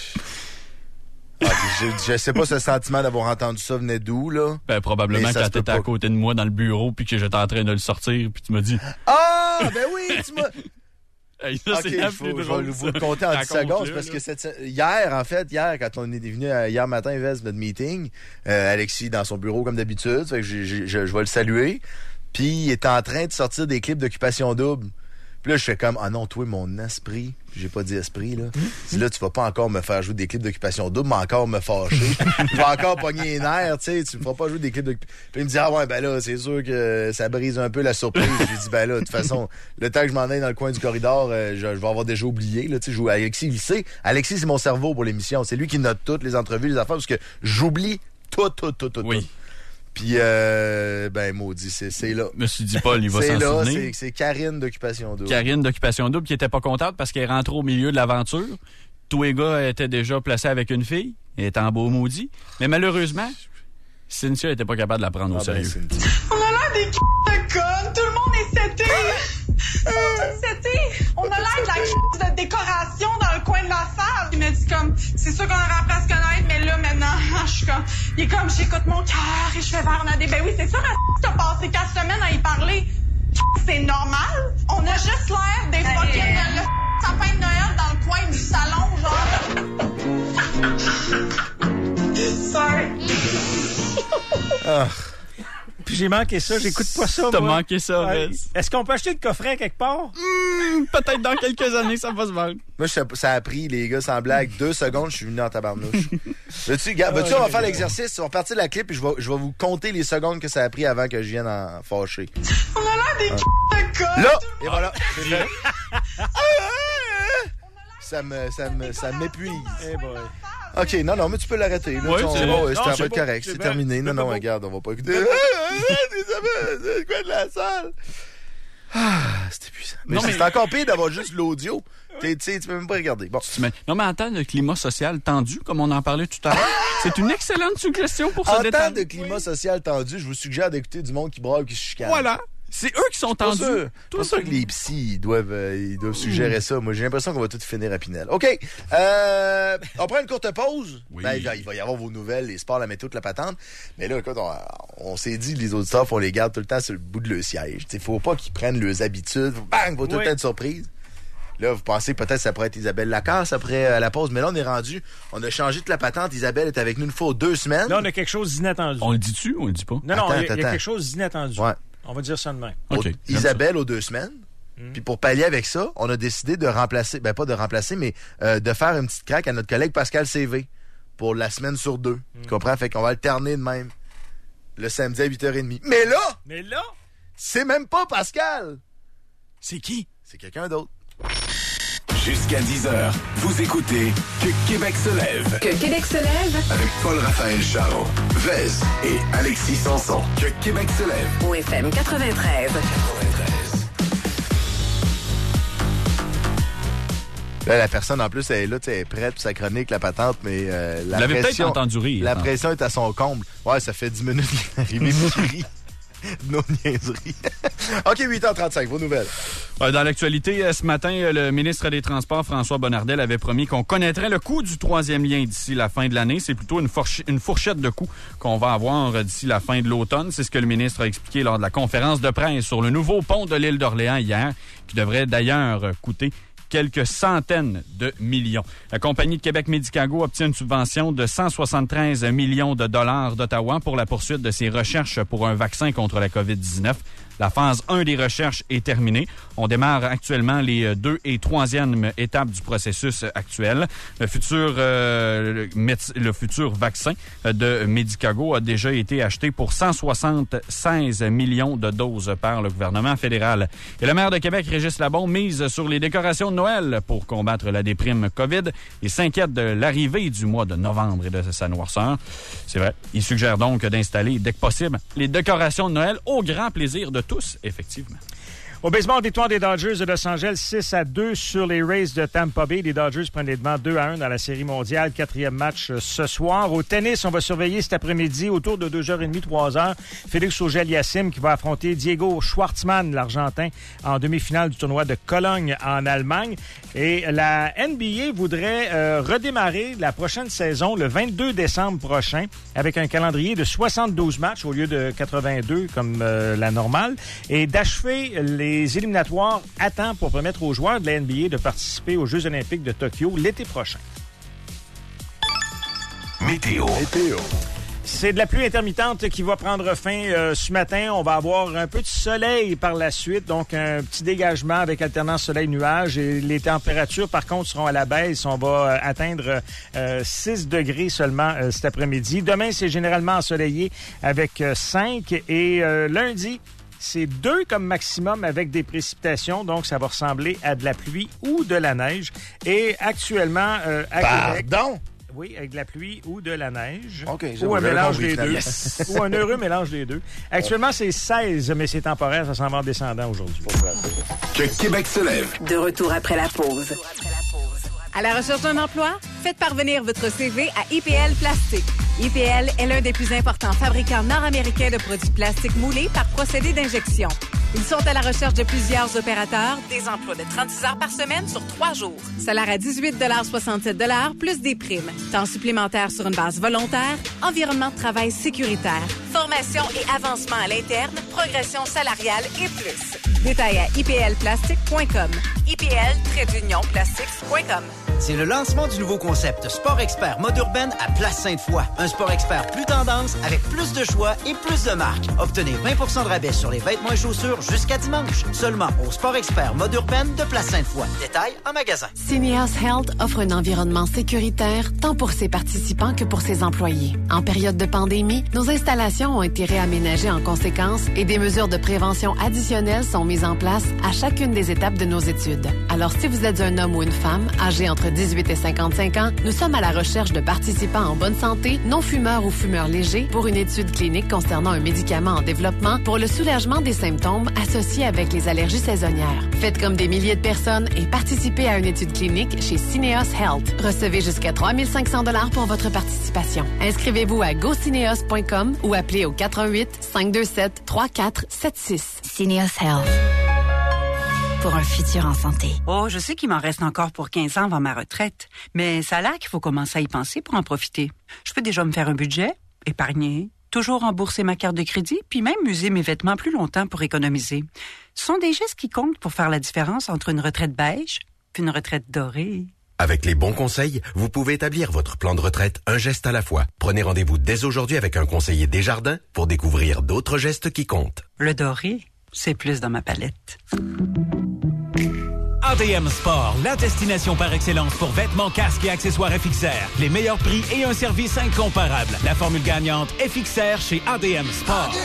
je sais pas ce sentiment d'avoir entendu ça venait d'où, là. Ben, probablement quand t'étais à côté de moi dans le bureau puis que j'étais en train de le sortir puis tu m'as dit... Ah! Ben oui, tu m'as... Hey, ça, OK, je vais vous le compter en 10 secondes parce que hier, quand on est venu hier matin, notre meeting, Alexis dans son bureau comme d'habitude, fait que je vais le saluer, puis il est en train de sortir des clips d'Occupation Double. Puis là, je fais comme, ah non, toi, mon esprit, j'ai pas dit esprit, là. Si là, tu vas pas encore me faire jouer des clips d'Occupation Double, mais encore me fâcher. Tu vas encore pogner les nerfs, tu sais, tu me feras pas jouer des clips d'Occupation. Puis il me dit, ah ouais, ben là, c'est sûr que ça brise un peu la surprise. J'ai dit, ben là, de toute façon, le temps que je m'en aille dans le coin du corridor, je vais avoir déjà oublié, là, tu sais, Alexis, il sait. Alexis, c'est mon cerveau pour l'émission. C'est lui qui note toutes les entrevues, les affaires, parce que j'oublie tout. Oui. Puis, ben, maudit, c'est là. Monsieur Dipol, il va s'en souvenir. C'est Karine d'Occupation Double. Karine d'Occupation Double qui était pas contente parce qu'elle est rentrée au milieu de l'aventure. Tous les gars étaient déjà placés avec une fille. Elle était en beau maudit. Mais malheureusement, Cynthia était pas capable de la prendre au sérieux. On a l'air des de connes. Tout le monde est seté. On a l'air de la de décoration dans le coin coin de la salle. Il m'a dit comme, c'est sûr qu'on aurait appris à se connaître, mais là, maintenant, je suis comme, il est comme, j'écoute mon cœur et je fais varnader. Ben oui, c'est sûr, t'as passé 4 semaines à y parler. C'est normal. On a juste l'air des fucking le sapin de Noël dans le coin du salon, genre. Sorry. Ah. Puis j'ai manqué ça, j'écoute pas ça. T'as moi. manqué ça, Vez. Est-ce qu'on peut acheter le coffret quelque part? Peut-être dans quelques années, ça va se vendre. Moi, ça a pris, les gars, sans blague, 2 secondes, je suis venu en tabarnouche. Veux-tu, on va faire l'exercice, on va partir de la clip et je vais vous compter les secondes que ça a pris avant que je vienne en fâcher. On a l'air des de con. Là! Et voilà. Ça m'épuise. Eh boy. OK, non, mais tu peux l'arrêter. Là, Oui, c'est bon. c'est un peu correct, c'est terminé. Non, regarde, on va pas écouter. C'est quoi de la salle? Ah, c'est épuisant. Mais c'est encore pire d'avoir juste l'audio. Tu peux même pas regarder. Bon. Non, mais en temps de climat social tendu, comme on en parlait tout à l'heure, c'est une excellente suggestion pour se détendre. En temps de climat social tendu, je vous suggère d'écouter du monde qui braille, qui se chicane. Voilà. C'est eux qui sont tendus. C'est pas sûr que les psys, ils doivent suggérer ça. Moi, j'ai l'impression qu'on va tout finir à Pinel. OK. On prend une courte pause. Oui. Ben, il va y avoir vos nouvelles, les sports, la météo, la patente. Mais là, écoute, on s'est dit, les auditeurs, on les garde tout le temps sur le bout de leur siège. Il faut pas qu'ils prennent leurs habitudes. Bang! Va tout le temps être surprise. Là, vous pensez peut-être que ça pourrait être Isabelle Lacasse après la pause. Mais là, on a changé toute la patente. Isabelle est avec nous une fois 2 semaines. Là, on a quelque chose d'inattendu. On le dit-tu ou on le dit pas? Non, il y a quelque chose d'inattendu. Ouais. On va dire ça demain. Okay, Isabelle aux 2 semaines. Puis pour pallier avec ça, on a décidé de remplacer, pas de remplacer, mais de faire une petite craque à notre collègue Pascal CV pour la semaine sur 2. Tu comprends? Fait qu'on va alterner de même le samedi à 8h30. Mais là, c'est même pas Pascal. C'est qui? C'est quelqu'un d'autre. Jusqu'à 10h, vous écoutez Que Québec se lève. Que Québec se lève. Avec Paul-Raphaël Charon, Vez et Alexis Sanson. Que Québec se lève. Au FM 93. Là, la personne, en plus, elle est là, elle est prête pour sa chronique, la patente, mais la pression... peut-être entendu rire. La pression est à son comble. Ouais, ça fait 10 minutes qu'il est arrivé, puis il rit. Nos niaiseries. OK, 8h35, vos nouvelles. Dans l'actualité, ce matin, le ministre des Transports, François Bonnardel, avait promis qu'on connaîtrait le coût du 3e lien d'ici la fin de l'année. C'est plutôt une fourchette de coûts qu'on va avoir d'ici la fin de l'automne. C'est ce que le ministre a expliqué lors de la conférence de presse sur le nouveau pont de l'île d'Orléans hier, qui devrait d'ailleurs coûter quelques centaines de millions. La compagnie de Québec-Médicago obtient une subvention de 173 millions de dollars d'Ottawa pour la poursuite de ses recherches pour un vaccin contre la COVID-19. La phase 1 des recherches est terminée. On démarre actuellement les 2 et 3e étapes du processus actuel. Le futur vaccin de Medicago a déjà été acheté pour 176 millions de doses par le gouvernement fédéral. Et le maire de Québec, Régis Labaume, mise sur les décorations de Noël pour combattre la déprime COVID et s'inquiète de l'arrivée du mois de novembre et de sa noirceur. C'est vrai. Il suggère donc d'installer, dès que possible, les décorations de Noël au grand plaisir de tous, effectivement. Au baseball, victoire des Dodgers de Los Angeles, 6-2 sur les Rays de Tampa Bay. Les Dodgers prennent les devants 2-1 dans la Série mondiale. 4e match ce soir. Au tennis, on va surveiller cet après-midi autour de 2h30, 3h. Félix Auger-Aliassime qui va affronter Diego Schwartzmann, l'Argentin, en demi-finale du tournoi de Cologne en Allemagne. Et la NBA voudrait redémarrer la prochaine saison le 22 décembre prochain avec un calendrier de 72 matchs au lieu de 82 comme la normale et d'achever les éliminatoires à temps pour permettre aux joueurs de la NBA de participer aux Jeux olympiques de Tokyo l'été prochain. Météo. C'est de la pluie intermittente qui va prendre fin ce matin. On va avoir un peu de soleil par la suite, donc un petit dégagement avec alternance soleil-nuage. Et les températures, par contre, seront à la baisse. On va atteindre 6 degrés seulement cet après-midi. Demain, c'est généralement ensoleillé avec 5. Et lundi, c'est 2 comme maximum avec des précipitations, donc ça va ressembler à de la pluie ou de la neige. Et actuellement, à Québec... Pardon? Oui, avec de la pluie ou de la neige. OK, ou un mélange des deux. Yes. Ou un heureux mélange des deux. Actuellement, c'est 16, mais c'est temporaire. Ça s'en va en descendant aujourd'hui. Que Québec se lève. De retour après la pause. À la recherche d'un emploi? Faites parvenir votre CV à IPL Plastique. IPL est l'un des plus importants fabricants nord-américains de produits plastiques moulés par procédé d'injection. Ils sont à la recherche de plusieurs opérateurs, des emplois de 36 heures par semaine sur 3 jours. Salaire à 18,67 plus des primes. Temps supplémentaire sur une base volontaire. Environnement de travail sécuritaire. Formation et avancement à l'interne. Progression salariale et plus. Détails à iplplastics.com. IPL-plastics.com. C'est le lancement du nouveau concept Sport Expert mode urbaine à Place Sainte-Foy. Un Sport Expert plus tendance avec plus de choix et plus de marques. Obtenez 20 de rabais sur les vêtements et chaussures jusqu'à dimanche. Seulement au Sport Expert mode urbaine de Place Sainte-Foy. Détails en magasin. Syneos Health offre un environnement sécuritaire tant pour ses participants que pour ses employés. En période de pandémie, nos installations ont été réaménagées en conséquence et des mesures de prévention additionnelles sont mises en place à chacune des étapes de nos études. Alors si vous êtes un homme ou une femme âgé entre 18 et 55 ans, nous sommes à la recherche de participants en bonne santé, non-fumeurs ou fumeurs légers pour une étude clinique concernant un médicament en développement pour le soulagement des symptômes associés avec les allergies saisonnières. Faites comme des milliers de personnes et participez à une étude clinique chez Syneos Health. Recevez jusqu'à 3 500 $ pour votre participation. Inscrivez-vous à gocineos.com ou appelez au 418-527-3476. Syneos Health. Pour un futur en santé. Oh, je sais qu'il m'en reste encore pour 15 ans avant ma retraite, mais ça a l'air qu'il faut commencer à y penser pour en profiter. Je peux déjà me faire un budget, épargner, toujours rembourser ma carte de crédit, puis même user mes vêtements plus longtemps pour économiser. Ce sont des gestes qui comptent pour faire la différence entre une retraite beige et une retraite dorée. Avec les bons conseils, vous pouvez établir votre plan de retraite un geste à la fois. Prenez rendez-vous dès aujourd'hui avec un conseiller Desjardins pour découvrir d'autres gestes qui comptent. Le doré, c'est plus dans ma palette. ADM Sport, la destination par excellence pour vêtements, casques et accessoires FXR. Les meilleurs prix et un service incomparable. La formule gagnante FXR chez ADM Sport.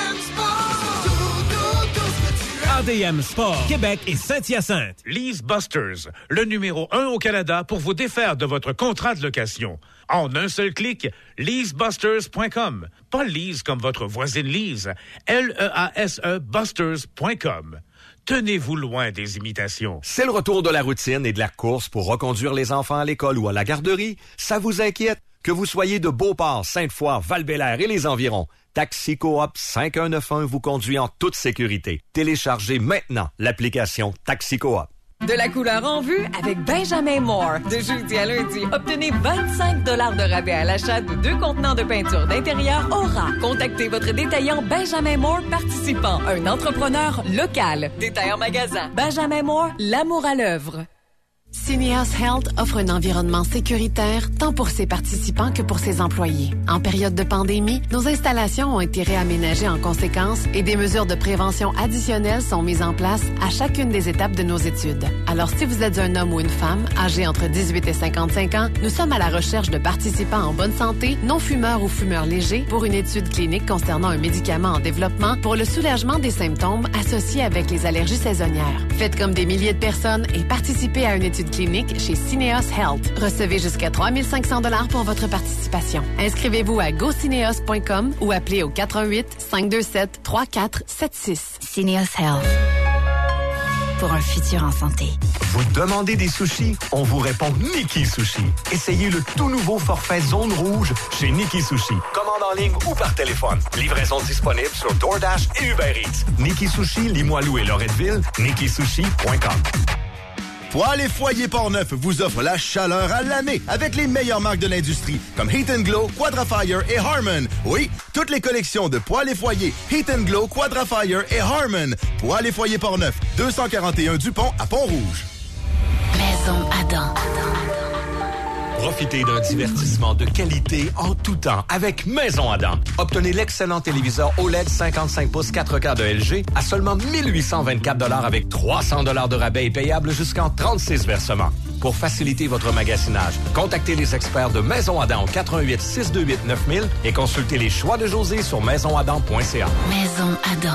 ADM Sport, Québec et Saint-Hyacinthe. Lease Busters, le numéro 1 au Canada pour vous défaire de votre contrat de location. En un seul clic, leasebusters.com. Pas Lise comme votre voisine Lise. L-E-A-S-E Busters.com. Tenez-vous loin des imitations. C'est le retour de la routine et de la course pour reconduire les enfants à l'école ou à la garderie. Ça vous inquiète? Que vous soyez de Beauport, Sainte-Foy, Val-Bélair et les environs, Taxi Coop 5191 vous conduit en toute sécurité. Téléchargez maintenant l'application Taxi Coop. De la couleur en vue avec Benjamin Moore. De jeudi à lundi, obtenez 25 $ de rabais à l'achat de 2 contenants de peinture d'intérieur Aura. Contactez votre détaillant Benjamin Moore participant, un entrepreneur local. Détaillant magasin. Benjamin Moore, l'amour à l'œuvre. Syneos Health offre un environnement sécuritaire tant pour ses participants que pour ses employés. En période de pandémie, nos installations ont été réaménagées en conséquence et des mesures de prévention additionnelles sont mises en place à chacune des étapes de nos études. Alors si vous êtes un homme ou une femme âgé entre 18 et 55 ans, nous sommes à la recherche de participants en bonne santé, non-fumeurs ou fumeurs légers pour une étude clinique concernant un médicament en développement pour le soulagement des symptômes associés avec les allergies saisonnières. Faites comme des milliers de personnes et participez à une étude clinique chez Syneos Health. Recevez jusqu'à 3 500 $ pour votre participation. Inscrivez-vous à gocineos.com ou appelez au 418-527-3476. Syneos Health. Pour un futur en santé. Vous demandez des sushis? On vous répond Niki Sushi. Essayez le tout nouveau forfait Zone Rouge chez Niki Sushi. Commande en ligne ou par téléphone. Livraison disponible sur DoorDash et Uber Eats. Niki Sushi, Limoilou et Loretteville. NikiSushi.com. Poêles et Foyers Portneuf vous offre la chaleur à l'année avec les meilleures marques de l'industrie comme Heat & Glow, Quadrafire et Harmon. Oui, toutes les collections de Poêles et Foyers, Heat & Glow, Quadrafire et Harmon. Poêles et Foyers Portneuf, 241 Dupont à Pont-Rouge. Maison Adam. Profitez d'un divertissement de qualité en tout temps avec Maison Adam. Obtenez l'excellent téléviseur OLED 55 pouces 4K de LG à seulement 1824 $ avec 300 $ de rabais et payable jusqu'en 36 versements. Pour faciliter votre magasinage, contactez les experts de Maison Adam au 418-628-9000 et consultez les choix de José sur maisonadam.ca. Maison Adam.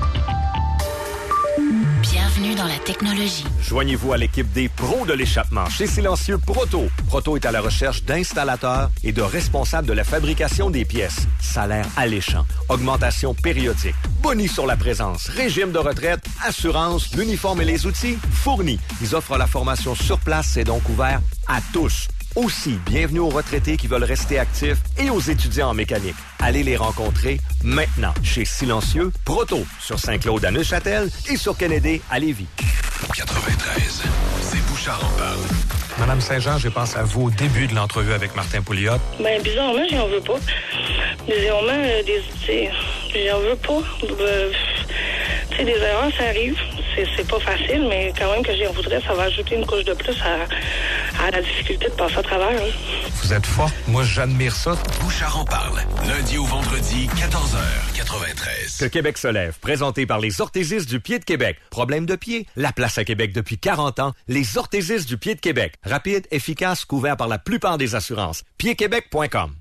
Bienvenue dans la technologie. Joignez-vous à l'équipe des pros de l'échappement chez Silencieux Proto. Proto est à la recherche d'installateurs et de responsables de la fabrication des pièces. Salaire alléchant, augmentation périodique, bonus sur la présence, régime de retraite, assurance, l'uniforme et les outils fournis. Ils offrent la formation sur place, c'est donc ouvert à tous. Aussi, bienvenue aux retraités qui veulent rester actifs et aux étudiants en mécanique. Allez les rencontrer maintenant chez Silencieux, Proto, sur Saint-Claude à Neuchâtel et sur Kennedy à Lévis. 93, c'est Bouchard en parle. Madame Saint-Jean, je pense à vous au début de l'entrevue avec Martin Pouliot. Ben, bizarrement, j'en veux pas. Bizarrement, j'en veux pas. Tu sais, des erreurs, ça arrive. C'est pas facile, mais quand même que j'en voudrais, ça va ajouter une couche de plus à la difficulté de passer à travers. Hein. Vous êtes forte. Moi, j'admire ça. Bouchard en parle. Lundi au vendredi, 14h93. Que Québec se lève. Présenté par les orthésistes du pied de Québec. Problème de pied? La place à Québec depuis 40 ans. Les orthésistes du pied de Québec. Rapide, efficace, couvert par la plupart des assurances. Piedquebec.com.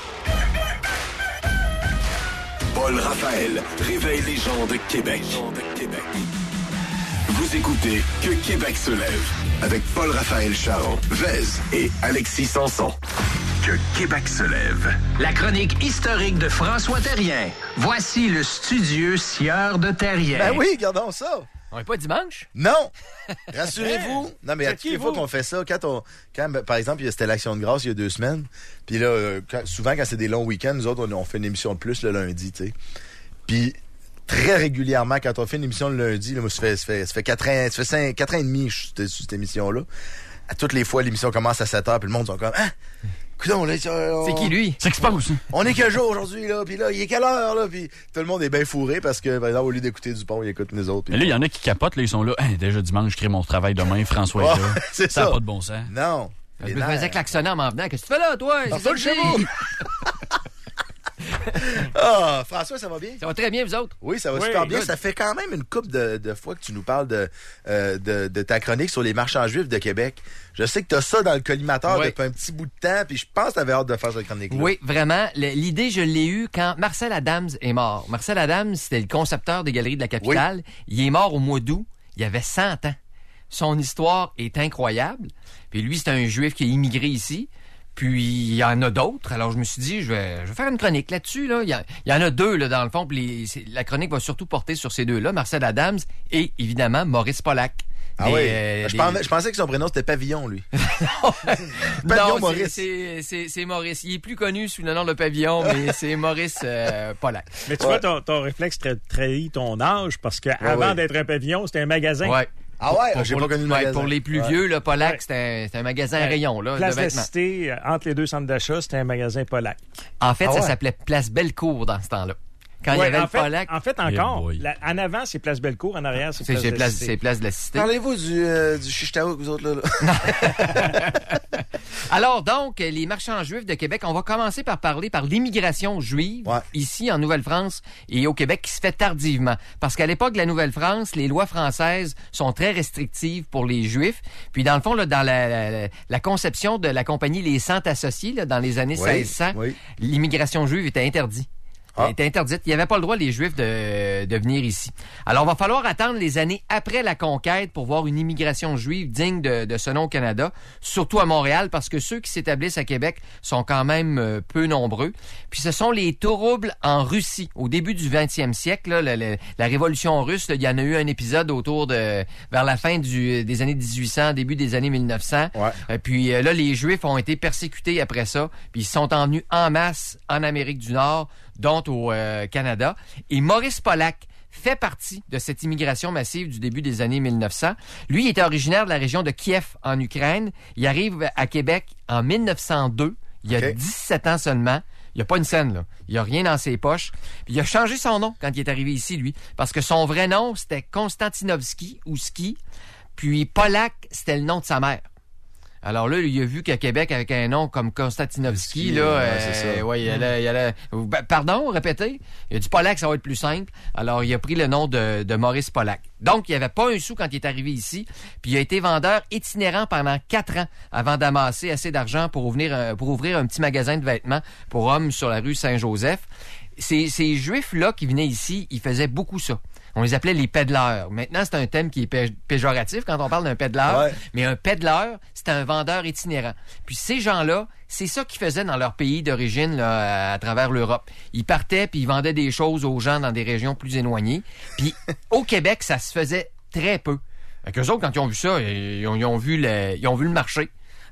Paul Raphaël réveille les gens de Québec. Vous écoutez Que Québec se lève avec Paul Raphaël Charon, Vez et Alexis Sanson. Que Québec se lève. La chronique historique de François Terrien. Voici le studieux sieur de Terrien. Ben oui, regardons ça. On n'est pas dimanche? Non! Rassurez-vous. Non, mais à toutes les fois qu'on fait ça, quand par exemple, c'était l'Action de grâce il y a 2 semaines, puis là, souvent, quand c'est des longs week-ends, nous autres, on fait une émission de plus le lundi, tu sais. Puis, très régulièrement, quand on fait une émission le lundi, là, moi, ça fait 4 ans, ça fait 4 ans et demi sur cette émission-là. À toutes les fois, l'émission commence à 7h, puis le monde sont comme, ah! Coudon, là, c'est qui, lui? C'est expose. On est quel jour aujourd'hui, là? Puis là, il est quelle heure, là? Puis tout le monde est bien fourré parce que, par exemple, au lieu d'écouter Dupont, il écoute nous autres. Puis là, il y en a qui capotent, là, ils sont là. Hey, déjà dimanche, je crée mon travail demain, François est là. C'est ça n'a pas de bon sens. Non. Je me faisais klaxonner en m'en venant. Qu'est-ce que tu fais là, toi? C'est ça le chez vous. Ah, François, ça va bien? Ça va très bien, vous autres? Oui, ça va super bien. Ça fait quand même une couple de fois que tu nous parles de ta chronique sur les marchands juifs de Québec. Je sais que tu as ça dans le collimateur depuis un petit bout de temps, puis je pense que tu avais hâte de faire cette chronique-là. Oui, vraiment. L'idée, je l'ai eue quand Marcel Adams est mort. Marcel Adams, c'était le concepteur des Galeries de la Capitale. Oui. Il est mort au mois d'août. Il avait 100 ans. Son histoire est incroyable. Puis lui, c'est un juif qui est immigré ici. Puis il y en a d'autres. Alors je me suis dit, je vais faire une chronique là-dessus. Là. Il y en a 2 là, dans le fond. Puis la chronique va surtout porter sur ces 2-là, Marcel Adams et évidemment Maurice Pollack. Ah oui, je pensais que son prénom c'était Pavillon, lui. Pavillon Maurice. C'est Maurice. Il est plus connu sous le nom de Pavillon, mais c'est Maurice Pollack. Mais tu vois, ton réflexe trahit ton âge, parce qu'avant d'être un pavillon, c'était un magasin. Ouais. Ah ouais, j'ai pas connu le magasin. Pour les plus vieux, le Pollack, c'était un magasin à rayon là, Place de vêtements. de la Cité, entre les 2 centres d'achat, c'était un magasin Pollack. En fait, ça s'appelait Place Bellecour dans ce temps-là. Quand il y avait le Pollack. En fait, encore. En avant, c'est Place Bellecour. En arrière, c'est Place de la Cité. C'est Place de la Cité. Parlez-vous du Chichetaouk, vous autres, là? Alors, donc, les marchands juifs de Québec, on va commencer par parler par l'immigration juive, ici, en Nouvelle-France et au Québec, qui se fait tardivement. Parce qu'à l'époque de la Nouvelle-France, les lois françaises sont très restrictives pour les Juifs. Puis, dans le fond, là, dans la conception de la compagnie Les Cent Associés, là, dans les années 1600, l'immigration juive était interdite. Elle était interdite. Il n'y avait pas le droit, les Juifs, de venir ici. Alors, il va falloir attendre les années après la conquête pour voir une immigration juive digne de ce nom au Canada, surtout à Montréal, parce que ceux qui s'établissent à Québec sont quand même peu nombreux. Puis ce sont les troubles en Russie. Au début du 20e siècle, là, la révolution russe, il y en a eu un épisode vers la fin des années 1800, début des années 1900. Puis là, les Juifs ont été persécutés après ça, puis ils sont en venus en masse en Amérique du Nord, dont au Canada. Et Maurice Pollack fait partie de cette immigration massive du début des années 1900. Lui, il était originaire de la région de Kiev, en Ukraine. Il arrive à Québec en 1902. Il y a 17 ans seulement. Il n'y a pas une scène, là. Il n'y a rien dans ses poches. Puis il a changé son nom quand il est arrivé ici, lui. Parce que son vrai nom, c'était Konstantinovski ou Ski. Puis Pollack, c'était le nom de sa mère. Alors là, il a vu qu'à Québec, avec un nom comme Konstantinovski, pardon, répétez. Il a dit Pollack, ça va être plus simple. Alors, il a pris le nom de Maurice Pollack. Donc, il n'y avait pas un sou quand il est arrivé ici. Puis, il a été vendeur itinérant pendant 4 ans avant d'amasser assez d'argent pour ouvrir un petit magasin de vêtements pour hommes sur la rue Saint-Joseph. Ces Juifs-là qui venaient ici, ils faisaient beaucoup ça. On les appelait les pédleurs. Maintenant, c'est un thème qui est péjoratif quand on parle d'un pédleur. Mais un pédleur, c'est un vendeur itinérant. Puis ces gens-là, c'est ça qu'ils faisaient dans leur pays d'origine là, à travers l'Europe. Ils partaient puis ils vendaient des choses aux gens dans des régions plus éloignées. Puis au Québec, ça se faisait très peu. Eux autres, quand ils ont vu ça, ils ont vu le marché.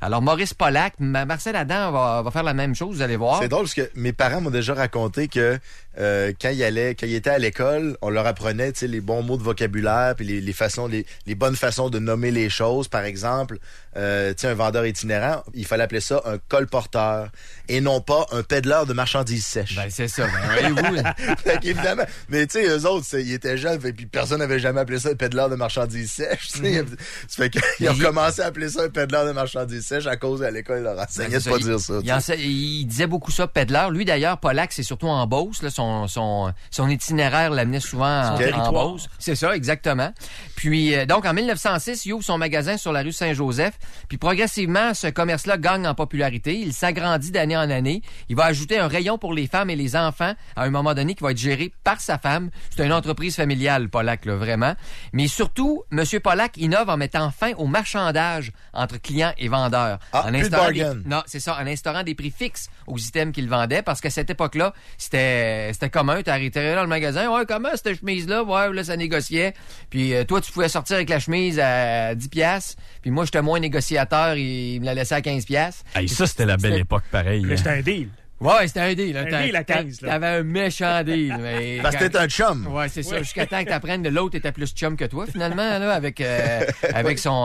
Alors, Maurice Pollack, Marcel Adam va faire la même chose, vous allez voir. C'est drôle parce que mes parents m'ont déjà raconté que quand ils étaient à l'école, on leur apprenait les bons mots de vocabulaire puis les bonnes façons de nommer les choses. Par exemple, un vendeur itinérant, il fallait appeler ça un colporteur et non pas un pédaleur de marchandises sèches. Ben, c'est ça. Ben, voyez-vous. Fait qu'évidemment, mais tu sais, eux autres, ils étaient jeunes et puis personne n'avait jamais appelé ça un pédaleur de marchandises sèches. Ça fait qu'ils ont commencé à appeler ça un pédaleur de marchandises sèches à cause à l'école, ils leur enseignaient de pas dire ça. Il disait beaucoup ça, pédaleur. Lui, d'ailleurs, Pollack, c'est surtout en Beauce. Là, son itinéraire l'amenait souvent en Beauce. C'est ça, exactement. Puis, donc, en 1906, il ouvre son magasin sur la rue Saint-Joseph. Puis, progressivement, ce commerce-là gagne en popularité. Il s'agrandit d'année en année. Il va ajouter un rayon pour les femmes et les enfants à un moment donné qui va être géré par sa femme. C'est une entreprise familiale, Pollack, là, vraiment. Mais surtout, M. Pollack innove en mettant fin au marchandage entre clients et vendeurs. En instaurant des prix fixes aux items qu'il vendait, parce qu'à cette époque-là, c'était commun. T'arrêtais dans le magasin, ouais, comment cette chemise-là? Ouais, là, ça négociait. Puis toi, tu pouvais sortir avec la chemise à 10$. Puis moi, j'étais moins négociateur, il me la laissait à 15$. Hey, ça, c'était la belle époque, pareil. Mais c'était un deal. Ouais, c'était un deal. Un deal à 15. T'avais un méchant deal. Mais parce que t'étais un chum. Ouais, c'est ça. Jusqu'à temps que t'apprennes que l'autre était plus chum que toi, finalement, là, avec son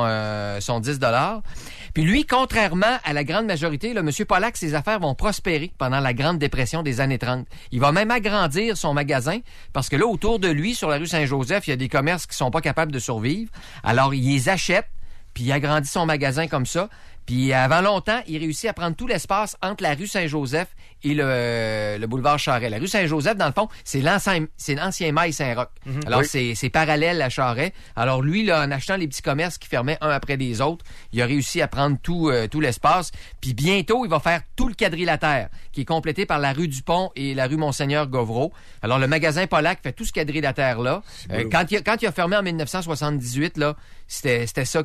10$. Puis lui, contrairement à la grande majorité, là, M. Pollack, ses affaires vont prospérer pendant la Grande Dépression des années 30. Il va même agrandir son magasin parce que là, autour de lui, sur la rue Saint-Joseph, il y a des commerces qui sont pas capables de survivre. Alors, il les achète, puis il agrandit son magasin comme ça. Puis avant longtemps, il réussit à prendre tout l'espace entre la rue Saint-Joseph et le boulevard Charest. La rue Saint-Joseph, dans le fond, c'est l'ancien Mail Saint-Roch. Alors, c'est parallèle à Charest. Alors, lui, là, en achetant les petits commerces qui fermaient un après les autres, il a réussi à prendre tout l'espace. Puis bientôt, il va faire tout le quadrilatère, qui est complété par la rue du Pont et la rue Monseigneur-Gauvreau. Alors, le magasin Pollack fait tout ce quadrilatère-là. Quand il a fermé en 1978, là, c'était ça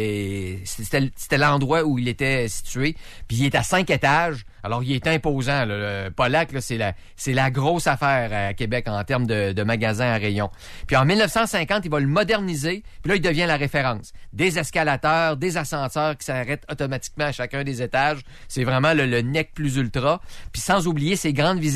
c'était l'endroit où il était situé. Puis il est à 5 étages. Alors, il est imposant. Le Pollack, là, c'est la grosse affaire à Québec en termes de magasins à rayon. Puis en 1950, il va le moderniser. Puis là, il devient la référence. Des escalateurs, des ascenseurs qui s'arrêtent automatiquement à chacun des étages. C'est vraiment le nec plus ultra. Puis sans oublier ses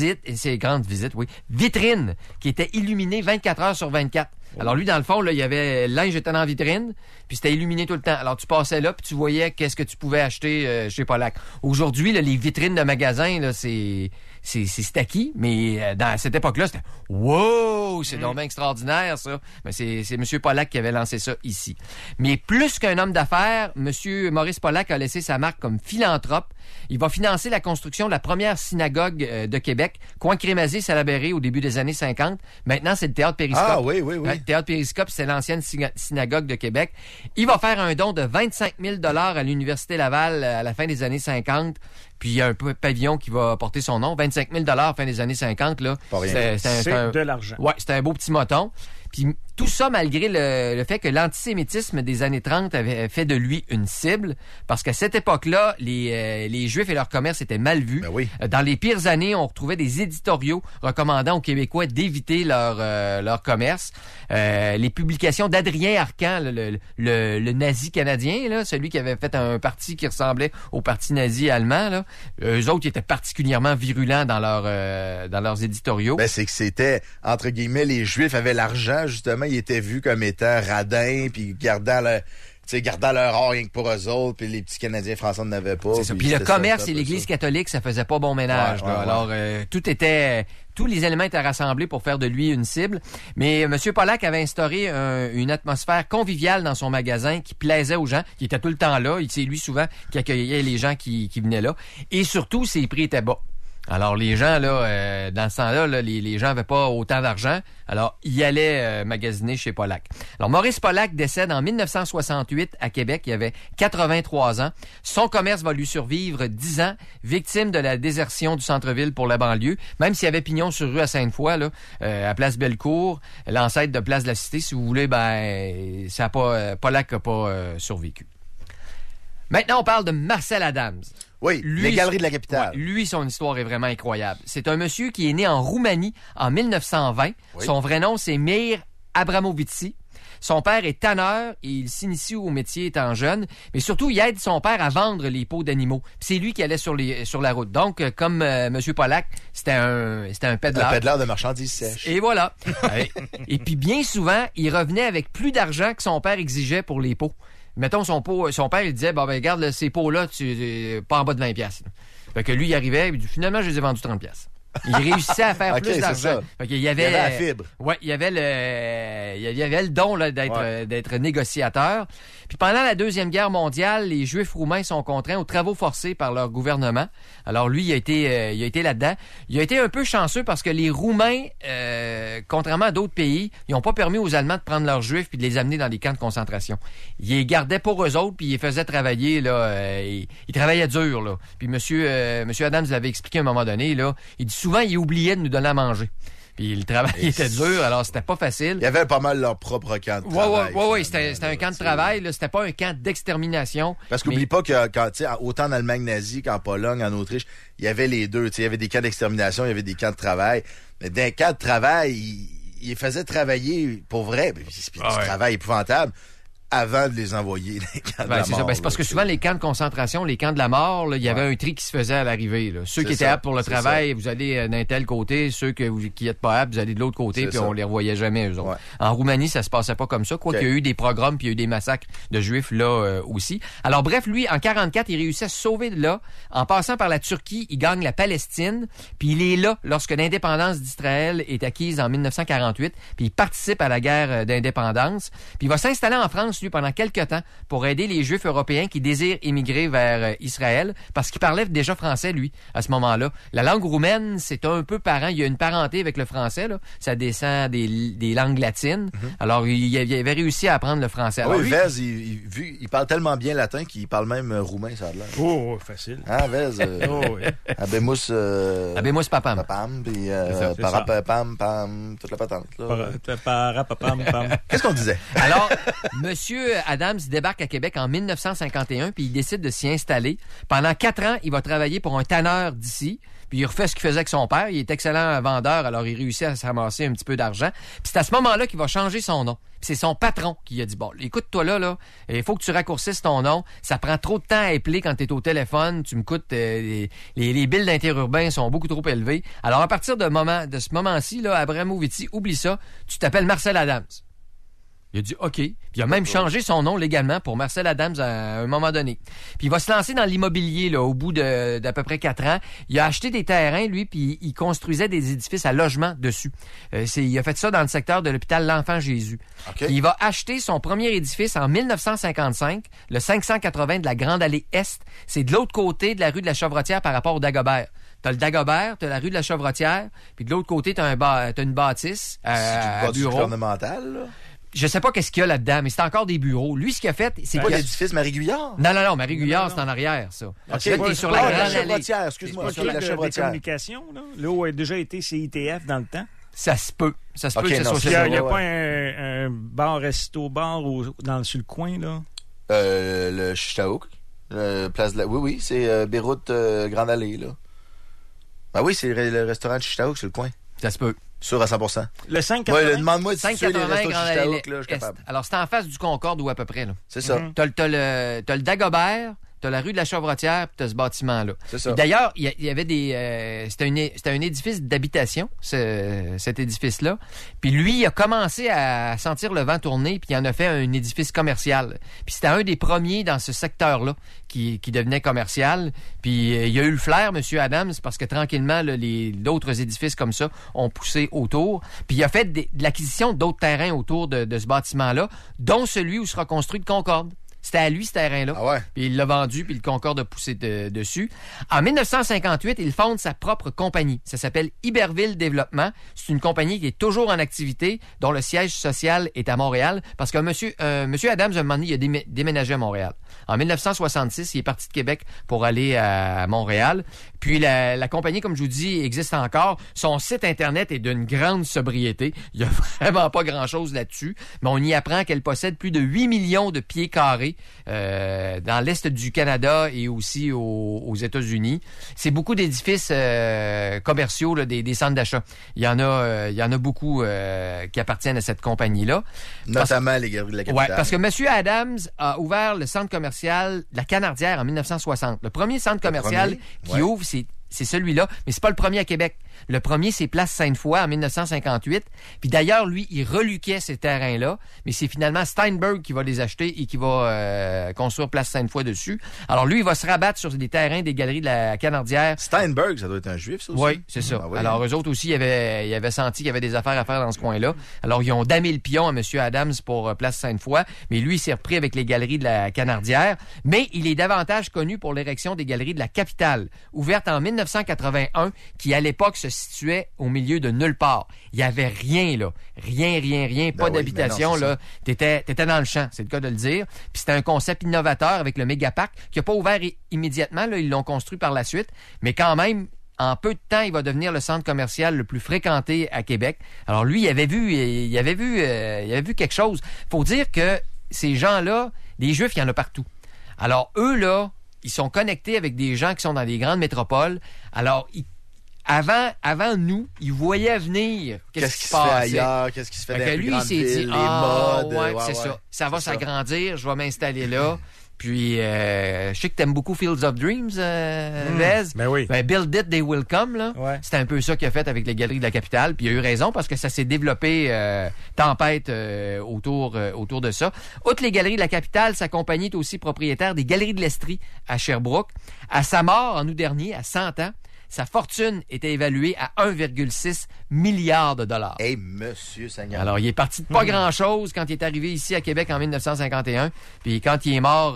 vitrines qui étaient illuminées 24 heures sur 24. Alors lui, dans le fond, là, il y avait le linge était dans la vitrine, puis c'était illuminé tout le temps. Alors tu passais là, puis tu voyais qu'est-ce que tu pouvais acheter chez Pollack. Aujourd'hui, là, les vitrines de magasins, là, c'est acquis, mais dans cette époque-là, c'était « Wow! C'est donc bien extraordinaire, ça! » Mais c'est M. Pollack qui avait lancé ça ici. Mais plus qu'un homme d'affaires, M. Maurice Pollack a laissé sa marque comme philanthrope. Il va financer la construction de la première synagogue de Québec, Coin Crémazie-Salaberry, au début des années 50. Maintenant, c'est le Théâtre Périscope. Ah oui. Le Théâtre Périscope, c'est l'ancienne synagogue de Québec. Il va faire un don de 25 000 $ à l'Université Laval à la fin des années 50. Puis il y a un pavillon qui va porter son nom. 25 000 $ fin des années 50, là. C'est de l'argent. Ouais, c'était un beau petit moton. Puis tout ça malgré le fait que l'antisémitisme des années 30 avait fait de lui une cible, parce qu'à cette époque-là, les Juifs et leur commerce étaient mal vus. Ben oui. Dans les pires années, on retrouvait des éditoriaux recommandant aux Québécois d'éviter leur commerce. Les publications d'Adrien Arcan, le nazi canadien, là, celui qui avait fait un parti qui ressemblait au parti nazi allemand, là, eux autres, ils étaient particulièrement virulents dans leurs éditoriaux. Ben, c'est que c'était, entre guillemets, les Juifs avaient l'argent, justement, ils étaient vus comme étant radins, puis gardant leur or rien que pour eux autres, puis les petits Canadiens français n'avaient pas. C'est ça. Puis le commerce et l'Église catholique, ça faisait pas bon ménage. Ouais. Alors, tous les éléments étaient rassemblés pour faire de lui une cible. Mais M. Pollack avait instauré une atmosphère conviviale dans son magasin qui plaisait aux gens, qui étaient tout le temps là. C'est lui souvent qui accueillait les gens qui venaient là. Et surtout, ses prix étaient bas. Alors, les gens, là, dans ce temps-là, là, les gens n'avaient pas autant d'argent. Alors, ils allaient magasiner chez Pollack. Alors, Maurice Pollack décède en 1968 à Québec. Il avait 83 ans. Son commerce va lui survivre 10 ans, victime de la désertion du centre-ville pour la banlieue. Même s'il y avait pignon sur rue à Sainte-Foy, là, à Place Bellecour, l'ancêtre de Place de la Cité, si vous voulez, Pollack n'a pas survécu. Maintenant, on parle de Marcel Adams. Oui, les Galeries de la Capitale. Ouais, lui, son histoire est vraiment incroyable. C'est un monsieur qui est né en Roumanie en 1920. Oui. Son vrai nom, c'est Mir Abramovici. Son père est tanneur et il s'initie au métier étant jeune. Mais surtout, il aide son père à vendre les peaux d'animaux. Puis c'est lui qui allait sur la route. Donc, comme M. Pollack, c'était un pédaleur. Un pédaleur de marchandises sèches. Et voilà. Et puis bien souvent, il revenait avec plus d'argent que son père exigeait pour les peaux. Mettons, son père, il disait, bon, ben, regarde, ces peaux-là, pas en bas de 20$. Là. Fait que lui, il arrivait, il dit, finalement, je les ai vendus 30$. Il réussissait à faire plus d'argent. Il y avait la fibre. Ouais, il y avait le don là, d'être négociateur. Puis pendant la Deuxième Guerre mondiale, les Juifs roumains sont contraints aux travaux forcés par leur gouvernement. Alors lui, il a été là-dedans. Il a été un peu chanceux parce que les Roumains, contrairement à d'autres pays, ils n'ont pas permis aux Allemands de prendre leurs Juifs puis de les amener dans les camps de concentration. Ils les gardaient pour eux autres puis ils les faisaient travailler là. Ils travaillaient dur là. Puis Monsieur Adams l'avait expliqué à un moment donné là. Il dit souvent, ils oubliaient de nous donner à manger. Puis le travail était dur, alors c'était pas facile. Il y avait pas mal leur propre camp de travail. Oui, c'était un camp de travail, là, c'était pas un camp d'extermination. Parce qu'oublie pas que autant en Allemagne nazie qu'en Pologne, en Autriche, il y avait les deux. Il y avait des camps d'extermination, il y avait des camps de travail. Mais dans les camps de travail, ils les faisaient travailler pour vrai. Puis du travail épouvantable. Avant de les envoyer dans les camps de la mort. C'est parce que souvent, les camps de concentration, les camps de la mort, là, il y avait un tri qui se faisait à l'arrivée. Là. Ceux qui étaient aptes pour le travail, vous allez d'un tel côté. Ceux qui n'êtes pas aptes, vous allez de l'autre côté, puis on les revoyait jamais, eux autres. Ouais. En Roumanie, ça se passait pas comme ça. Quoiqu'il y a eu des pogroms, puis il y a eu des massacres de Juifs là aussi. Alors bref, lui, en 44, il réussit à se sauver de là. En passant par la Turquie, il gagne la Palestine, puis il est là lorsque l'indépendance d'Israël est acquise en 1948, puis il participe à la guerre d'indépendance. Puis il va s'installer en France, lui, pendant quelques temps pour aider les Juifs européens qui désirent émigrer vers Israël parce qu'il parlait déjà français, lui, à ce moment-là. La langue roumaine, c'est un peu parent. Il y a une parenté avec le français, là. Ça descend des langues latines. Mm-hmm. Alors, il avait réussi à apprendre le français. Alors, oui, Vez, il parle tellement bien latin qu'il parle même roumain, ça a l'air. Oh, facile. Ah, Vez. Abemus... Abemus papam. Papam, puis parapapam, pam, toute la patente. Parapapam, pam. Qu'est-ce qu'on disait? Alors, Monsieur Adams débarque à Québec en 1951, puis il décide de s'y installer. Pendant 4 ans, il va travailler pour un tanneur d'ici, puis il refait ce qu'il faisait avec son père. Il est excellent vendeur, alors il réussit à se ramasser un petit peu d'argent. Puis c'est à ce moment-là qu'il va changer son nom. Puis c'est son patron qui a dit, bon, écoute-toi là, il faut que tu raccourcisses ton nom. Ça prend trop de temps à épeler quand t'es au téléphone. Tu me coûtes, les billes d'interurbain sont beaucoup trop élevées. Alors à partir de ce moment-ci, là, Abramovici, oublie ça, tu t'appelles Marcel Adams. Il a dit OK. Puis il a même changé son nom légalement pour Marcel Adams à un moment donné. Puis il va se lancer dans l'immobilier là, au bout d'à peu près 4 ans. Il a acheté des terrains, lui, puis il construisait des édifices à logement dessus. Il a fait ça dans le secteur de l'hôpital L'Enfant Jésus. Okay. Il va acheter son premier édifice en 1955, le 580 de la Grande Allée Est. C'est de l'autre côté de la rue de la Chevrotière par rapport au Dagobert. T'as le Dagobert, t'as la rue de la Chevrotière, puis de l'autre côté, t'as une bâtisse à bureau. C'est gouvernemental, là? Je sais pas qu'est-ce qu'il y a là-dedans, mais c'est encore des bureaux. Lui, ce qu'il a fait, c'est pas l'édifice Marie-Guillard? Non, Marie-Guillard, c'est en arrière, ça. Okay. Là, t'es sur la Grande Allée. Chevrotière, excuse-moi. Sur la Chevrotière. Communication, là où a déjà été CITF dans le temps. Ça se peut. Ça se peut que ça soit. Il n'y a pas un bar-resto-bar sur le coin, là? Le Chistaouk. Place de la... Oui, c'est Beyrouth Grande Allée, là. Ben oui, c'est le restaurant de Chistaouk sur le coin. Ça se peut. Sûr à 100%. Le 580. Ouais, demande-moi de situer les restos de Chistaouk, là, je suis capable. Alors, c'est en face du Concorde ou à peu près, là. C'est ça. T'as le Dagobert, t'as la rue de la Chevrotière, puis t'as ce bâtiment-là. C'est ça. D'ailleurs, il y avait des... C'était un édifice d'habitation, cet édifice-là. Puis lui, il a commencé à sentir le vent tourner, puis il en a fait un édifice commercial. Puis c'était un des premiers dans ce secteur-là qui devenait commercial. Puis il y a eu le flair, M. Adams, parce que tranquillement, d'autres édifices comme ça ont poussé autour. Puis il a fait de l'acquisition d'autres terrains autour de ce bâtiment-là, dont celui où sera construit le Concorde. C'était à lui, ce terrain-là. Ah ouais. Puis il l'a vendu, puis le Concorde a poussé dessus. En 1958, il fonde sa propre compagnie. Ça s'appelle Iberville Développement. C'est une compagnie qui est toujours en activité, dont le siège social est à Montréal, parce que monsieur Adams, un moment donné, il a déménagé à Montréal. En 1966, il est parti de Québec pour aller à Montréal. Puis la compagnie, comme je vous dis, existe encore. Son site Internet est d'une grande sobriété. Il n'y a vraiment pas grand-chose là-dessus. Mais on y apprend qu'elle possède plus de 8 millions de pieds carrés marché dans l'est du Canada et aussi aux États-Unis. C'est beaucoup d'édifices commerciaux, là, des centres d'achat. Il y en a beaucoup qui appartiennent à cette compagnie-là. Notamment les Galeries de la Capitale. Oui, parce que M. Adams a ouvert le centre commercial de la Canardière en 1960. Le premier centre commercial qui ouvre, c'est celui-là, mais c'est pas le premier à Québec. Le premier, c'est Place Sainte-Foy en 1958. Puis d'ailleurs, lui, il reluquait ces terrains-là, mais c'est finalement Steinberg qui va les acheter et qui va construire Place Sainte-Foy dessus. Alors lui, il va se rabattre sur des terrains des Galeries de la Canardière. Steinberg, ça doit être un juif, ça aussi? Oui, c'est ça. Ah, oui. Alors eux autres aussi, ils avaient senti qu'il y avait des affaires à faire dans ce coin-là. Alors ils ont damé le pion à M. Adams pour Place Sainte-Foy, mais lui, il s'est repris avec les Galeries de la Canardière. Mais il est davantage connu pour l'érection des Galeries de la Capitale, ouverte en 1981, qui à l'époque se situait au milieu de nulle part. Il y avait rien, là. Rien. Pas d'habitation, là. T'étais dans le champ, c'est le cas de le dire. Puis c'était un concept innovateur avec le Mégaparc qui n'a pas ouvert immédiatement, là. Ils l'ont construit par la suite. Mais quand même, en peu de temps, il va devenir le centre commercial le plus fréquenté à Québec. Alors lui, il avait vu quelque chose. Faut dire que ces gens-là, les Juifs, il y en a partout. Alors eux, là, ils sont connectés avec des gens qui sont dans des grandes métropoles. Alors, avant nous, ils voyaient venir qu'est-ce qui se passe ailleurs, qu'est-ce qui se fait dans les grandes villes, les modes. Ouais, c'est ça. Ça va s'agrandir, je vais m'installer là. Puis, je sais que t'aimes beaucoup Fields of Dreams, Vez. Ben oui. Ben, Build It, They Will Come, là. Ouais. C'était un peu ça qu'il a fait avec les Galeries de la Capitale. Puis il a eu raison parce que ça s'est développé tempête autour de ça. Outre les Galeries de la Capitale, sa compagnie est aussi propriétaire des Galeries de l'Estrie à Sherbrooke. À sa mort, en août dernier, à 100 ans, sa fortune était évaluée à 1,6 milliard de dollars. Hey, monsieur Seigneur. Alors, il est parti de pas grand-chose quand il est arrivé ici à Québec en 1951. Puis quand il est mort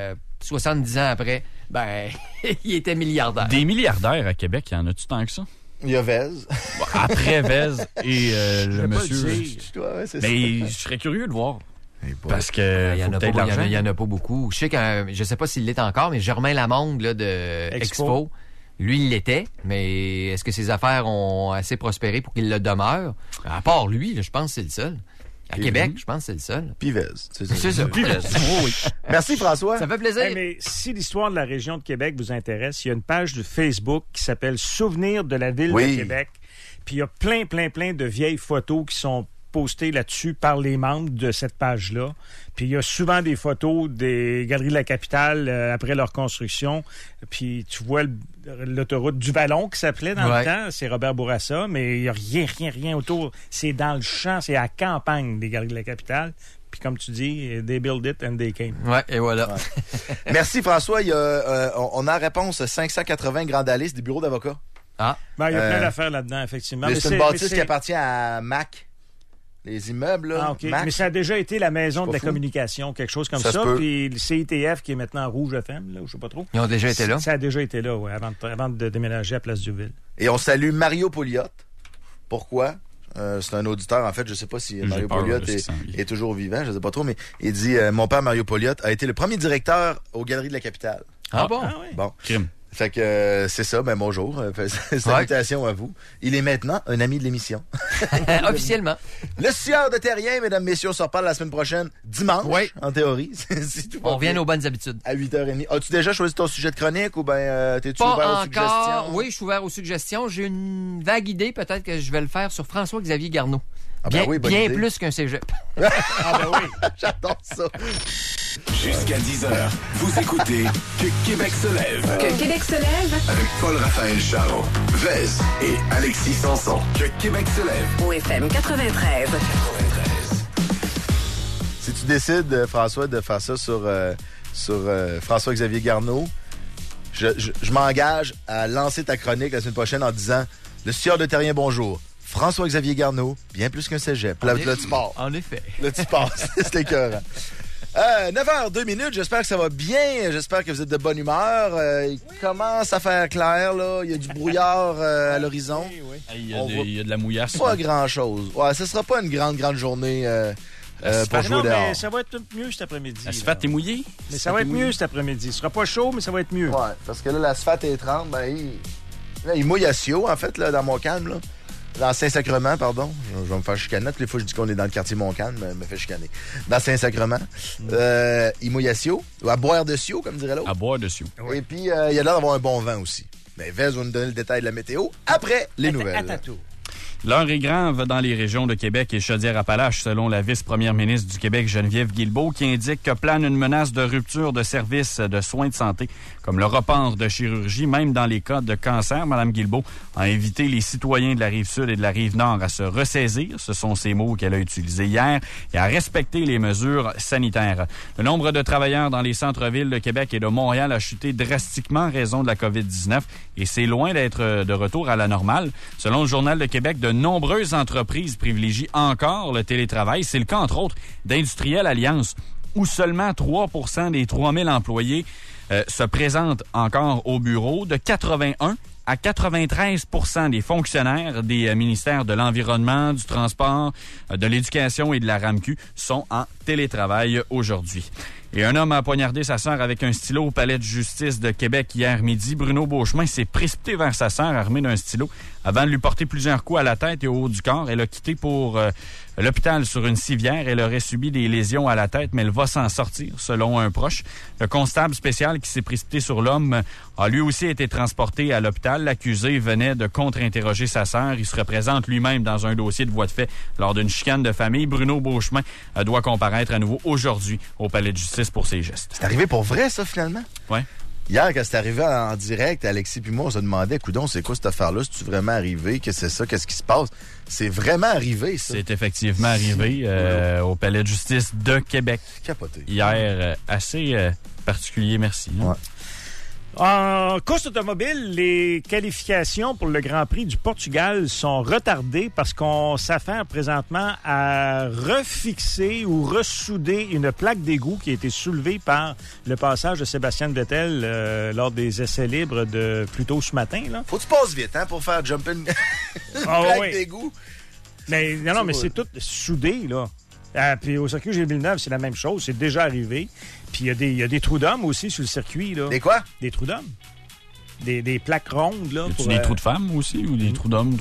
70 ans après, ben, il était milliardaire. Des milliardaires à Québec, il y en a-tu tant que ça? Il y a Vez. Après Vez et le monsieur... Mais je serais curieux de voir. Parce que il y en a pas beaucoup. Je sais que je sais pas s'il l'est encore, mais Germain Lamonde là, de Expo. Lui, il l'était, mais est-ce que ses affaires ont assez prospéré pour qu'il le demeure? À part lui, là, je pense que c'est le seul. À Québec, je pense que c'est le seul. Pivez. C'est ça. Pivez. Oui. Merci, François. Ça fait plaisir. Hey, mais si l'histoire de la région de Québec vous intéresse, il y a une page de Facebook qui s'appelle Souvenirs de la ville de Québec. Puis il y a plein de vieilles photos qui sont postées là-dessus par les membres de cette page-là. Puis il y a souvent des photos des Galeries de la Capitale après leur construction. Puis tu vois l'autoroute du Vallon qui s'appelait dans le temps. C'est Robert Bourassa, mais il n'y a rien autour. C'est dans le champ, c'est à la campagne des Galeries de la Capitale. Puis comme tu dis, they build it and they came. Ouais, et voilà. Ouais. Merci François. Il y a, on a réponse 580 Grande Allée, c'est des bureaux d'avocats. Ah. Ben, il y a plein d'affaires là-dedans, effectivement. C'est une bâtisse qui appartient à MAC. Les immeubles, là. Ah, OK. Mais ça a déjà été la maison de la communication, quelque chose comme ça. Puis le CITF, qui est maintenant Rouge FM, là, je sais pas trop. Ils ont déjà été là? Ça a déjà été là, oui, avant de déménager à Place Duville. Et on salue Mario Pouliot. Pourquoi? C'est un auditeur, en fait. Je sais pas si Mario Pouliot est toujours vivant, je sais pas trop, mais il dit mon père, Mario Pouliot, a été le premier directeur aux Galeries de la Capitale. Ah bon? Ah, oui. Bon. Crime. Fait que c'est ça, ben bonjour. Salutations à vous. Il est maintenant un ami de l'émission. Officiellement. Le Sieur de Terrien, mesdames, messieurs, on se reparle la semaine prochaine, dimanche, en théorie. Si tout on revient aux bonnes habitudes. À 8h30. As-tu déjà choisi ton sujet de chronique ou ben t'es-tu ouvert aux suggestions? Oui, je suis ouvert aux suggestions. J'ai une vague idée, peut-être que je vais le faire sur François-Xavier Garneau. Ah ben oui, bien idée. Plus qu'un cégep. Ah ben oui, j'adore ça. Jusqu'à 10h, vous écoutez Que Québec se lève. Que Québec se lève. Avec Paul-Raphaël Charon, Vez et Alexis Sanson. Que Québec se lève. Au FM 93. Si tu décides, François, de faire ça sur François-Xavier Garneau, je m'engage à lancer ta chronique la semaine prochaine en disant « Le Sieur de Terrien, bonjour. François-Xavier Garneau, bien plus qu'un cégep. » Là, tu pars. En effet. Là, tu passes. C'était écœurant. 9h02, j'espère que ça va bien. J'espère que vous êtes de bonne humeur. Il commence à faire clair, là. Il y a du brouillard à l'horizon. Oui. Il y a de la mouillasse. Pas grand-chose. Ouais, ce sera pas une grande journée pour jouer dehors. Mais ça va être mieux cet après-midi. L'asphalte est mouillé? Mais ça va être mieux cet après-midi. Ce sera pas chaud, mais ça va être mieux. Ouais, parce que là, l'asphalte est 30. Ben, il mouille à Sio, en fait, là, dans mon calme, là. Dans Saint-Sacrement, pardon. Je vais me faire chicaner. Toutes les fois que je dis qu'on est dans le quartier Montcalm, me fait chicaner. Dans Saint-Sacrement. Imoyacio. Ou à Boire-de-Cio, comme dirait l'autre. À Boire-de-Cio. Et puis, il y a l'air d'avoir un bon vent aussi. Mais Vez va nous donner le détail de la météo après les nouvelles. L'heure est grave dans les régions de Québec et Chaudière-Appalaches, selon la vice-première ministre du Québec, Geneviève Guilbeault, qui indique que plane une menace de rupture de services de soins de santé, comme le report de chirurgie, même dans les cas de cancer. Mme Guilbeault a invité les citoyens de la Rive-Sud et de la Rive-Nord à se ressaisir, ce sont ces mots qu'elle a utilisés hier, et à respecter les mesures sanitaires. Le nombre de travailleurs dans les centres-villes de Québec et de Montréal a chuté drastiquement en raison de la COVID-19 et c'est loin d'être de retour à la normale. Selon le Journal de Québec, de nombreuses entreprises privilégient encore le télétravail. C'est le cas, entre autres, d'Industriel Alliance, où seulement 3 % des 3000 employés se présentent encore au bureau. De 81 à 93 % des fonctionnaires des ministères de l'Environnement, du Transport, de l'Éducation et de la RAMQ sont en télétravail aujourd'hui. Et un homme a poignardé sa sœur avec un stylo au palais de justice de Québec hier midi. Bruno Beauchemin s'est précipité vers sa sœur armé d'un stylo avant de lui porter plusieurs coups à la tête et au haut du corps. Elle a quitté pour l'hôpital sur une civière. Elle aurait subi des lésions à la tête, mais elle va s'en sortir, selon un proche. Le constable spécial qui s'est précipité sur l'homme a lui aussi été transporté à l'hôpital. L'accusé venait de contre-interroger sa sœur. Il se représente lui-même dans un dossier de voie de fait lors d'une chicane de famille. Bruno Beauchemin doit comparaître à nouveau aujourd'hui au palais de justice pour ses gestes. C'est arrivé pour vrai, ça, finalement? Oui. Hier, quand c'est arrivé en direct, Alexis puis moi, on se demandait, coudon, c'est quoi cette affaire-là? C'est-tu vraiment arrivé? Qu'est-ce que c'est ça? Qu'est-ce qui se passe? C'est vraiment arrivé, ça. C'est effectivement arrivé au palais de justice de Québec. Capoté. Hier, assez particulier, merci. Ouais. En course automobile, les qualifications pour le Grand Prix du Portugal sont retardées parce qu'on s'affaire présentement à refixer ou ressouder une plaque d'égout qui a été soulevée par le passage de Sébastien Vettel lors des essais libres de plus tôt ce matin. Là. Faut que tu passes vite, hein, pour faire jumper une plaque d'égout. Mais non, mais c'est tout soudé, là. Puis au circuit Gilles-Villeneuve, c'est la même chose. C'est déjà arrivé. Puis il y a des trous d'hommes aussi sur le circuit. Là. Des quoi? Des trous d'hommes. Des plaques rondes. Là, pour, des trous de femmes aussi ou des trous d'hommes?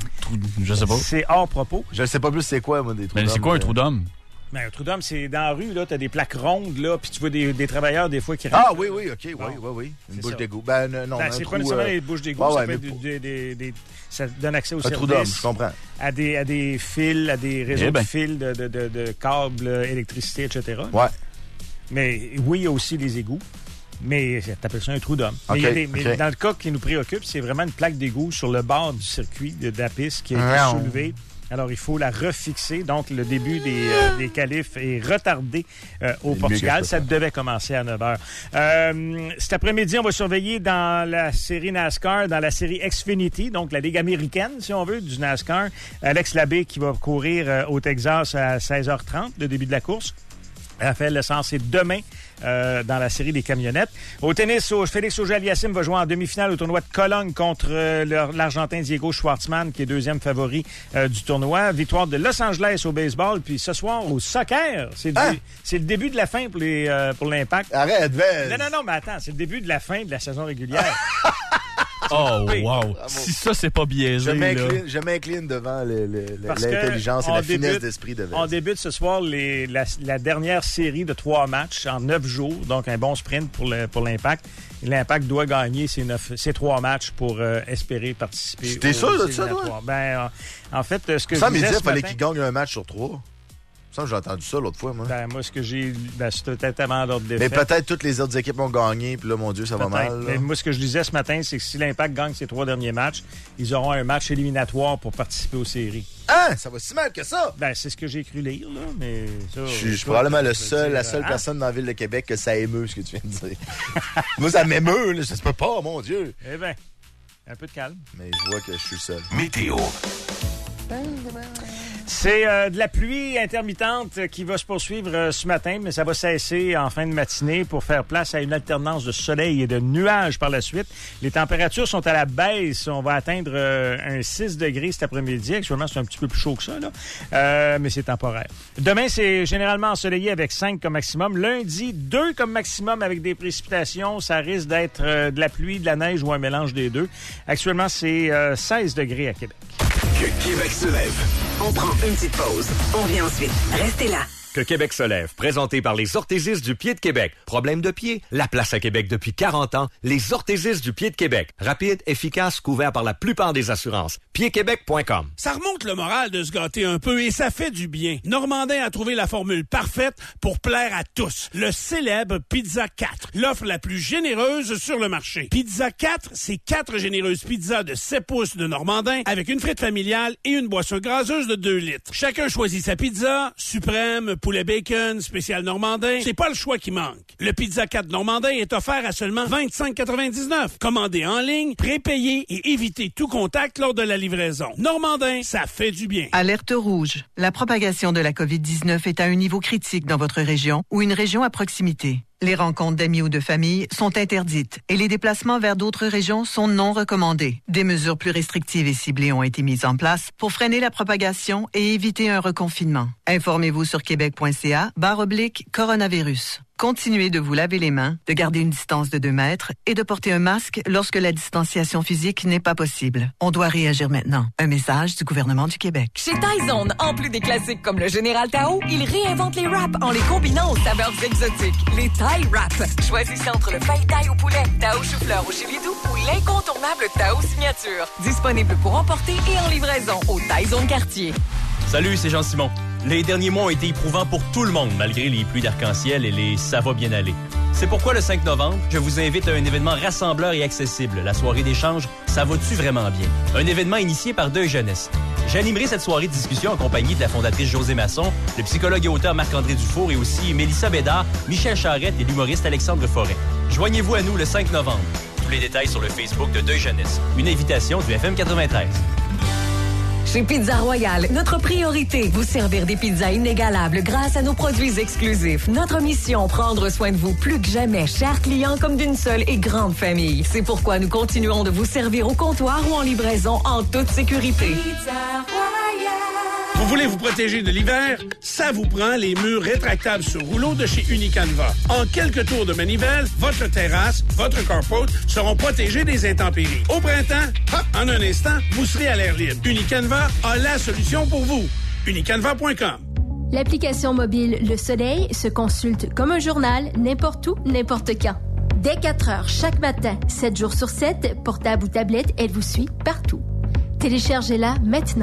Je sais pas. C'est hors propos. Je sais pas plus c'est quoi, moi, des trous d'hommes. C'est quoi un trou d'homme? Ben, un trou d'homme, c'est dans la rue, là, t'as des plaques rondes, là, puis tu vois des travailleurs, des fois, qui rentrent. Ah oui, OK, oui. Une bouche d'égout. Ben, non, c'est pas nécessairement des bouches d'égout, ça peut être ça donne accès au service. Un trou d'homme, je comprends. À des fils, à des réseaux de fils, de câbles, électricité, etc. Ouais. Mais oui, il y a aussi des égouts. Mais t'appelles ça un trou d'homme. Okay, mais dans le cas qui nous préoccupe, c'est vraiment une plaque d'égout sur le bord du circuit de la piste qui a été soulevée. Alors, il faut la refixer. Donc, le début des qualifs est retardé au Portugal. Ça devait commencer à 9 h. Cet après-midi, on va surveiller dans la série NASCAR, dans la série Xfinity, donc la Ligue américaine, si on veut, du NASCAR. Alex Labbé qui va courir au Texas à 16h30, le début de la course. Raphaël Lessens, c'est demain dans la série des camionnettes. Au tennis, Félix Auger-Aliassime va jouer en demi-finale au tournoi de Cologne contre l'Argentin Diego Schwartzmann, qui est deuxième favori du tournoi. Victoire de Los Angeles au baseball. Puis ce soir, au soccer, c'est le début de la fin pour l'Impact. Arrête, Non, mais attends, c'est le début de la fin de la saison régulière. Oh, wow! Si ça, c'est pas biaisé, je m'incline devant l'intelligence et la finesse d'esprit de Vez. On débute ce soir la dernière série de 3 matchs en 9 jours, donc un bon sprint pour l'Impact. L'Impact doit gagner ces 3 matchs pour espérer participer. T'es sûr de ça, toi? Ben, en fait, ce que ça, je disais, il fallait qu'il gagne un match sur 3. J'ai entendu ça l'autre fois, moi. Ben, moi, ce que j'ai... c'était peut-être avant l'ordre de défaite. Mais peut-être toutes les autres équipes ont gagné, puis là, mon Dieu, ça va mal. Mais moi, ce que je disais ce matin, c'est que si l'Impact gagne ses 3 derniers matchs, ils auront un match éliminatoire pour participer aux séries. Ah! Ça va si mal que ça? Ben, c'est ce que j'ai cru lire, là, mais ça... Je suis probablement la seule personne dans la ville de Québec que ça émeut, ce que tu viens de dire. Moi, ça m'émeut, là. Ça se peut pas, mon Dieu. Eh bien, un peu de calme. Mais je vois que je suis seul. Météo. C'est de la pluie intermittente qui va se poursuivre ce matin, mais ça va cesser en fin de matinée pour faire place à une alternance de soleil et de nuages par la suite. Les températures sont à la baisse. On va atteindre un 6 degrés cet après-midi. Actuellement, c'est un petit peu plus chaud que ça, là. Mais c'est temporaire. Demain, c'est généralement ensoleillé avec 5 comme maximum. Lundi, 2 comme maximum avec des précipitations. Ça risque d'être de la pluie, de la neige ou un mélange des deux. Actuellement, c'est 16 degrés à Québec. Que Québec se lève. On prend une petite pause. On revient ensuite. Restez là. Que Québec se lève, présenté par les orthésistes du pied de Québec. Problème de pied? La place à Québec depuis 40 ans. Les orthésistes du pied de Québec. Rapide, efficace, couvert par la plupart des assurances. Piedquebec.com. Ça remonte le moral de se gâter un peu et ça fait du bien. Normandin a trouvé la formule parfaite pour plaire à tous. Le célèbre Pizza 4. L'offre la plus généreuse sur le marché. Pizza 4, c'est 4 généreuses pizzas de 7 pouces de Normandin avec une frite familiale et une boisson gazeuse de 2 litres. Chacun choisit sa pizza, suprême, poulet bacon, spécial Normandin. C'est pas le choix qui manque. Le Pizza 4 Normandin est offert à seulement 25,99. Commandez en ligne, prépayez et évitez tout contact lors de la livraison. Normandin, ça fait du bien. Alerte rouge. La propagation de la COVID-19 est à un niveau critique dans votre région ou une région à proximité. Les rencontres d'amis ou de famille sont interdites et les déplacements vers d'autres régions sont non recommandés. Des mesures plus restrictives et ciblées ont été mises en place pour freiner la propagation et éviter un reconfinement. Informez-vous sur québec.ca/coronavirus. Continuez de vous laver les mains, de garder une distance de 2 mètres et de porter un masque lorsque la distanciation physique n'est pas possible. On doit réagir maintenant. Un message du gouvernement du Québec. Chez Tyson, en plus des classiques comme le Général Tao, ils réinventent les wraps en les combinant aux saveurs exotiques. Les Thai Wraps. Choisissez entre le Feuille Thaï au poulet, Tao chou-fleur au chili doux ou l'incontournable Tao signature. Disponible pour emporter et en livraison au Tyson Quartier. Salut, c'est Jean-Simon. Les derniers mois ont été éprouvants pour tout le monde, malgré les pluies d'arc-en-ciel et les « ça va bien aller ». C'est pourquoi le 5 novembre, je vous invite à un événement rassembleur et accessible, la soirée d'échange « Ça va-tu vraiment bien ?» Un événement initié par Deuil Jeunesse. J'animerai cette soirée de discussion en compagnie de la fondatrice Josée Masson, le psychologue et auteur Marc-André Dufour et aussi Mélissa Bédard, Michel Charrette et l'humoriste Alexandre Forêt. Joignez-vous à nous le 5 novembre. Tous les détails sur le Facebook de Deuil Jeunesse. Une invitation du FM 93. Chez Pizza Royale, notre priorité, vous servir des pizzas inégalables grâce à nos produits exclusifs. Notre mission, prendre soin de vous plus que jamais, chers clients, comme d'une seule et grande famille. C'est pourquoi nous continuons de vous servir au comptoir ou en livraison en toute sécurité. Pizza Royale. Vous voulez vous protéger de l'hiver? Ça vous prend les murs rétractables sur rouleau de chez Unicanva. En quelques tours de manivelle, votre terrasse, votre carport seront protégés des intempéries. Au printemps, hop, en un instant, vous serez à l'air libre. Unicanva a la solution pour vous. Unicanva.com. L'application mobile Le Soleil se consulte comme un journal, n'importe où, n'importe quand. Dès 4 heures chaque matin, 7 jours sur 7, portable ou tablette, elle vous suit partout. Téléchargez-la maintenant.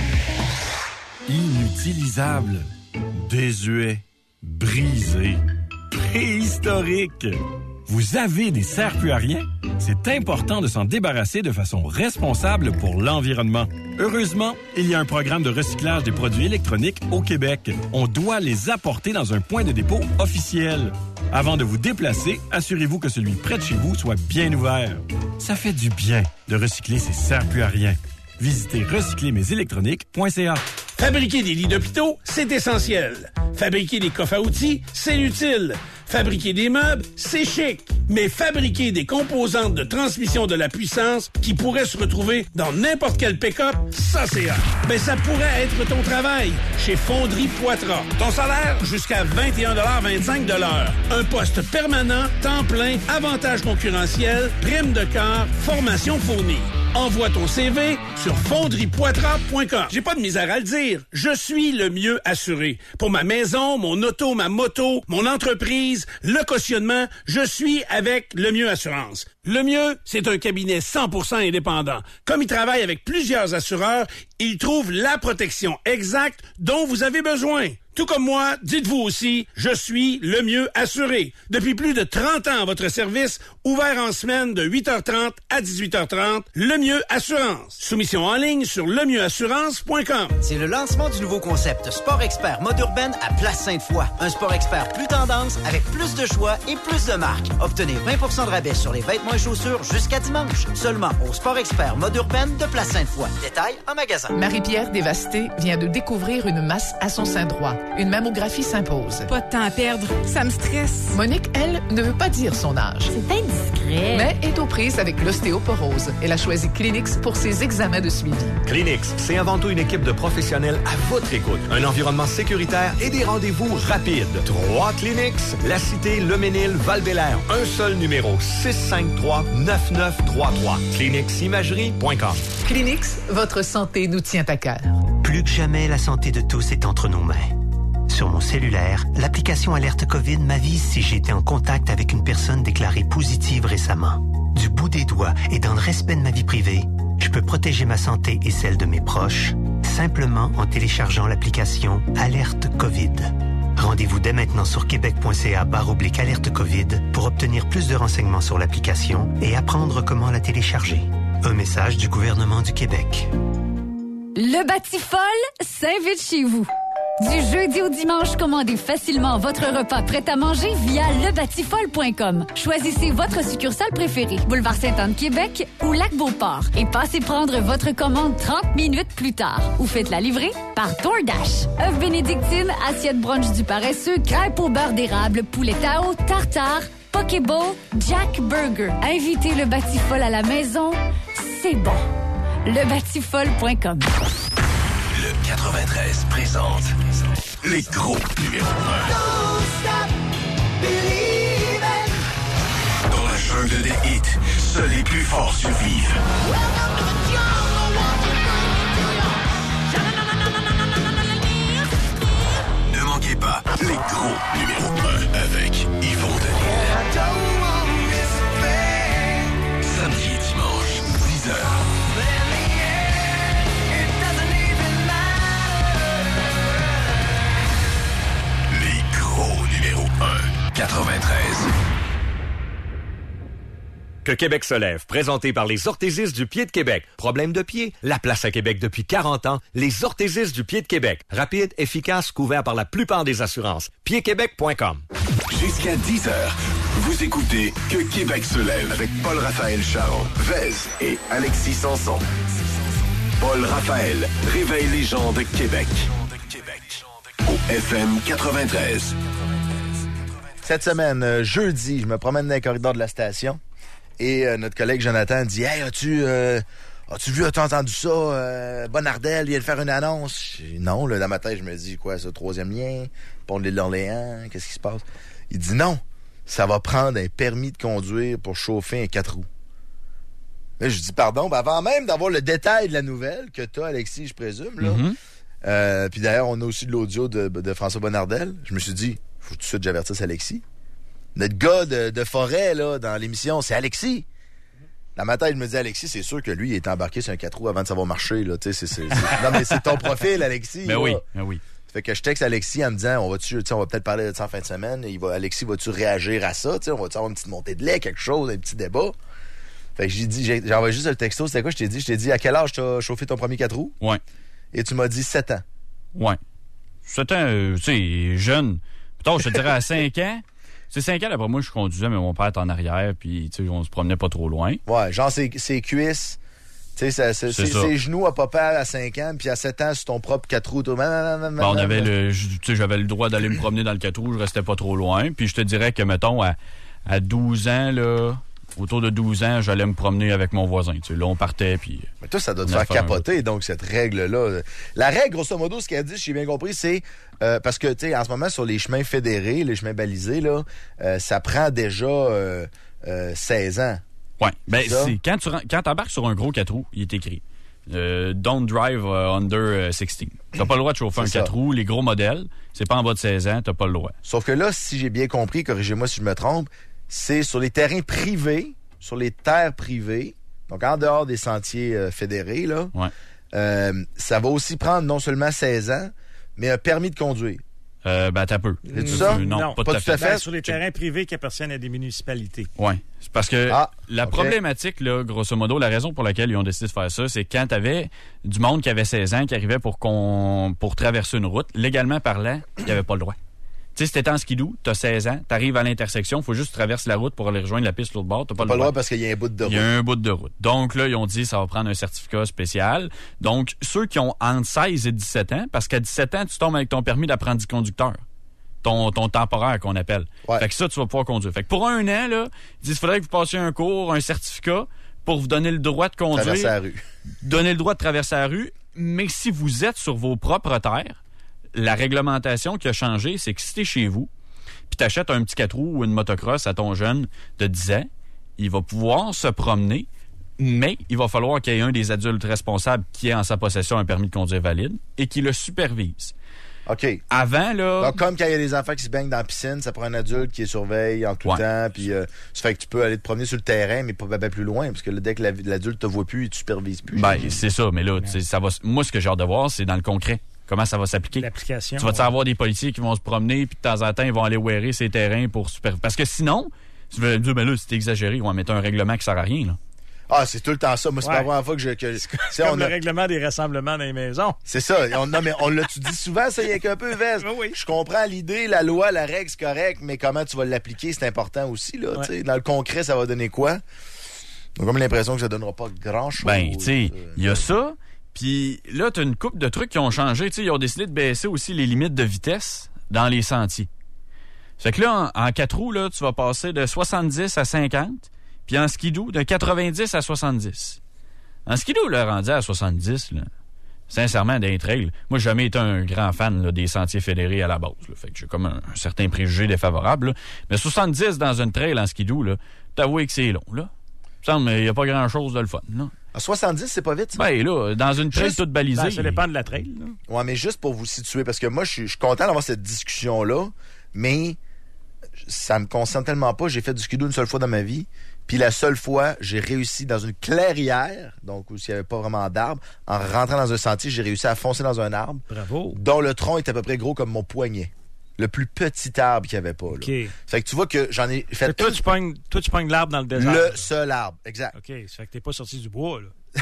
Inutilisable, désuet, brisé, préhistorique. Vous avez des serre-plus-à-rien? C'est important de s'en débarrasser de façon responsable pour l'environnement. Heureusement, il y a un programme de recyclage des produits électroniques au Québec. On doit les apporter dans un point de dépôt officiel. Avant de vous déplacer, assurez-vous que celui près de chez vous soit bien ouvert. Ça fait du bien de recycler ces serre-plus-à-rien. Visitez recyclermesélectroniques.ca. Fabriquer des lits d'hôpitaux, c'est essentiel. Fabriquer des coffres à outils, c'est utile. Fabriquer des meubles, c'est chic. Mais fabriquer des composantes de transmission de la puissance qui pourraient se retrouver dans n'importe quel pick-up, ça c'est hot. Ben ça pourrait être ton travail chez Fonderie Poitras. Ton salaire, jusqu'à 21,25 $. Un poste permanent, temps plein, avantages concurrentiels, prime de quart, formation fournie. Envoie ton CV sur fonderiepoitras.com. J'ai pas de misère à le dire. Je suis le mieux assuré. Pour ma maison, mon auto, ma moto, mon entreprise, le cautionnement, je suis avec Le Mieux Assurance. Le Mieux, c'est un cabinet 100% indépendant. Comme il travaille avec plusieurs assureurs, il trouve la protection exacte dont vous avez besoin. Tout comme moi, dites-vous aussi, je suis le mieux assuré. Depuis plus de 30 ans à votre service, ouvert en semaine de 8h30 à 18h30, Le Mieux Assurance. Soumission en ligne sur lemieuxassurance.com. C'est le lancement du nouveau concept Sport Expert mode urbaine à Place Sainte-Foy. Un sport expert plus tendance, avec plus de choix et plus de marques. Obtenez 20 % de rabais sur les vêtements et chaussures jusqu'à dimanche. Seulement au Sport Expert mode urbaine de Place Sainte-Foy. Détails en magasin. Marie-Pierre Dévasté vient de découvrir une masse à son sein droit. une mammographie s'impose. Pas de temps à perdre, ça me stresse. Monique, elle, ne veut pas dire son âge. C'est indiscret. Mais est aux prises avec l'ostéoporose. Elle a choisi Kleenex pour ses examens de suivi. Kleenex, c'est avant tout une équipe de professionnels à votre écoute. Un environnement sécuritaire et des rendez-vous rapides. 3 Kleenex, La Cité, Le Ménil, Val-Bélair. Un seul numéro, 653-9933. KleenexImagerie.com. Kleenex, votre santé nous tient à cœur. Plus que jamais, la santé de tous est entre nos mains. Sur mon cellulaire, l'application Alerte COVID m'avise si j'ai été en contact avec une personne déclarée positive récemment. Du bout des doigts et dans le respect de ma vie privée, je peux protéger ma santé et celle de mes proches simplement en téléchargeant l'application Alerte COVID. Rendez-vous dès maintenant sur québec.ca/alerte COVID pour obtenir plus de renseignements sur l'application et apprendre comment la télécharger. Un message du gouvernement du Québec. Le Batifol s'invite chez vous. Du jeudi au dimanche, commandez facilement votre repas prêt à manger via lebatifol.com. Choisissez votre succursale préférée, Boulevard Sainte-Anne, Québec ou Lac-Beauport, et passez prendre votre commande 30 minutes plus tard. Ou faites-la livrer par DoorDash. Œufs bénédictine, assiette brunch du paresseux, crêpes au beurre d'érable, poulet Tao, tartare, Pokéball, Jack Burger. Invitez le Batifol à la maison, c'est bon. Lebatifol.com. Le 93 présente les gros numéros 1. Dans la jungle des hits, seuls les plus forts survivent. Ne manquez pas les gros numéros 1 avec Yvon Delisle. Samedi et dimanche, 10h. Numéro 1, 93. Que Québec se lève, présenté par les orthésistes du pied de Québec. Problème de pied? La place à Québec depuis 40 ans. Les orthésistes du pied de Québec. Rapide, efficace, couvert par la plupart des assurances. piedquebec.com. Jusqu'à 10h, vous écoutez Que Québec se lève avec Paul-Raphaël Charon, Vez et Alexis Sanson. Paul-Raphaël réveille les gens de Québec. Au FM 93. Cette semaine, jeudi, je me promène dans les corridors de la station et notre collègue Jonathan dit « Hey, as-tu entendu ça? Bonardel vient de faire une annonce. » Non, là, dans ma tête, je me dis « Quoi, ça, 3e lien? Pont de l'île d'Orléans? Qu'est-ce qui se passe? » Il dit « Non, ça va prendre un permis de conduire pour chauffer un 4 roues. » Là, je dis « Pardon, ben avant même d'avoir le détail de la nouvelle que t'as, Alexis, je présume, là. Puis d'ailleurs, on a aussi de l'audio de François Bonardel. Je me suis dit, faut tout de suite que j'avertisse Alexis. Notre gars de forêt, là, dans l'émission, c'est Alexis. Dans ma tête, je me dis, Alexis, c'est sûr que lui, il est embarqué sur un 4 roues avant de savoir marcher, là. Tu sais, non, mais c'est ton profil, Alexis. Ben oui, ben oui. Fait que je texte Alexis en me disant, on va peut-être parler de ça en fin de semaine. Alexis, vas-tu réagir à ça? Tu sais, on va-tu avoir une petite montée de lait, quelque chose, un petit débat? Fait que j'ai envoyé juste le texto. C'était quoi, je t'ai dit, à quel âge t'as chauffé ton premier 4 roues? Ouais. Et tu m'as dit 7 ans. Ouais. 7 ans, tu sais, jeune. Plutôt, je te dirais à 5 ans. C'est 5 ans, d'après moi, je conduisais, mais mon père est en arrière, puis, tu sais, on se promenait pas trop loin. Ouais, genre, ses cuisses, tu sais, ses genoux à papa à 5 ans, puis à 7 ans, sur ton propre 4 roues. On avait j'avais le droit d'aller me promener dans le 4 roues, je restais pas trop loin. Puis, je te dirais que, mettons, à 12 ans, là, autour de 12 ans, j'allais me promener avec mon voisin. Tu sais, là, on partait, puis... Mais toi, ça doit te faire capoter, donc, cette règle-là. La règle, grosso modo, ce qu'elle dit, si j'ai bien compris, c'est... parce que, tu sais, en ce moment, sur les chemins fédérés, les chemins balisés, là, ça prend déjà 16 ans. Ouais. Ben, c'est quand t'embarques sur un gros 4 roues, il est écrit Don't drive under 16. T'as pas le droit de chauffer un 4 roues. Les gros modèles, c'est pas en bas de 16 ans, t'as pas le droit. Sauf que là, si j'ai bien compris, corrigez-moi si je me trompe, c'est sur les terrains privés, sur les terres privées, donc en dehors des sentiers fédérés, là, ça va aussi prendre non seulement 16 ans, mais un permis de conduire. Ben, t'as peu. C'est ça? Non, pas tout à fait. Ben, sur les terrains privés qui appartiennent à des municipalités. Oui. C'est parce que la problématique, là, grosso modo, la raison pour laquelle ils ont décidé de faire ça, c'est quand t'avais du monde qui avait 16 ans, qui arrivait pour traverser une route, légalement parlant, il n'y avait pas le droit. Tu sais, si t'es en skidoo, t'as 16 ans, t'arrives à l'intersection, faut juste traverser la route pour aller rejoindre la piste de l'autre bord. T'as pas le droit parce qu'il y a un bout de route. Il y a un bout de route. Donc là, ils ont dit ça va prendre un certificat spécial. Donc, ceux qui ont entre 16 et 17 ans, parce qu'à 17 ans, tu tombes avec ton permis d'apprenti conducteur. Ton temporaire qu'on appelle. Ouais. Fait que ça, tu vas pouvoir conduire. Fait que pour un an, là, ils disent il faudrait que vous passiez un cours, un certificat pour vous donner le droit de conduire. Traverser la rue. Donner le droit de traverser la rue. Mais si vous êtes sur vos propres terres, la réglementation qui a changé, c'est que si t'es chez vous, puis t'achètes un petit 4 roues ou une motocross à ton jeune de 10 ans, il va pouvoir se promener, mais il va falloir qu'il y ait un des adultes responsables qui ait en sa possession un permis de conduire valide et qui le supervise. OK. Avant, là... Donc, comme quand il y a des enfants qui se baignent dans la piscine, ça prend un adulte qui les surveille en tout temps, puis ça fait que tu peux aller te promener sur le terrain, mais pas plus loin, parce que là, dès que l'adulte te voit plus, il te supervise plus. Ben, c'est ça, mais là, ça va... Moi, ce que j'ai hâte de voir, c'est dans le concret. Comment ça va s'appliquer? L'application. Tu vas avoir des policiers qui vont se promener, puis de temps en temps, ils vont aller wearer ces terrains pour superviser. Parce que sinon, tu vas me dire, ben là, c'est exagéré, on va mettre un règlement qui sert à rien, là. Ah, c'est tout le temps ça. Moi, c'est pas la première fois que c'est comme le règlement des rassemblements dans les maisons. C'est ça. Mais on l'a-tu dit souvent, ça, il y a qu'un peu, Vez. Oui. Je comprends l'idée, la loi, la règle, c'est correct, mais comment tu vas l'appliquer, c'est important aussi, là. Ouais. Dans le concret, ça va donner quoi? J'ai comme l'impression que ça donnera pas grand-chose. Ben, tu sais, il y a ça. Puis là, tu as une couple de trucs qui ont changé. Tu sais, ils ont décidé de baisser aussi les limites de vitesse dans les sentiers. Fait que là, en 4 roues, là, tu vas passer de 70 à 50, puis en skidoo, de 90 à 70. En skidoo, là, rendu à 70, là, sincèrement, d'un trail, moi, j'ai jamais été un grand fan là, des sentiers fédérés à la base. Là. Fait que j'ai comme un certain préjugé défavorable. Là. Mais 70 dans une trail en skidoo, là, t'avoues que c'est long, là. Il me semble qu'il n'y a pas grand-chose de le fun, là. À 70, c'est pas vite, ça? Ben là, dans une trail toute balisée. Ben, ça dépend de la trail, là. Ouais, mais juste pour vous situer, parce que moi, je suis content d'avoir cette discussion-là, mais ça me concerne tellement pas. J'ai fait du skidoo une seule fois dans ma vie, puis la seule fois, j'ai réussi dans une clairière, donc où il n'y avait pas vraiment d'arbre, en rentrant dans un sentier, j'ai réussi à foncer dans un arbre. Bravo. Dont le tronc est à peu près gros comme mon poignet. Le plus petit arbre qu'il n'y avait pas. Là. Okay. Fait que tu vois que j'en ai fait... Toi, tu pognes l'arbre dans le désert. Le seul arbre, exact. OK, ça fait que t'es pas sorti du bois, là.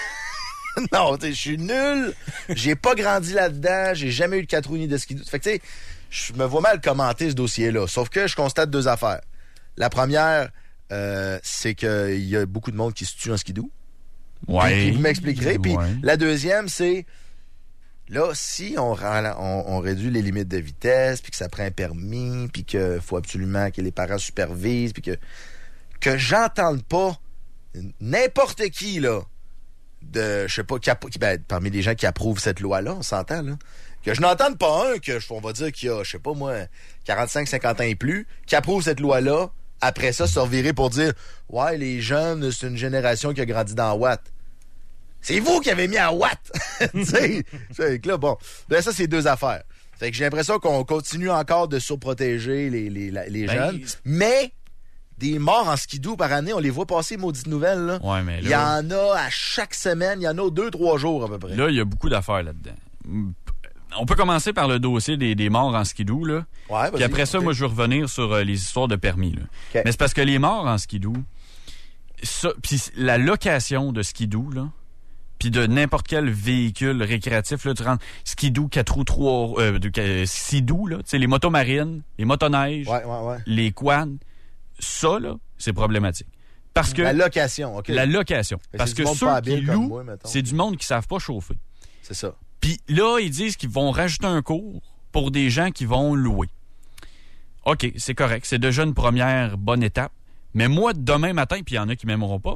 Non, je suis nul. J'ai pas grandi là-dedans. J'ai jamais eu de 4 roues ni de skidoo. Fait que tu sais, je me vois mal commenter ce dossier-là. Sauf que je constate 2 affaires. La première, c'est qu'il y a beaucoup de monde qui se tue en skidoo. Ouais. Puis vous m'expliquerez. Puis la deuxième, c'est... Là, si on réduit les limites de vitesse, puis que ça prend un permis, puis qu'il faut absolument que les parents supervisent, puis que j'entende pas n'importe qui, là, je sais pas, parmi les gens qui approuvent cette loi-là, on s'entend, là, que je n'entende pas un, on va dire qu'il y a, je sais pas moi, 45, 50 ans et plus, qui approuve cette loi-là, après ça, se revirer pour dire « Ouais, les jeunes, c'est une génération qui a grandi dans Watt. » C'est vous qui avez mis à Watt! Tu sais, là, bon, ben ça, c'est 2 affaires. Fait que j'ai l'impression qu'on continue encore de surprotéger les jeunes, mais des morts en skidoo par année, on les voit passer, maudites nouvelles, là. Ouais, mais là, il y en a à chaque semaine, il y en a 2-3 jours à peu près. Là, il y a beaucoup d'affaires là-dedans. On peut commencer par le dossier des morts en skidoo, là. Ouais, puis après ça, moi, je vais revenir sur les histoires de permis, là. Okay. Mais c'est parce que les morts en skidoo, puis la location de skidoo, là, puis de n'importe quel véhicule récréatif, là, tu rentres skidoo, 4 roues, 6 là, tu sais, les motos marines, les motoneiges, les quads, ça, là, c'est problématique. Parce que... La location, OK. La location. Parce que ceux qui louent, c'est du monde qui ne savent pas chauffer. C'est ça. Puis là, ils disent qu'ils vont rajouter un cours pour des gens qui vont louer. OK, c'est correct. C'est déjà une première bonne étape. Mais moi, demain matin, puis il y en a qui m'aimeront pas,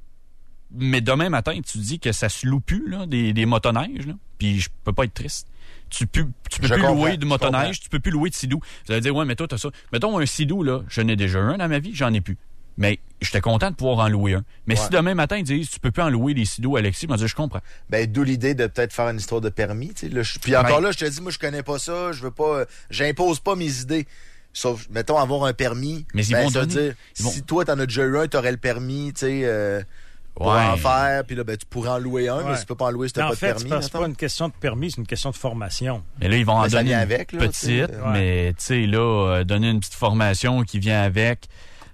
mais demain matin, tu dis que ça se loue plus, là, des motoneiges, là, puis je peux pas être triste. Tu peux plus louer de motoneige, tu peux plus louer de sidou. Vous allez dire, ouais, mais toi, t'as ça. Mettons un sidou, là, j'en ai déjà un dans ma vie, j'en ai plus. Mais j'étais content de pouvoir en louer un. Mais si demain matin, ils disent, tu peux plus en louer des sidous, Alexis, moi, je comprends. Ben, d'où l'idée de peut-être faire une histoire de permis, tu sais. Puis encore là, je te dis, moi, je connais pas ça, je veux pas, j'impose pas mes idées. Sauf, mettons, avoir un permis. Mais ils vont ça veut dire, si toi, t'en as déjà eu un, t'aurais le permis, tu sais, pour en faire, puis là, ben, tu pourrais en louer un, mais si tu peux pas en louer si t'as pas de permis. C'est pas une question de permis, c'est une question de formation. Mais là, ils vont en donner avec, une petite, mais tu sais, là, donner une petite formation qui vient avec.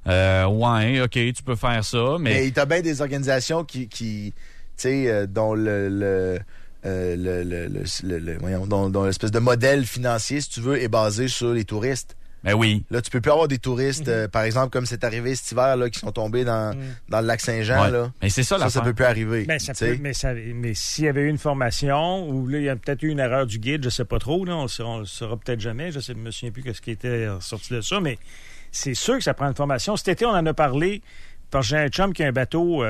OK, tu peux faire ça, mais... Mais t'as bien des organisations qui tu sais, dont voyons, dont l'espèce de modèle financier, si tu veux, est basé sur les touristes. Ben oui. Là, tu peux plus avoir des touristes, par exemple, comme c'est arrivé cet hiver, là, qui sont tombés dans le lac Saint-Jean. Ouais. Là. Mais c'est ça, ça peut plus arriver. Ben, mais s'il y avait eu une formation, ou là, il y a peut-être eu une erreur du guide, je sais pas trop, là, on le saura peut-être jamais, je me souviens plus ce qui était sorti de ça, mais c'est sûr que ça prend une formation. Cet été, on en a parlé, parce que j'ai un chum qui a un bateau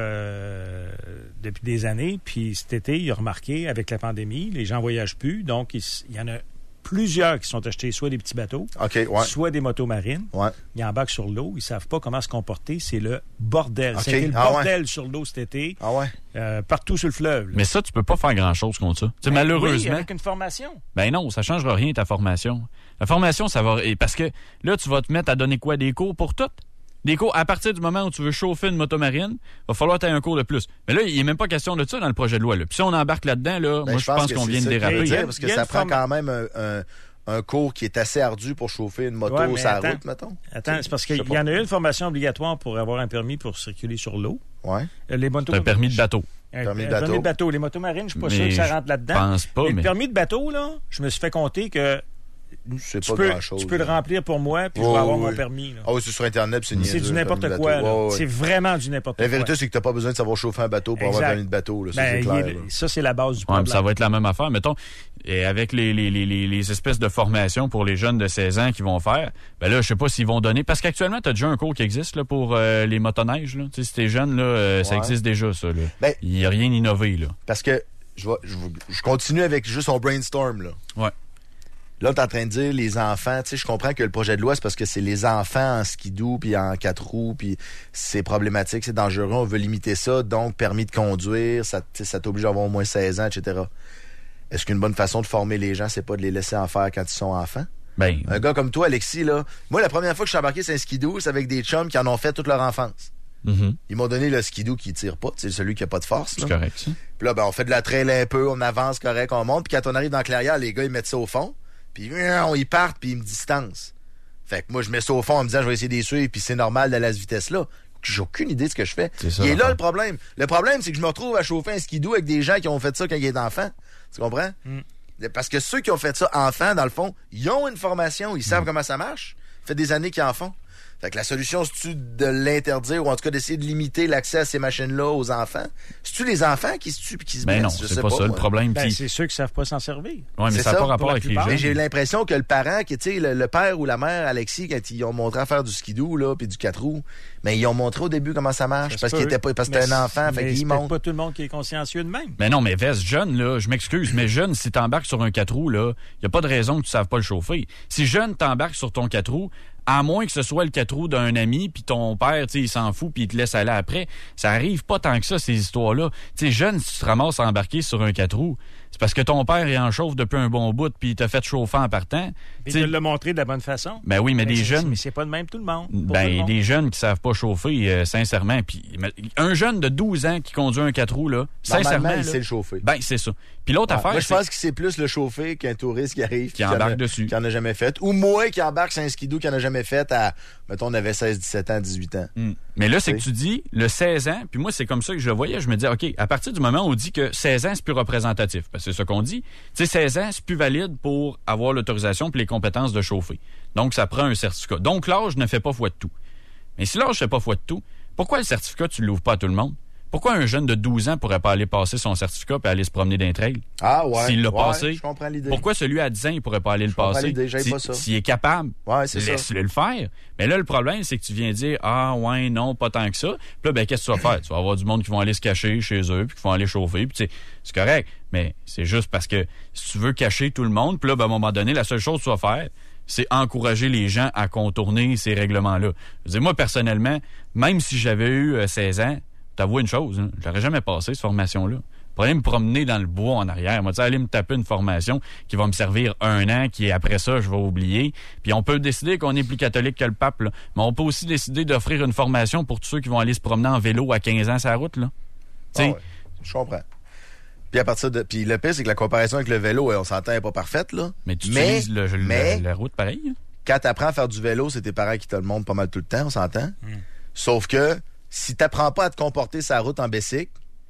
depuis des années, puis cet été, il a remarqué, avec la pandémie, les gens voyagent plus, donc il y en a plusieurs qui sont achetés soit des petits bateaux, soit des motos marines. Ouais. Ils embarquent sur l'eau, ils savent pas comment se comporter. C'est le bordel. Okay. C'était le bordel sur l'eau cet été. Partout sur le fleuve. Là. Mais ça, tu peux pas faire grand-chose contre ça. Ben, malheureusement. Oui, avec une formation. Ben non, ça changera rien ta formation. La formation, ça va... Parce que là, tu vas te mettre à donner quoi? Des cours pour tout? Des cours, à partir du moment où tu veux chauffer une motomarine, il va falloir que tu aies un cours de plus. Mais là, il n'est même pas question de ça dans le projet de loi. Là. Puis si on embarque là-dedans, là, moi, je pense qu'on vient de déraper. Parce que ça prend quand même un cours qui est assez ardu pour chauffer une moto sur la route, mettons. Attends, c'est parce qu'il y en a une formation obligatoire pour avoir un permis pour circuler sur l'eau. Ouais. Un permis de bateau. Un permis de bateau. Les motomarines, je ne suis pas sûr que ça rentre là-dedans. Je pense pas, mais le permis de bateau, là, je me suis fait compter que tu peux le remplir pour moi, puis je vais avoir mon permis. Là. Ah oui, c'est sur Internet, c'est niaiseux. C'est du n'importe quoi. C'est vraiment du n'importe quoi. La vérité, c'est que tu n'as pas besoin de savoir chauffer un bateau pour avoir un permis de bateau. Là. Ça, c'est clair, ça, c'est la base du problème. Ça va être la même affaire. Mettons, et avec les espèces de formations pour les jeunes de 16 ans qui vont faire, ben là, je sais pas s'ils vont donner. Parce qu'actuellement, tu as déjà un cours qui existe là, pour les motoneiges. Là. Tu sais, si t'es jeune, là, ça existe déjà, ça. Là. Il n'y a rien innové. Là. Parce que je continue avec juste mon brainstorm. Là. Ouais. Là, t'es en train de dire les enfants, tu sais, je comprends que le projet de loi, c'est parce que c'est les enfants en skidoo puis en 4 roues, puis c'est problématique, c'est dangereux, on veut limiter ça, donc permis de conduire, ça t'oblige à avoir au moins 16 ans, etc. Est-ce qu'une bonne façon de former les gens, c'est pas de les laisser en faire quand ils sont enfants? Ben, un gars comme toi, Alexis, là, moi, la première fois que je suis embarqué sur un skidoo, c'est avec des chums qui en ont fait toute leur enfance. Mm-hmm. Ils m'ont donné le skidoo qui tire pas, c'est celui qui a pas de force. C'est correct, ça. Puis là, ben, on fait de la trail un peu, on avance correct, on monte, puis quand on arrive dans la clairière, les gars, ils mettent ça au fond. Puis ils partent, puis ils me distancent. Fait que moi, je mets ça au fond en me disant, je vais essayer de les suivre, puis c'est normal d'aller à cette vitesse-là. J'ai aucune idée de ce que je fais. Ça, il est là le problème. Le problème, c'est que je me retrouve à chauffer un skidoo avec des gens qui ont fait ça quand ils étaient enfants. Tu comprends? Parce que ceux qui ont fait ça enfants, dans le fond, ils ont une formation, ils savent comment ça marche. Ça fait des années qu'ils en font. Fait que la solution, c'est-tu de l'interdire ou en tout cas d'essayer de limiter l'accès à ces machines-là aux enfants? C'est-tu les enfants qui se tuent et qui se blessent? Ben non, c'est pas ça le problème. C'est ceux qui savent pas s'en servir. Oui, mais ça n'a pas rapport avec les gens. Mais j'ai l'impression que le parent, tu sais, le père ou la mère, Alexis, quand ils ont montré à faire du skidoo là, puis du 4 roues, mais ils ont montré au début comment ça marche parce qu'il était pas, parce que c'était un enfant, fait qu'il monte. C'est pas tout le monde qui est consciencieux de même. Mais non, mais Vest, jeune là, je m'excuse, mais jeune, si t'embarques sur un 4 roues là, y a pas de raison que tu saves pas le chauffer. Si jeune t'embarques sur ton 4 roues, à moins que ce soit le 4 roues d'un ami, puis ton père, tu sais, il s'en fout, puis il te laisse aller après. Ça arrive pas tant que ça, ces histoires-là. Tu sais, jeune, si tu te ramasses à embarquer sur un 4 roues, c'est parce que ton père, il en chauffe depuis un bon bout, puis il t'a fait chauffer en partant. Il te l'a montré de la bonne façon. Ben oui, mais des jeunes... Mais c'est pas de même tout le monde. Des jeunes qui savent pas chauffer, sincèrement. Puis un jeune de 12 ans qui conduit un 4 roues, là, sincèrement... il sait le chauffer. Ben, c'est ça. Puis l'autre affaire, moi, je pense que c'est plus le chauffer qu'un touriste qui arrive... Qui embarque dessus. Qui en a jamais fait. Ou moi qui embarque sur un skidoo qui en a jamais fait à... Mettons, on avait 16, 17 ans, 18 ans. Mais là, c'est que tu dis le 16 ans, puis moi, c'est comme ça que je le voyais. Je me dis, OK, à partir du moment où on dit que 16 ans, c'est plus représentatif, parce que c'est ce qu'on dit, tu sais, 16 ans, c'est plus valide pour avoir l'autorisation et les compétences de chauffer. Donc, ça prend un certificat. Donc, l'âge ne fait pas foi de tout. Mais si l'âge ne fait pas foi de tout, pourquoi le certificat, tu ne l'ouvres pas à tout le monde? Pourquoi un jeune de 12 ans pourrait pas aller passer son certificat et aller se promener d'un trail? Ah ouais. S'il l'a passé. Je comprends l'idée. Pourquoi celui à 10 ans, il pourrait pas aller le passer? S'il est capable, laisse-le le faire. Mais là, le problème, c'est que tu viens dire, ah ouais, non, pas tant que ça. Puis là, ben, qu'est-ce que tu vas faire? Tu vas avoir du monde qui vont aller se cacher chez eux, puis qui vont aller chauffer, puis c'est correct. Mais c'est juste parce que si tu veux cacher tout le monde, puis là, ben, à un moment donné, la seule chose que tu vas faire, c'est encourager les gens à contourner ces règlements-là. Je veux dire, moi, personnellement, même si j'avais eu 16 ans, t'avoues une chose, hein, je l'aurais jamais passé, cette formation-là. Pour aller me promener dans le bois en arrière. Moi, tu sais, aller me taper une formation qui va me servir 1 an, qui après ça, je vais oublier. Puis on peut décider qu'on est plus catholique que le pape, là. Mais on peut aussi décider d'offrir une formation pour tous ceux qui vont aller se promener en vélo à 15 ans sur la route, là. Ah ouais, je comprends. Puis à partir de. Puis le pire, c'est que la comparaison avec le vélo, on s'entend, elle n'est pas parfaite, là. Mais tu utilises la route pareil. Hein? Quand tu apprends à faire du vélo, c'est tes parents qui te le montrent pas mal tout le temps, on s'entend. Sauf que si tu n'apprends pas à te comporter sur la route en bicycle,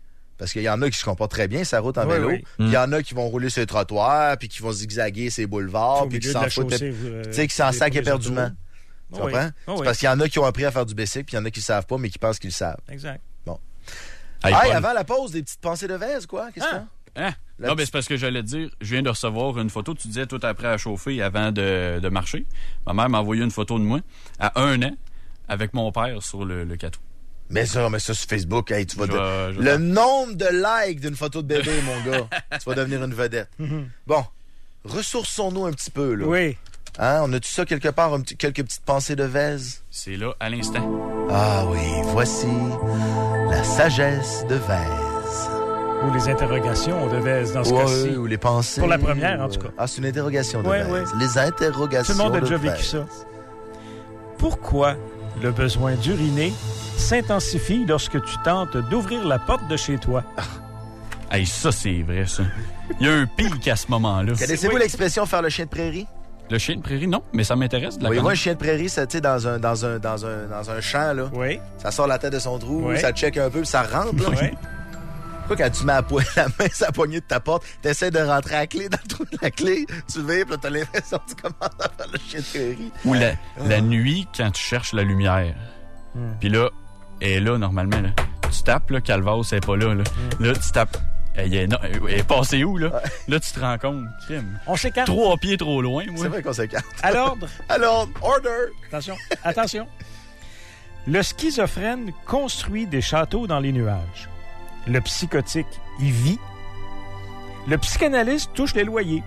Parce qu'il y en a qui se comportent très bien sa route en vélo. Il y en a qui vont rouler sur les trottoirs, puis qui vont zigzaguer ses boulevards, puis qui s'en foutent. Tu sais, qui s'en sacent éperdument. Tu comprends? C'est parce qu'il y en a qui ont appris à faire du bicycle, puis il y en a qui ne savent pas, mais qui pensent qu'ils le savent. Exact. Bon. Avant la pause, des petites pensées de Vez, quoi? Qu'est-ce que Non, mais c'est parce que j'allais te dire, je viens de recevoir une photo. Tu disais, tout après à chauffer avant de marcher. Ma mère m'a envoyé une photo de moi à 1 an avec mon père sur le catou. Mais ça sur Facebook, hey, tu vas le nombre de likes d'une photo de bébé, mon gars, tu vas devenir une vedette. Bon, ressourçons-nous un petit peu, là. Oui. Hein, on a-tu ça quelque part, quelques petites pensées de Vez? C'est là, à l'instant. Ah oui, voici la sagesse de Vez. Ou les interrogations de Vez dans ce cas-ci. Ou les pensées. Pour la première, en tout cas. Ah, c'est une interrogation de Vez. Les interrogations de Vez. Tout le monde a déjà vécu ça. Pourquoi le besoin d'uriner s'intensifie lorsque tu tentes d'ouvrir la porte de chez toi? Hey, ça, c'est vrai, ça. Il y a un pic à ce moment-là. Connaissez-vous l'expression « faire le chien de prairie » ? Le chien de prairie, non, mais ça m'intéresse de la connaître. Moi, un chien de prairie, ça, tu sais, dans un champ, là. Oui. Ça sort la tête de son trou, ça check un peu, puis ça rentre, là. Oui. Pourquoi quand tu mets la main sur la poignée de ta porte, t'essaies de rentrer la clé dans le trou de la clé, tu vibres, là, t'as l'impression que tu commences à faire le chien de prairie. Ou la nuit, quand tu cherches la lumière. Puis là, elle est là, normalement, là. Tu tapes, là, Calvas, elle est pas là, là. Là, tu tapes. Elle est passée où, là? Là, tu te rends compte. Crime. On s'écarte. 3 pieds trop loin, moi. C'est vrai qu'on s'écarte. À l'ordre. À l'ordre. Order. Attention. Le schizophrène construit des châteaux dans les nuages. Le psychotique y vit. Le psychanalyste touche les loyers.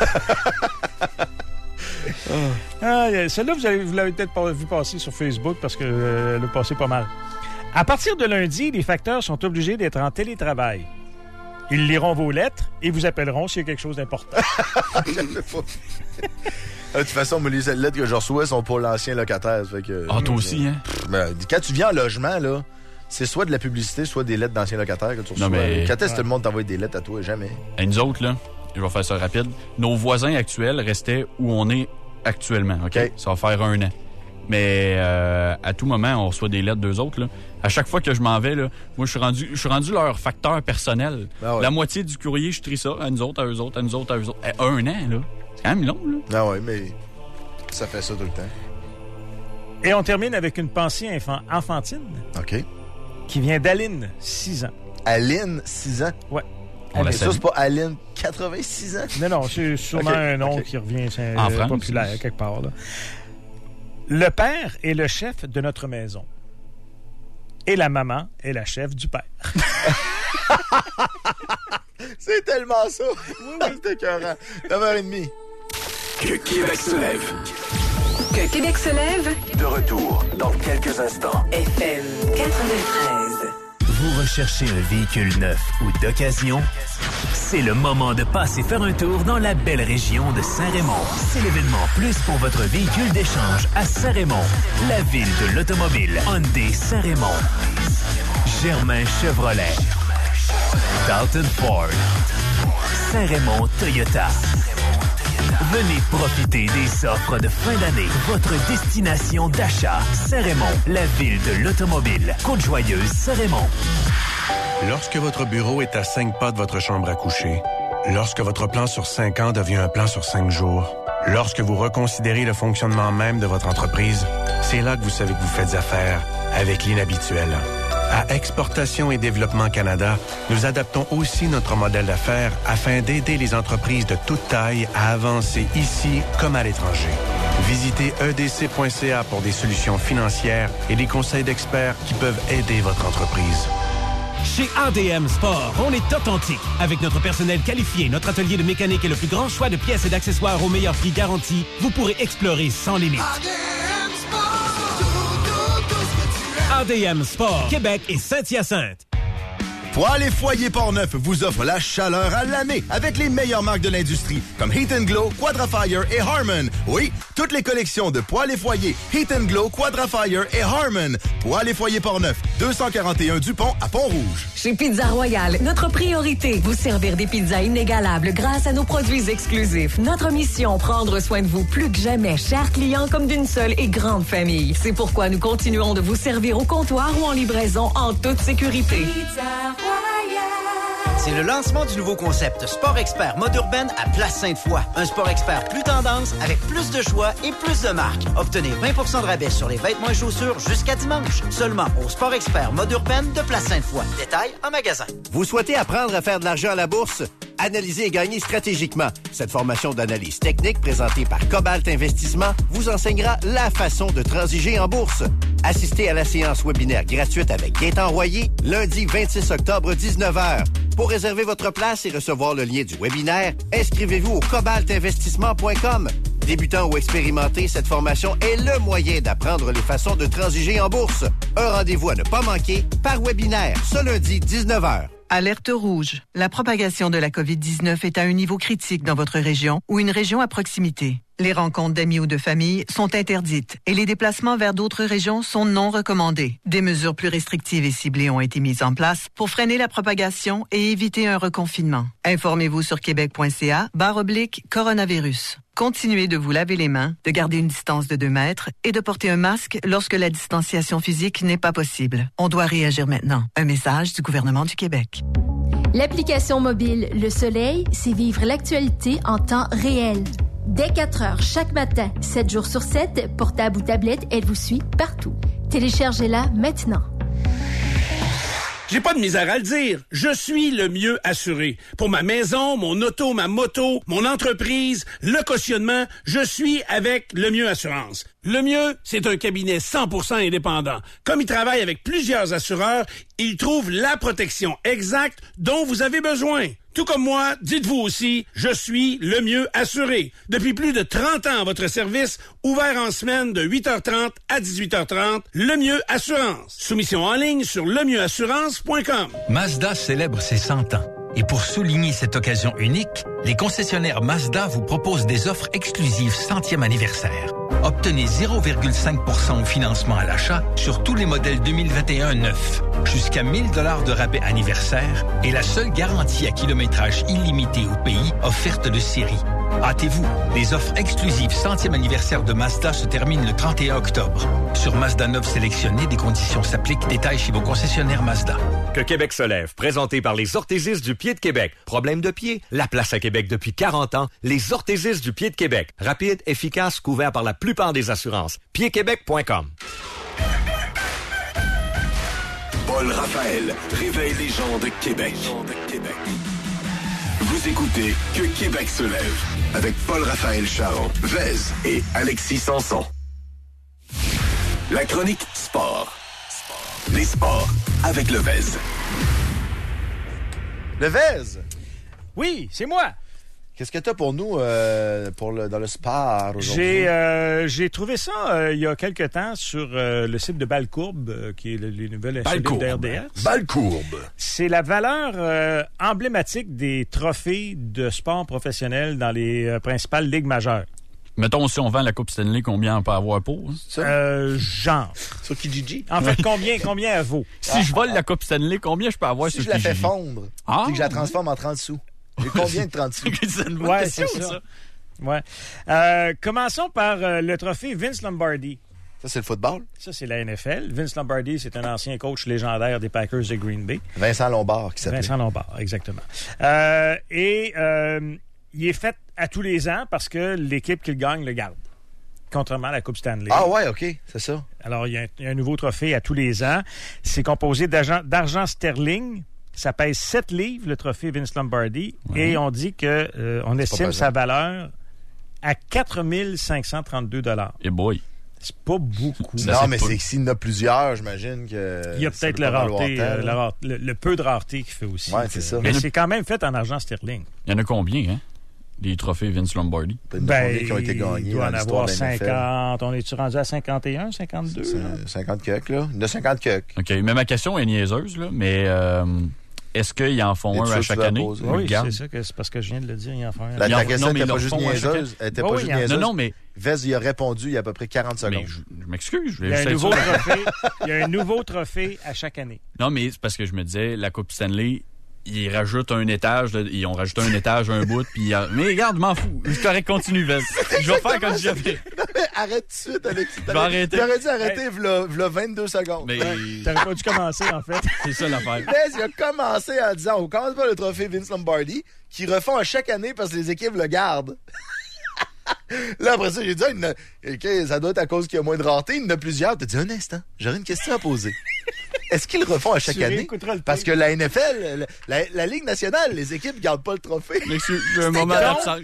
Celle-là, vous l'avez peut-être vu passer sur Facebook parce qu'elle a passé pas mal. À partir de lundi, les facteurs sont obligés d'être en télétravail. Ils liront vos lettres et vous appelleront s'il y a quelque chose d'important. De toute façon, les lettres que je reçois sont pour l'ancien locataire. Fait que, toi aussi, hein? Quand tu viens en logement, là, c'est soit de la publicité, soit des lettres d'anciens locataires que tu reçois. Quand est-ce que tout le monde t'envoie des lettres à toi? Jamais. Et nous autres, là, je vais faire ça rapide. Nos voisins actuels restaient où on est actuellement, OK? Ça va faire 1 an. Mais à tout moment, on reçoit des lettres d'eux autres, là. À chaque fois que je m'en vais, là, moi, je suis rendu leur facteur personnel. La moitié du courrier, je trie ça à nous autres, à eux autres, à nous autres, à eux autres. 1 an, là. C'est quand même long, là. Ah ouais, mais ça fait ça tout le temps. Et on termine avec une pensée enfantine. OK. Qui vient d'Aline, 6 ans. Aline, 6 ans? Ouais. Mais ça, c'est pas Aline, 86 ans? Non, c'est sûrement un nom qui revient en France, populaire quelque part, là. Le père est le chef de notre maison. Et la maman est la chef du père. C'est tellement ça. Oui. C'est écœurant. 9h30. Que Québec se lève. Que Québec se lève. De retour dans quelques instants. FM 93. Vous recherchez un véhicule neuf ou d'occasion? C'est le moment de passer faire un tour dans la belle région de Saint-Raymond. C'est l'événement plus pour votre véhicule d'échange à Saint-Raymond, la ville de l'automobile. Hyundai Saint-Raymond, Germain Chevrolet, Dalton Ford, Saint-Raymond Toyota. Venez profiter des offres de fin d'année. Votre destination d'achat, Saint-Raymond, la ville de l'automobile. Côte-Joyeuse, Saint-Raymond. Lorsque votre bureau est à 5 pas de votre chambre à coucher, lorsque votre plan sur 5 ans devient un plan sur 5 jours, lorsque vous reconsidérez le fonctionnement même de votre entreprise, c'est là que vous savez que vous faites affaire avec l'inhabituel. À Exportation et Développement Canada, nous adaptons aussi notre modèle d'affaires afin d'aider les entreprises de toute taille à avancer ici comme à l'étranger. Visitez edc.ca pour des solutions financières et des conseils d'experts qui peuvent aider votre entreprise. Chez ADM Sport, on est authentique. Avec notre personnel qualifié, notre atelier de mécanique et le plus grand choix de pièces et d'accessoires au meilleur prix garanti, vous pourrez explorer sans limite. ADM Sport, Québec et Saint-Hyacinthe. Poêles et Foyers Portneuf vous offre la chaleur à l'année avec les meilleures marques de l'industrie comme Heat & Glow, Quadrafire et Harmon. Oui, toutes les collections de Poêles et Foyers, Heat & Glow, Quadrafire et Harmon. Poêles et Foyers Portneuf, 241 Dupont à Pont-Rouge. Chez Pizza Royale, notre priorité, vous servir des pizzas inégalables grâce à nos produits exclusifs. Notre mission, prendre soin de vous plus que jamais, chers clients, comme d'une seule et grande famille. C'est pourquoi nous continuons de vous servir au comptoir ou en livraison en toute sécurité. Pizza Royale. C'est le lancement du nouveau concept Sport Expert mode urbaine à Place Sainte-Foy. Un Sport Expert plus tendance avec plus de choix et plus de marques. Obtenez 20 % de rabais sur les vêtements et chaussures jusqu'à dimanche. Seulement au Sport Expert mode urbaine de Place Sainte-Foy. Détails en magasin. Vous souhaitez apprendre à faire de l'argent à la bourse? Analyser et gagner stratégiquement. Cette formation d'analyse technique présentée par Cobalt Investissement vous enseignera la façon de transiger en bourse. Assistez à la séance webinaire gratuite avec Gaëtan Royer, lundi 26 octobre, 19h. Pour réserver votre place et recevoir le lien du webinaire, inscrivez-vous au cobaltinvestissement.com. Débutant ou expérimenté, cette formation est le moyen d'apprendre les façons de transiger en bourse. Un rendez-vous à ne pas manquer par webinaire, ce lundi 19h. Alerte rouge. La propagation de la COVID-19 est à un niveau critique dans votre région ou une région à proximité. Les rencontres d'amis ou de famille sont interdites et les déplacements vers d'autres régions sont non recommandés. Des mesures plus restrictives et ciblées ont été mises en place pour freiner la propagation et éviter un reconfinement. Informez-vous sur québec.ca/coronavirus. Continuez de vous laver les mains, de garder une distance de 2 mètres et de porter un masque lorsque la distanciation physique n'est pas possible. On doit réagir maintenant. Un message du gouvernement du Québec. L'application mobile Le Soleil, c'est vivre l'actualité en temps réel. Dès 4 heures chaque matin, 7 jours sur 7, portable ou tablette, elle vous suit partout. Téléchargez-la maintenant. J'ai pas de misère à le dire. Je suis le mieux assuré. Pour ma maison, mon auto, ma moto, mon entreprise, le cautionnement, je suis avec Le Mieux Assurance. Le Mieux, c'est un cabinet 100% indépendant. Comme il travaille avec plusieurs assureurs, il trouve la protection exacte dont vous avez besoin. Tout comme moi, dites-vous aussi, je suis le mieux assuré. Depuis plus de 30 ans à votre service, ouvert en semaine de 8h30 à 18h30, Le Mieux Assurance. Soumission en ligne sur lemieuxassurance.com. Mazda célèbre ses 100 ans. Et pour souligner cette occasion unique, les concessionnaires Mazda vous proposent des offres exclusives 100e anniversaire. Obtenez 0,5% au financement à l'achat sur tous les modèles 2021 neufs, jusqu'à 1 000 $ de rabais anniversaire et la seule garantie à kilométrage illimité au pays offerte de série. Hâtez-vous, les offres exclusives 100e anniversaire de Mazda se terminent le 31 octobre. Sur Mazda 9 sélectionné, des conditions s'appliquent. Détails chez vos concessionnaires Mazda. Que Québec se lève, présenté par les orthésistes du pied de Québec. Problème de pied? La place à Québec depuis 40 ans. Les orthésistes du pied de Québec. Rapide, efficace, couvert par la plupart des assurances. Piedquebec.com. Paul Raphaël réveille les gens de Québec. Vous écoutez Que Québec se lève avec Paul Raphaël Charon, Vez et Alexis Sanson. La chronique sport. Les sports avec le Vez. Le Vez! Oui, c'est moi! Qu'est-ce que tu as pour nous dans le sport aujourd'hui? J'ai trouvé ça il y a quelque temps sur le site de Ballecourbe, qui est les nouvelles insolite d'RDS. Ballecourbe. C'est la valeur emblématique des trophées de sport professionnel dans les principales ligues majeures. Mettons, si on vend la Coupe Stanley, combien on peut avoir pour? Genre. Sur Kijiji? En fait, combien elle vaut? Si je vole la Coupe Stanley, combien je peux avoir sur Kijiji? Si je la fais Kijiji? fondre, et que je la transforme en 30 sous. J'ai combien de 30 sous? C'est une bonne Ouais, question, c'est ça. Ouais. Commençons par le trophée Vince Lombardi. Ça, c'est le football? Ça, c'est la NFL. Vince Lombardi, c'est un ancien coach légendaire des Packers de Green Bay. Vincent Lombard, qui s'appelle. Vincent Lombard, exactement. Il est fait à tous les ans parce que l'équipe qui le gagne le garde. Contrairement à la Coupe Stanley. Ah ouais, OK, c'est ça. Alors, il y a un nouveau trophée à tous les ans. C'est composé d'argent sterling. Ça pèse 7 livres, le trophée Vince Lombardi. Ouais. Et on dit que on estime sa valeur à 4 532 $. Et boy. C'est pas beaucoup. Non, mais c'est que s'il y en a plusieurs, j'imagine que... Il y a peut-être le peu de rareté qui fait aussi. Oui, c'est ça. Mais c'est quand même fait en argent sterling. Il y en a combien, hein? Les trophées Vince Lombardi? Qui ont été gagnés. Il doit en avoir 50. On est-tu rendu à 51, 52? 50 cucks, là. Il y en a 50 cucks. OK, mais ma question est niaiseuse, là. Mais est-ce qu'ils en font un à chaque année? Oui, c'est ça, c'est parce que je viens de le dire, ils en font un. La question n'était pas juste niaiseuse. Elle était pas juste niaiseuse. Non, mais... Vez, il a répondu il y a à peu près 40 secondes. Mais je m'excuse. Il y a un nouveau trophée à chaque année. Non, mais c'est parce que je me disais, la Coupe Stanley... ils rajoutent un étage, ils ont rajouté un étage, un bout, puis mais regarde, je m'en fous. Je t'aurais continue, Vez. Je vais faire comme si j'avais. Non, mais arrête tout de suite, Alexis. Je vais arrêter. T'aurais dû arrêter v'là 22 secondes. Mais t'aurais pas dû commencer, en fait. C'est ça l'affaire. Vez, il a commencé en disant, on commence pas le trophée Vince Lombardi, qui refont à chaque année parce que les équipes le gardent. Là, après ça, j'ai dit, ça doit être à cause qu'il y a moins de rareté. Il y en a plusieurs. T'as dit, un instant, j'aurais une question à poser. Est-ce qu'ils le refont à chaque année? Parce que la NFL, la Ligue nationale, les équipes ne gardent pas le trophée. Mais j'ai un moment d'absence.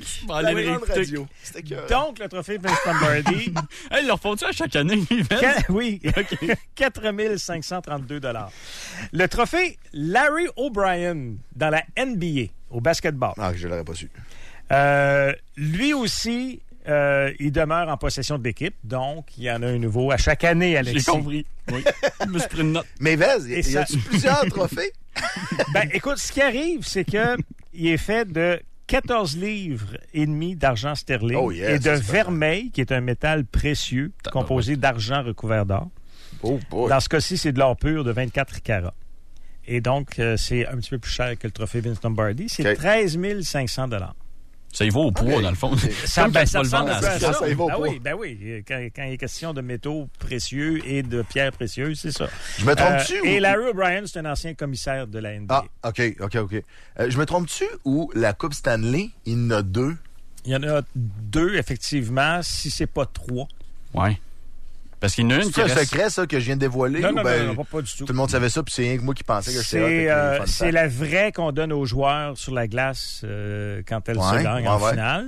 Donc, le trophée Vince Lombardi. Ils le refont-tu à chaque année? Oui. Okay. 4 532 $. Le trophée Larry O'Brien dans la NBA, au basketball. Ah, je ne l'aurais pas su. Lui aussi, il demeure en possession de l'équipe, donc il y en a un nouveau à chaque année, Alexis. J'ai compris. Oui. Je me suis pris une note. Mais Vez, y a-tu plusieurs trophées? Ben, écoute, ce qui arrive, c'est que il est fait de 14 livres et demi d'argent sterling et de vermeil, qui est un métal précieux composé d'argent recouvert d'or. Oh boy. Dans ce cas-ci, c'est de l'or pur de 24 carats. Et donc, c'est un petit peu plus cher que le trophée Vince Lombardi. C'est 13 500 $. Ça y va au poids, dans le fond. Ça y va au poids. Ben oui. Quand il est question de métaux précieux et de pierres précieuses, c'est ça. Je me trompe-tu? Et Larry O'Brien, c'est un ancien commissaire de la NBA. Ah, OK. Je me trompe-tu ou la Coupe Stanley, il y en a 2? Il y en a 2, effectivement, si c'est pas 3. Ouais. Parce qu'il y en a une qui reste... C'est un secret, ça, que je viens de dévoiler? Non, pas du tout. Tout le monde savait ça, puis c'est rien que moi qui pensais que c'était... C'est la vraie qu'on donne aux joueurs sur la glace quand elles se gagnent en finale.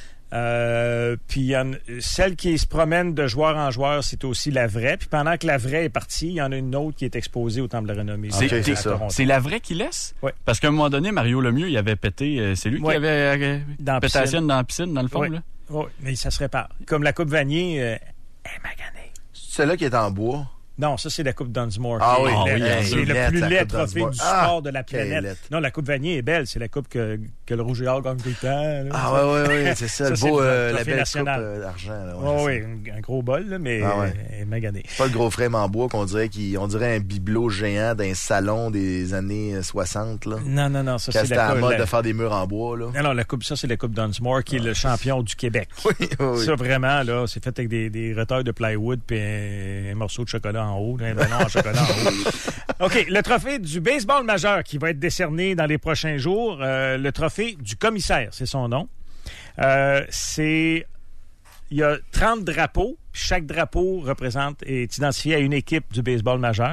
Puis celle qui se promène de joueur en joueur, c'est aussi la vraie. Puis pendant que la vraie est partie, il y en a une autre qui est exposée au Temple de la Renommée. C'est ça. C'est la vraie qui laisse? Oui. Parce qu'à un moment donné, Mario Lemieux, il avait pété... c'est lui qui avait pété la sienne dans la piscine, dans le fond, là? Oui, mais ça se répare. Comme la Coupe Vanier est maganée. Celle-là qui est en bois. Non, ça, c'est la Coupe Dunsmore. Ah oui, c'est le plus laid trophée du sport de la planète. Non, la Coupe Vanier est belle. C'est la coupe que le Rouge et Or gagne tout le temps. Là, oui, c'est ça. Le beau, la belle nationale. coupe d'argent. Oui, un gros bol, là, mais magané. C'est pas le gros frame en bois qu'on dirait un bibelot géant d'un salon des années 60. Là. Non, ça, c'est c'était à la mode de faire des murs en bois. Là. Non, ça, c'est la Coupe Dunsmore qui est le champion du Québec. Oui. Ça, vraiment, là, c'est fait avec des retails de plywood puis un morceau de chocolat en haut, un ballon en chocolat en haut. OK, le trophée du baseball majeur qui va être décerné dans les prochains jours, le trophée du commissaire, c'est son nom. Il y a 30 drapeaux. Chaque drapeau est identifié à une équipe du baseball majeur.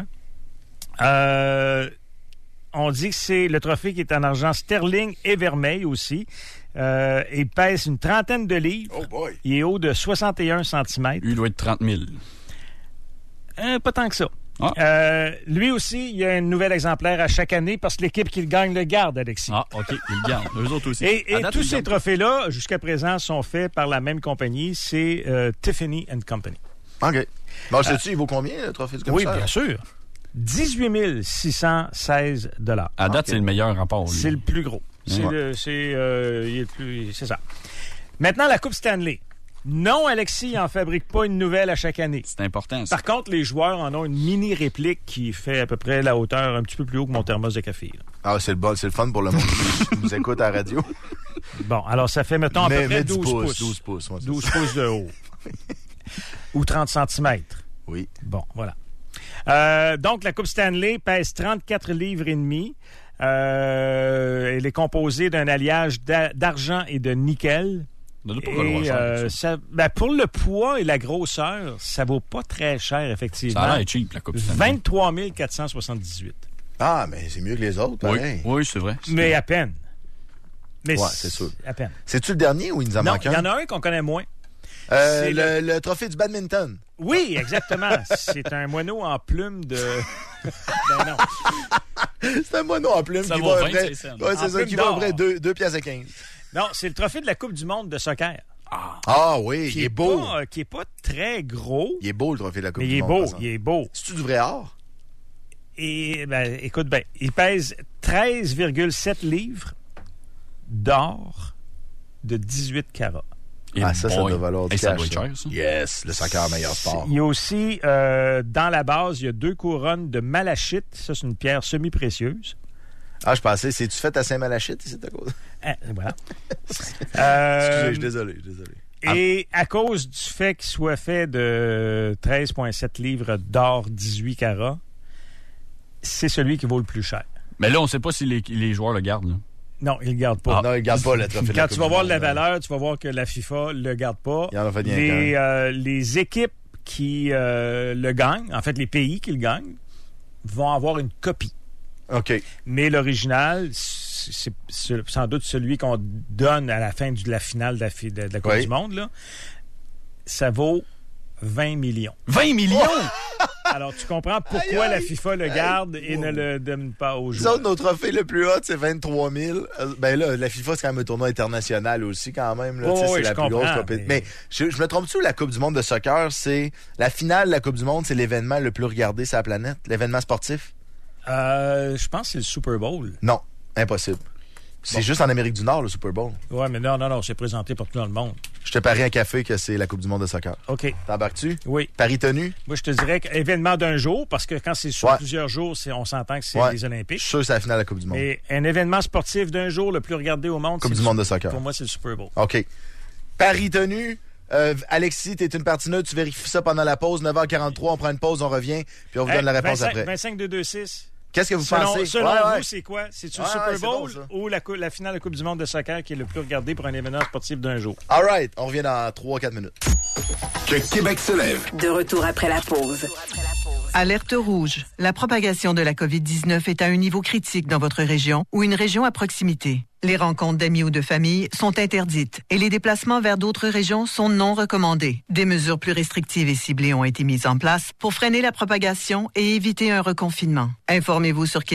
On dit que c'est le trophée qui est en argent sterling et vermeil aussi. Il pèse une trentaine de livres. Oh boy! Il est haut de 61 cm. Lui, il doit être 30 000. Pas tant que ça. Lui aussi, il y a un nouvel exemplaire à chaque année parce que l'équipe qui le gagne le garde, Alexis. Ah, OK, il le garde. Eux autres aussi. Et tous ces trophées-là, jusqu'à présent, sont faits par la même compagnie. C'est Tiffany & Company. OK. Bon, sais-tu, il vaut combien, le trophée du commissaire? Oui, bien sûr. 18 616 $. À date, c'est le meilleur rapport. C'est le plus gros. C'est ça. Maintenant, la Coupe Stanley. Non, Alexis, il n'en fabrique pas une nouvelle à chaque année. C'est important, ça. Par contre, les joueurs en ont une mini-réplique qui fait à peu près la hauteur un petit peu plus haut que mon thermos de café. Là. Ah, c'est le fun pour le monde qui nous écoute à la radio. Bon, alors ça fait, mettons, à peu près 12 pouces. 12 pouces. 12 pouces de haut. Ou 30 cm. Oui. Bon, voilà. Donc, la Coupe Stanley pèse 34 livres et demi. Elle est composée d'un alliage d'argent et de nickel. Pour le poids et la grosseur, ça vaut pas très cher, effectivement. Ça a l'air cheap, la Coupe Stanley. 23 478. Ah, mais c'est mieux que les autres, pareil. Oui, c'est vrai. Mais à peine. Mais c'est sûr. À peine. C'est-tu le dernier ou il nous en manque un? Il y en a un qu'on connaît moins. Le trophée du badminton. Oui, exactement. C'est un moineau en plume de... Ben non. C'est un moineau en plume ça qui va à peu près... Ouais, c'est ça, qui va à peu près 2 piastres et 15. Non, c'est le trophée de la Coupe du monde de soccer. Ah oui, il est beau. Qui est pas très gros. Il est beau, le trophée de la Coupe du monde. Il est beau. C'est-tu du vrai or? Et, écoute bien, il pèse 13,7 livres d'or de 18 carats. Ça doit valoir du cash. Ça doit être cher, ça. Yes, le soccer, meilleur sport. Il y a aussi, dans la base, il y a 2 couronnes de malachite. Ça, c'est une pierre semi-précieuse. Ah, je pensais, c'est-tu fait à Saint-Malachite, c'est à cause? Voilà. Excusez, je suis désolé. Et à cause du fait qu'il soit fait de 13,7 livres d'or 18 carats, c'est celui qui vaut le plus cher. Mais là, on ne sait pas si les joueurs le gardent. Là. Non, ils ne le gardent pas. Non, ils ne gardent pas le trophée de la Quand Coupe tu vas du voir Monde, la valeur, tu vas voir que la FIFA ne le garde pas. Il en a fait rien les équipes qui le gagnent, en fait, les pays qui le gagnent, vont avoir une copie. OK. Mais l'original, c'est sans doute celui qu'on donne à la fin de la finale de la Coupe du Monde. Là. Ça vaut 20 millions. 20 millions? Alors, tu comprends pourquoi la FIFA le garde et ne le donne pas aux joueurs. Nous autres, nos trophées le plus haut, c'est 23 000. Ben là, la FIFA, c'est quand même un tournoi international aussi, quand même. Là. C'est la plus grosse compétition. Mais je me trompe-tu, la Coupe du monde de soccer, c'est la finale de la Coupe du monde, c'est l'événement le plus regardé sur la planète, l'événement sportif? Je pense que c'est le Super Bowl. Non, impossible. C'est juste en Amérique du Nord, le Super Bowl. Oui, mais non, c'est présenté partout dans le monde. Je te parie un café que c'est la Coupe du monde de soccer. OK. T'embarques-tu? Oui. Paris tenu? Moi, je te dirais événement d'un jour, parce que quand c'est sur plusieurs jours, on s'entend que c'est les Olympiques. Je suis sûr que c'est la finale de la Coupe du monde. Mais un événement sportif d'un jour, le plus regardé au monde, Coupe du monde de soccer. Pour moi, c'est le Super Bowl. OK. Paris tenu. Alexis, t'es une partie neutre, tu vérifies ça pendant la pause. 9h43, on prend une pause, on revient, puis on vous donne la réponse après. 25-2-2-6. Qu'est-ce que vous pensez? Selon vous, c'est quoi? C'est-tu le Super Bowl ou la finale de la Coupe du monde de soccer qui est le plus regardé pour un événement sportif d'un jour? All right. On revient dans 3-4 minutes. Que Québec se lève. De retour après la pause. Alerte rouge. La propagation de la COVID-19 est à un niveau critique dans votre région ou une région à proximité. Les rencontres d'amis ou de famille sont interdites et les déplacements vers d'autres régions sont non recommandés. Des mesures plus restrictives et ciblées ont été mises en place pour freiner la propagation et éviter un reconfinement. Informez-vous sur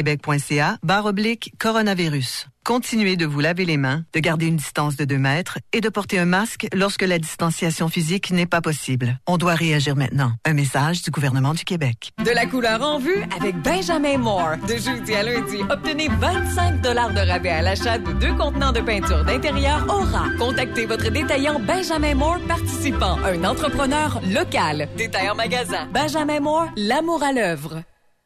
québec.ca/coronavirus. Continuez de vous laver les mains, de garder une distance de 2 mètres et de porter un masque lorsque la distanciation physique n'est pas possible. On doit réagir maintenant. Un message du gouvernement du Québec. De la couleur en vue avec Benjamin Moore. De jeudi à lundi, obtenez 25 $ de rabais à l'achat de 2 contenants de peinture d'intérieur Aura. Contactez votre détaillant Benjamin Moore participant, un entrepreneur local. Détaillant magasin. Benjamin Moore, l'amour à l'œuvre.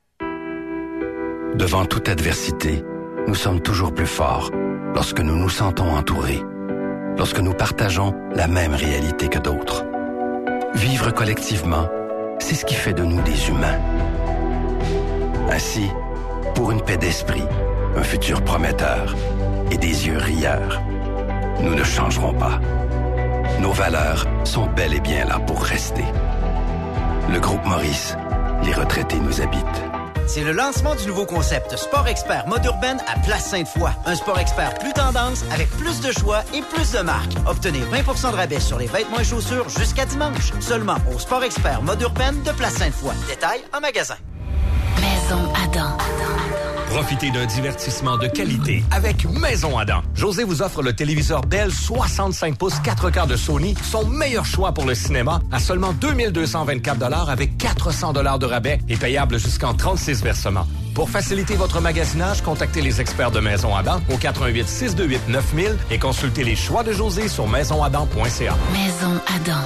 Devant toute adversité, nous sommes toujours plus forts lorsque nous nous sentons entourés, lorsque nous partageons la même réalité que d'autres. Vivre collectivement, c'est ce qui fait de nous des humains. Ainsi, pour une paix d'esprit, un futur prometteur et des yeux rieurs, nous ne changerons pas. Nos valeurs sont bel et bien là pour rester. Le groupe Maurice, les retraités nous habitent. C'est le lancement du nouveau concept Sport Expert mode urbaine à Place Sainte-Foy. Un Sport Expert plus tendance, avec plus de choix et plus de marques. Obtenez 20 % de rabais sur les vêtements et chaussures jusqu'à dimanche. Seulement au Sport Expert mode urbaine de Place Sainte-Foy. Détail en magasin. Maison Adam. Profitez d'un divertissement de qualité avec Maison Adam. José vous offre le téléviseur Bell 65 pouces 4K de Sony, son meilleur choix pour le cinéma, à seulement 2224 $ avec 400 $ de rabais et payable jusqu'en 36 versements. Pour faciliter votre magasinage, contactez les experts de Maison Adam au 88 628 9000 et consultez les choix de José sur maisonadam.ca. Maison Adam.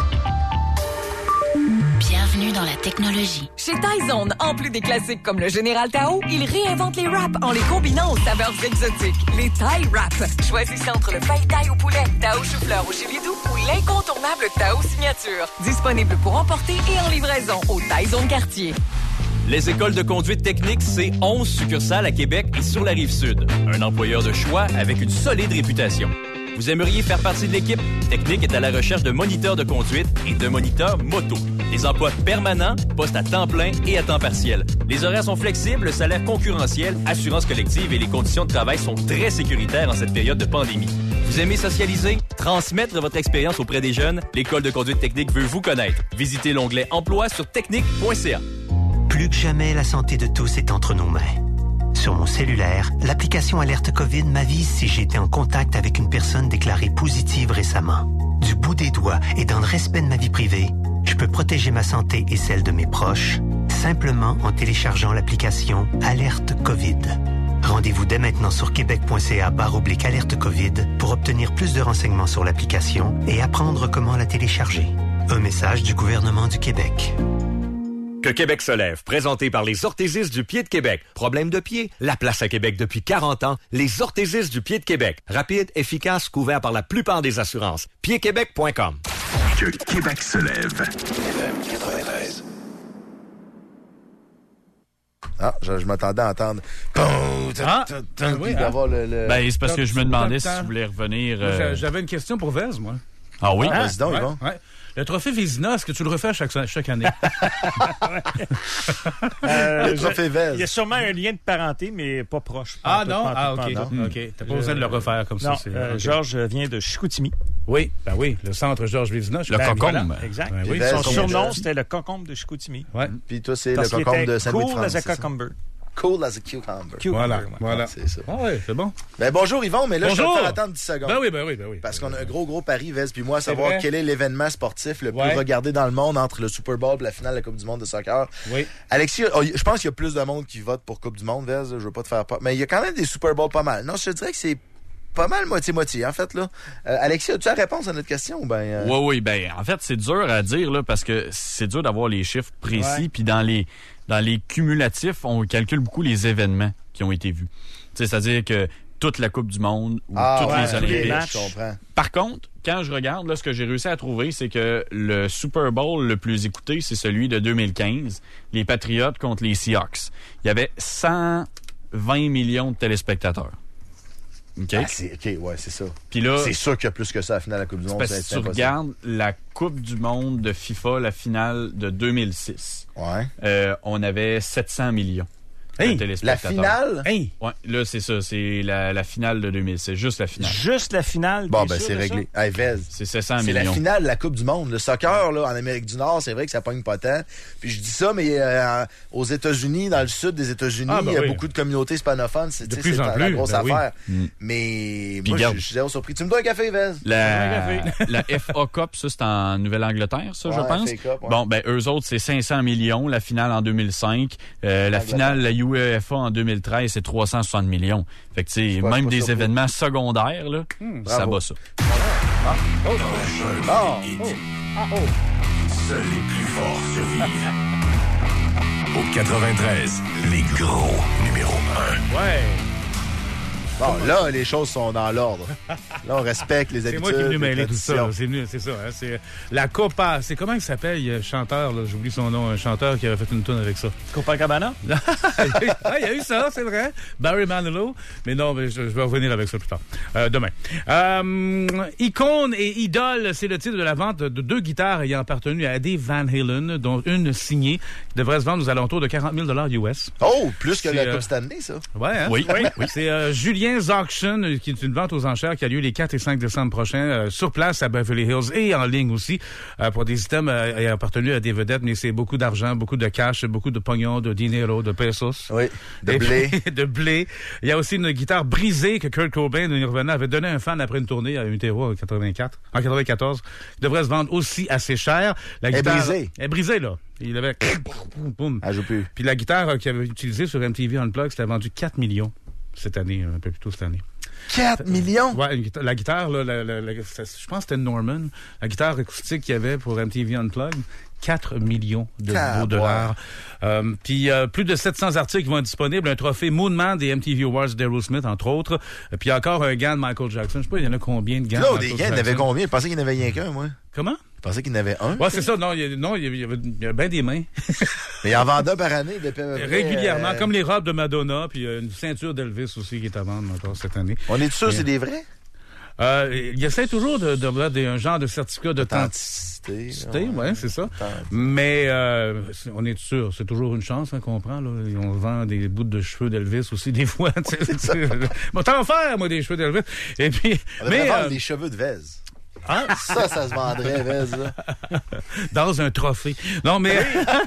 Bienvenue dans la technologie. Chez Tyson, en plus des classiques comme le Général Tao, ils réinventent les wraps en les combinant aux saveurs exotiques. Les Thai Wraps. Choisissez entre le Pad Thai au poulet, Tao chou-fleur au chili doux ou l'incontournable Tao signature. Disponible pour emporter et en livraison au Tyson Quartier. Les écoles de conduite technique, c'est 11 succursales à Québec et sur la Rive-Sud. Un employeur de choix avec une solide réputation. Vous aimeriez faire partie de l'équipe? Technique est à la recherche de moniteurs de conduite et de moniteurs moto. Des emplois permanents, postes à temps plein et à temps partiel. Les horaires sont flexibles, le salaire concurrentiel, assurance collective et les conditions de travail sont très sécuritaires en cette période de pandémie. Vous aimez socialiser? Transmettre votre expérience auprès des jeunes? L'école de conduite technique veut vous connaître. Visitez l'onglet Emploi sur technique.ca. Plus que jamais, la santé de tous est entre nos mains. Sur mon cellulaire, l'application Alerte COVID m'avise si j'ai été en contact avec une personne déclarée positive récemment. Du bout des doigts et dans le respect de ma vie privée, je peux protéger ma santé et celle de mes proches simplement en téléchargeant l'application Alerte COVID. Rendez-vous dès maintenant sur québec.ca/alerte COVID pour obtenir plus de renseignements sur l'application et apprendre comment la télécharger. Un message du gouvernement du Québec. Que Québec se lève, présenté par les orthésistes du pied de Québec. Problème de pied? La place à Québec depuis 40 ans. Les orthésistes du pied de Québec. Rapide, efficace, couvert par la plupart des assurances. Piedquebec.com. Que Québec se lève. FM 93. Ah, je m'attendais à entendre. Puis d'avoir le... Ben, c'est parce que je me demandais si tu voulais revenir. J'avais une question pour Vez, moi. Ah oui? Vas-y donc, Yvon. Ouais. Le trophée Vézina, est-ce que tu le refais chaque année? Le trophée Vez. Il y a sûrement un lien de parenté, mais pas proche. Ah non? Ah, OK. T'as pas besoin de le refaire comme ça. Non, Georges vient de Chicoutimi. Oui, ben oui, le centre Georges Vézina. Le Cocombe. Voilà, exact. Ben oui, son surnom, c'était le Cocombe de Chicoutimi. Ouais. Puis toi, c'est le Cocombe de Saint-Louis-de-France. Cool as a cucumber. Cool as a cucumber. Voilà. C'est ça. Ah oui, c'est bon. Ben bonjour Yvon, mais là, je vais te faire attendre 10 secondes. Ben oui. Parce qu'on a un gros pari, Vez puis moi, à savoir quel est l'événement sportif le plus regardé dans le monde entre le Super Bowl et la finale de la Coupe du monde de soccer. Oui. Alexis, je pense qu'il y a plus de monde qui vote pour Coupe du monde, Vez. Je veux pas te faire peur. Mais il y a quand même des Super Bowls pas mal. Non, je te dirais que c'est pas mal moitié-moitié, en fait, là. Alexis, as-tu la réponse à notre question? Oui, ben, en fait, c'est dur à dire, là, parce que c'est dur d'avoir les chiffres précis, puis dans les cumulatifs, on calcule beaucoup les événements qui ont été vus. C'est-à-dire que toute la Coupe du monde ou toutes les Olympiques. Je comprends. Par contre, quand je regarde, là, ce que j'ai réussi à trouver, c'est que le Super Bowl le plus écouté, c'est celui de 2015, les Patriots contre les Seahawks. Il y avait 120 millions de téléspectateurs. Okay. Ah, c'est ça. Puis là, c'est sûr qu'il y a plus que ça à la finale de la Coupe du monde. Parce que tu regardes la Coupe du monde de FIFA, la finale de 2006. On avait 700 millions. La finale? Ouais, là, c'est ça. C'est la finale de 2000. C'est juste la finale. Juste la finale? Bon, ben, c'est réglé. Hey, Vez. C'est 700 millions. C'est la finale de la Coupe du monde. Le soccer, là, en Amérique du Nord, c'est vrai que ça pogne pas tant. Puis je dis ça, mais aux États-Unis, dans le sud des États-Unis, il y a beaucoup de communautés hispanophones. C'est la grosse affaire. Mais moi, je suis zéro surpris. Tu me dois un café, Vez? La FA Cup, ça, c'est en Nouvelle-Angleterre, ça, je pense. Bon, ben, eux autres, c'est 500 millions. La finale en 2005. La finale, la UEFA en 2013, c'est 360 millions. Fait que, tu sais, même des événements secondaires, là, ça bat ça. Seuls les plus forts survivent. Au 93, les gros numéro 1. Ouais. Bon, là, les choses sont dans l'ordre. Là, on respecte les habitudes. C'est moi qui ai mêlé tout ça. C'est ça. Hein, c'est la Copa. C'est comment il s'appelle, le chanteur, là, j'oublie son nom, un chanteur qui avait fait une tourne avec ça. Copacabana? Il y a eu ça, c'est vrai. Barry Manilow. Mais non, mais je vais revenir avec ça plus tard. Demain. Icône et idole, c'est le titre de la vente de 2 guitares ayant appartenu à Eddie Van Halen, dont une signée qui devrait se vendre aux alentours de 40 000 US. Oh, plus que la Coupe Stanley, ça. Ouais, hein? Oui. C'est Julien Auction, qui est une vente aux enchères qui a lieu les 4 et 5 décembre prochains, sur place à Beverly Hills et en ligne aussi, pour des items ayant appartenu à des vedettes, mais c'est beaucoup d'argent, beaucoup de cash, beaucoup de pognon, de dinero, de pesos. Oui, de blé. De blé. Il y a aussi une guitare brisée que Kurt Cobain de Nirvana avait donné à un fan après une tournée à Utero en 94, qui devrait se vendre aussi assez cher. La guitare est brisée, là. Il avait... Elle joue plus. Puis la guitare qu'il avait utilisée sur MTV Unplugged, c'était vendu 4 millions. Cette année, un peu plus tôt cette année. 4 millions? Ouais, la guitare, là, je pense que c'était Norman. La guitare acoustique qu'il y avait pour MTV Unplugged, 4 millions de dollars. Puis plus de 700 articles vont être disponibles. Un trophée Moonman des MTV Awards d'Aerosmith, entre autres. Puis encore un gant de Michael Jackson. Je sais pas, il y en a combien de gants? Là, des gants, il y en avait combien? Je pensais qu'il n'y en avait rien qu'un, moi. Comment? Je pensais qu'il y en avait un. Ouais, c'est ça. Non, il y a bien des mains. Mais il en vendait un par année. Régulièrement, comme les robes de Madonna, puis une ceinture d'Elvis aussi qui est à vendre encore cette année. On est sûr que c'est des vrais? Il essaie toujours de un genre de certificat d'authenticité. Oui, c'est ça. Mais on est sûr, c'est toujours une chance qu'on prend. Là. On vend des bouts de cheveux d'Elvis aussi des fois. Bon, t'en faire, moi, des cheveux d'Elvis. Et puis, on devrait vendre des cheveux de Vez. Ah, ça se vendrait, Vez, là. Dans un trophée. Non, mais...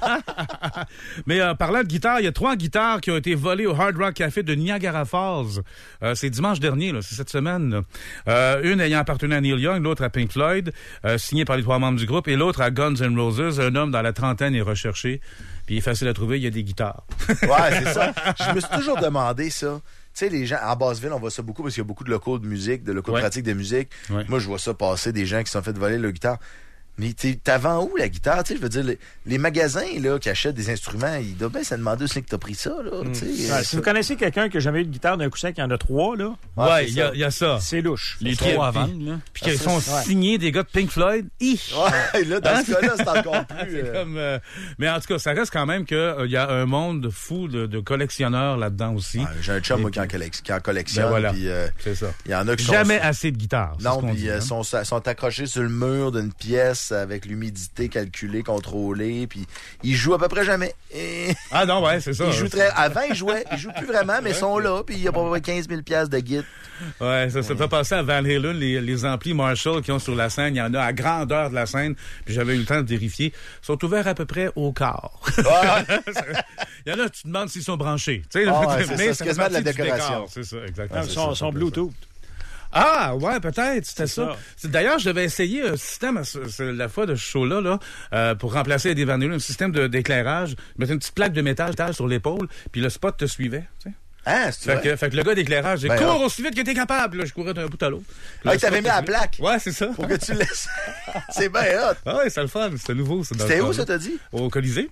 mais parlant de guitare, il y a 3 guitares qui ont été volées au Hard Rock Café de Niagara Falls. C'est dimanche dernier, là, c'est cette semaine. Une ayant appartenu à Neil Young, l'autre à Pink Floyd, signée par les 3 membres du groupe, et l'autre à Guns N' Roses. Un homme dans la trentaine est recherché, puis il est facile à trouver, il y a des guitares. Ouais, c'est ça. Je me suis toujours demandé ça. Tu sais, les gens, en Basseville, on voit ça beaucoup parce qu'il y a beaucoup de locaux de musique, de locaux de pratique de musique. Ouais. Moi, je vois ça passer, des gens qui se sont fait voler leur guitare. Mais t'as vends où la guitare? Tu sais, je veux dire, les magasins là, qui achètent des instruments, ils doivent bien se demander où c'est que t'as pris ça. Là, si vous connaissez quelqu'un qui n'a jamais eu de guitare d'un coup sec, il y en a 3, là. Ouais, il y a ça. C'est louche. Les 3 à vendre, là. Puis qu'ils sont signés des gars de Pink Floyd. Ouais, là, dans ce cas-là, c'est encore plus... Mais en tout cas, ça reste quand même qu'il y a un monde fou de collectionneurs là-dedans aussi. Ouais, j'ai un chum, moi, qui en collectionne. Ben voilà, c'est ça. Il y en a qui jamais assez de guitares. Non, puis ils sont accrochés sur le mur d'une pièce avec l'humidité calculée, contrôlée, puis ils jouent à peu près jamais. Ah non, ouais, c'est ça. Avant, ils jouaient. Ils jouent plus vraiment, mais ils sont là, puis il y a pas 15 000 $. De guide. Ouais, ça fait passer à Van Halen, les amplis Marshall qui ont sur la scène. Il y en a à grandeur de la scène, puis j'avais eu le temps de vérifier. Ils sont ouverts à peu près au quart. Il y en a, tu te demandes s'ils sont branchés. Tu sais, c'est quasiment de la décoration. C'est ça, exactement. Ils sont Bluetooth. Ah, ouais, peut-être, c'était ça. D'ailleurs, je devais essayer un système la fois de ce show-là, pour remplacer des Van Halen, un système d'éclairage. Mettre une petite plaque de métal sur l'épaule, puis le spot te suivait, tu sais. Ah, c'est vrai? Fait que le gars d'éclairage, il cours aussi vite que t'es capable. Là, je courais d'un bout à l'autre. Ah, il t'avait mis la plaque? Ouais, c'est ça. Pour que tu laisses. C'est bien hot. Ah ouais, c'est le fun. C'était nouveau. C'était où, ça, t'as dit? Au Colisée.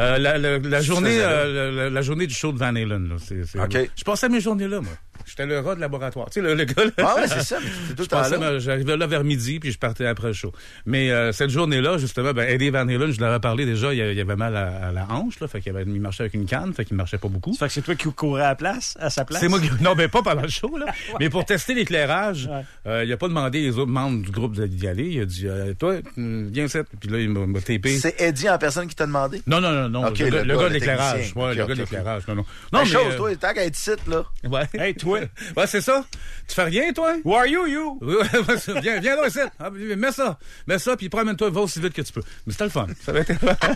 La journée du show de Van Halen. Là. OK. Je passais mes journées là, moi. J'étais le rat de laboratoire. Tu sais, le gars là. Ah ouais, c'est ça. C'est tout le temps là. J'arrivais là vers midi, puis je partais après le show. Mais cette journée-là, justement, Eddie Van Halen, je leur ai parlé déjà, il avait mal à la hanche, là. Fait qu'il marchait avec une canne, fait qu'il marchait pas beaucoup. Ça fait que c'est toi qui courais à sa place? C'est moi qui... Non, mais pas pendant le show, là. Mais pour tester l'éclairage, il a pas demandé les autres membres du groupe d'y aller. Il a dit, toi, viens ici. Puis là, il m'a tapé. C'est Eddie en personne qui t'a demandé? Non. Okay, le gars de l'éclairage. Ouais, le gars de l'éclairage. Non. Non, mais toi, tant qu'à être ici, là. Ouais. Hey, toi. Ouais, c'est ça. Tu fais rien, toi? Who are you? Viens là ici. Ah, mets ça, puis promène-toi, va aussi vite que tu peux. Mais c'était le fun. Ça va être...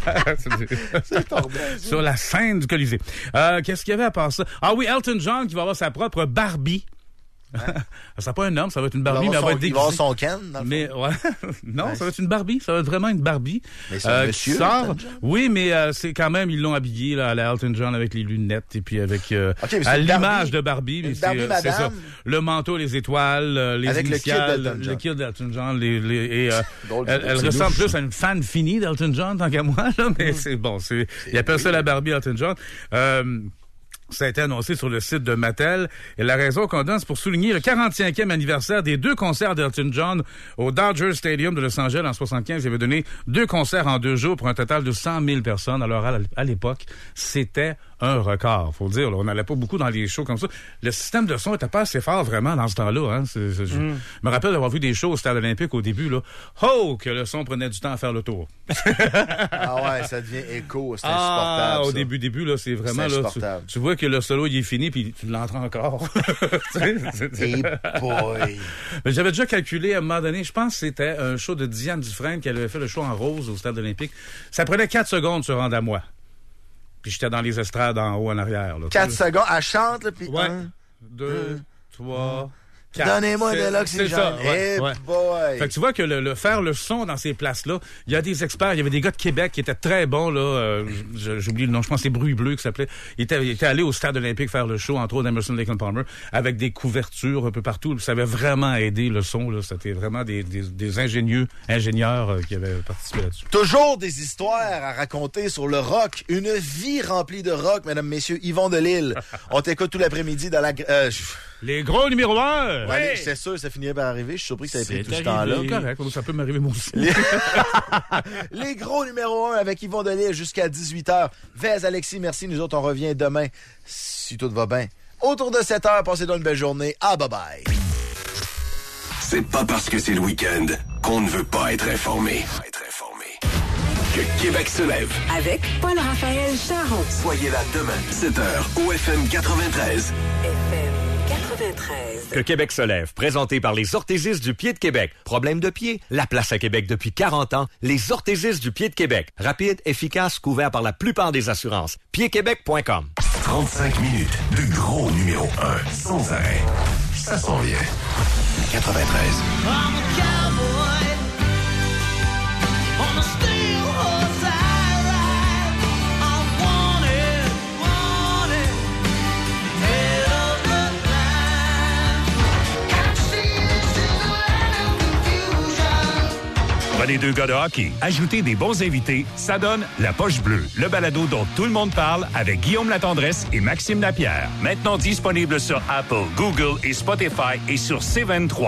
C'est tombé. Sur la scène du Colisée. Qu'est-ce qu'il y avait à part ça? Ah oui, Elton John qui va avoir sa propre Barbie. Ça sera pas un homme, ça va être une Barbie, mais elle va être déguisée. Il va avoir son Ken, dans le fond. Mais, ouais. Non, ça va être une Barbie. Ça va être vraiment une Barbie. Mais c'est un monsieur, sort. Oui, mais c'est quand même, ils l'ont habillé, là, à la Elton John avec les lunettes et puis avec, à l'image de Barbie. Mais c'est ça. Le manteau, les étoiles, les avec initiales. Le kid d'Elton John. Elle ressemble plus à une fan finie d'Elton John, tant qu'à moi, là, mais c'est bon. Ils appellent ça la Barbie Elton John. Ça a été annoncé sur le site de Mattel. Et la raison qu'on donne, c'est pour souligner le 45e anniversaire des 2 concerts d'Elton John au Dodger Stadium de Los Angeles en 75. Il avait donné 2 concerts en 2 jours pour un total de 100 000 personnes. Alors, à l'époque, c'était un record, faut le dire. Là, on n'allait pas beaucoup dans les shows comme ça. Le système de son n'était pas assez fort vraiment dans ce temps-là. Hein. Je me rappelle d'avoir vu des shows au Stade olympique au début. Là. Oh, que le son prenait du temps à faire le tour. Ah ouais, ça devient écho. C'est insupportable. Au début, là, c'est vraiment... là, tu vois que le solo, il est fini, puis tu l'entends encore. Hey boy! Mais j'avais déjà calculé à un moment donné, je pense que c'était un show de Diane Dufresne qui avait fait le show en rose au Stade olympique. Ça prenait 4 secondes de se rendre à moi. Puis j'étais dans les estrades en haut, en arrière. Là, 4 secondes, elle chante, puis 1, 2, 3... 4. Donnez-moi de l'oxygène. C'est ça, hey boy! Fait que tu vois que faire le son dans ces places-là, il y a des experts, il y avait des gars de Québec qui étaient très bons, là, j'oublie le nom, je pense que c'est Bruit Bleu qui s'appelait. Il était allé au Stade olympique faire le show, entre autres d'Emerson, Lake and Palmer, avec des couvertures un peu partout. Ça avait vraiment aidé le son, là. C'était vraiment des ingénieurs qui avaient participé là-dessus. Toujours des histoires à raconter sur le rock. Une vie remplie de rock, mesdames, messieurs. Yvon Delisle. On t'écoute tout l'après-midi dans la... Les gros numéro 1! Ouais, j'étais sûr que ça finirait par arriver. Je suis surpris que ça ait pris tout ce temps-là. C'est correct, ça peut m'arriver moi aussi. Les gros numéro 1 avec Yvon Delisle jusqu'à 18h. Vez, Alexis, merci. Nous autres, on revient demain, si tout va bien. Autour de 7h, passez donc une belle journée. Ah, bye-bye. C'est pas parce que c'est le week-end qu'on ne veut pas être informé. Que Québec se lève. Avec Paul-Raphaël Charon. Soyez là demain, 7h, au FM 93. FM 93. Que Québec se lève, présenté par les orthésistes du Pied de Québec. Problème de pied? La place à Québec depuis 40 ans. Les orthésistes du Pied de Québec. Rapide, efficace, couvert par la plupart des assurances. piedquebec.com. 35 minutes de gros numéro 1, sans arrêt. Ça s'en vient. 93. Prenez 2 gars de hockey, ajoutez des bons invités, ça donne La Poche Bleue, le balado dont tout le monde parle avec Guillaume Latendresse et Maxime Lapierre. Maintenant disponible sur Apple, Google et Spotify et sur C23.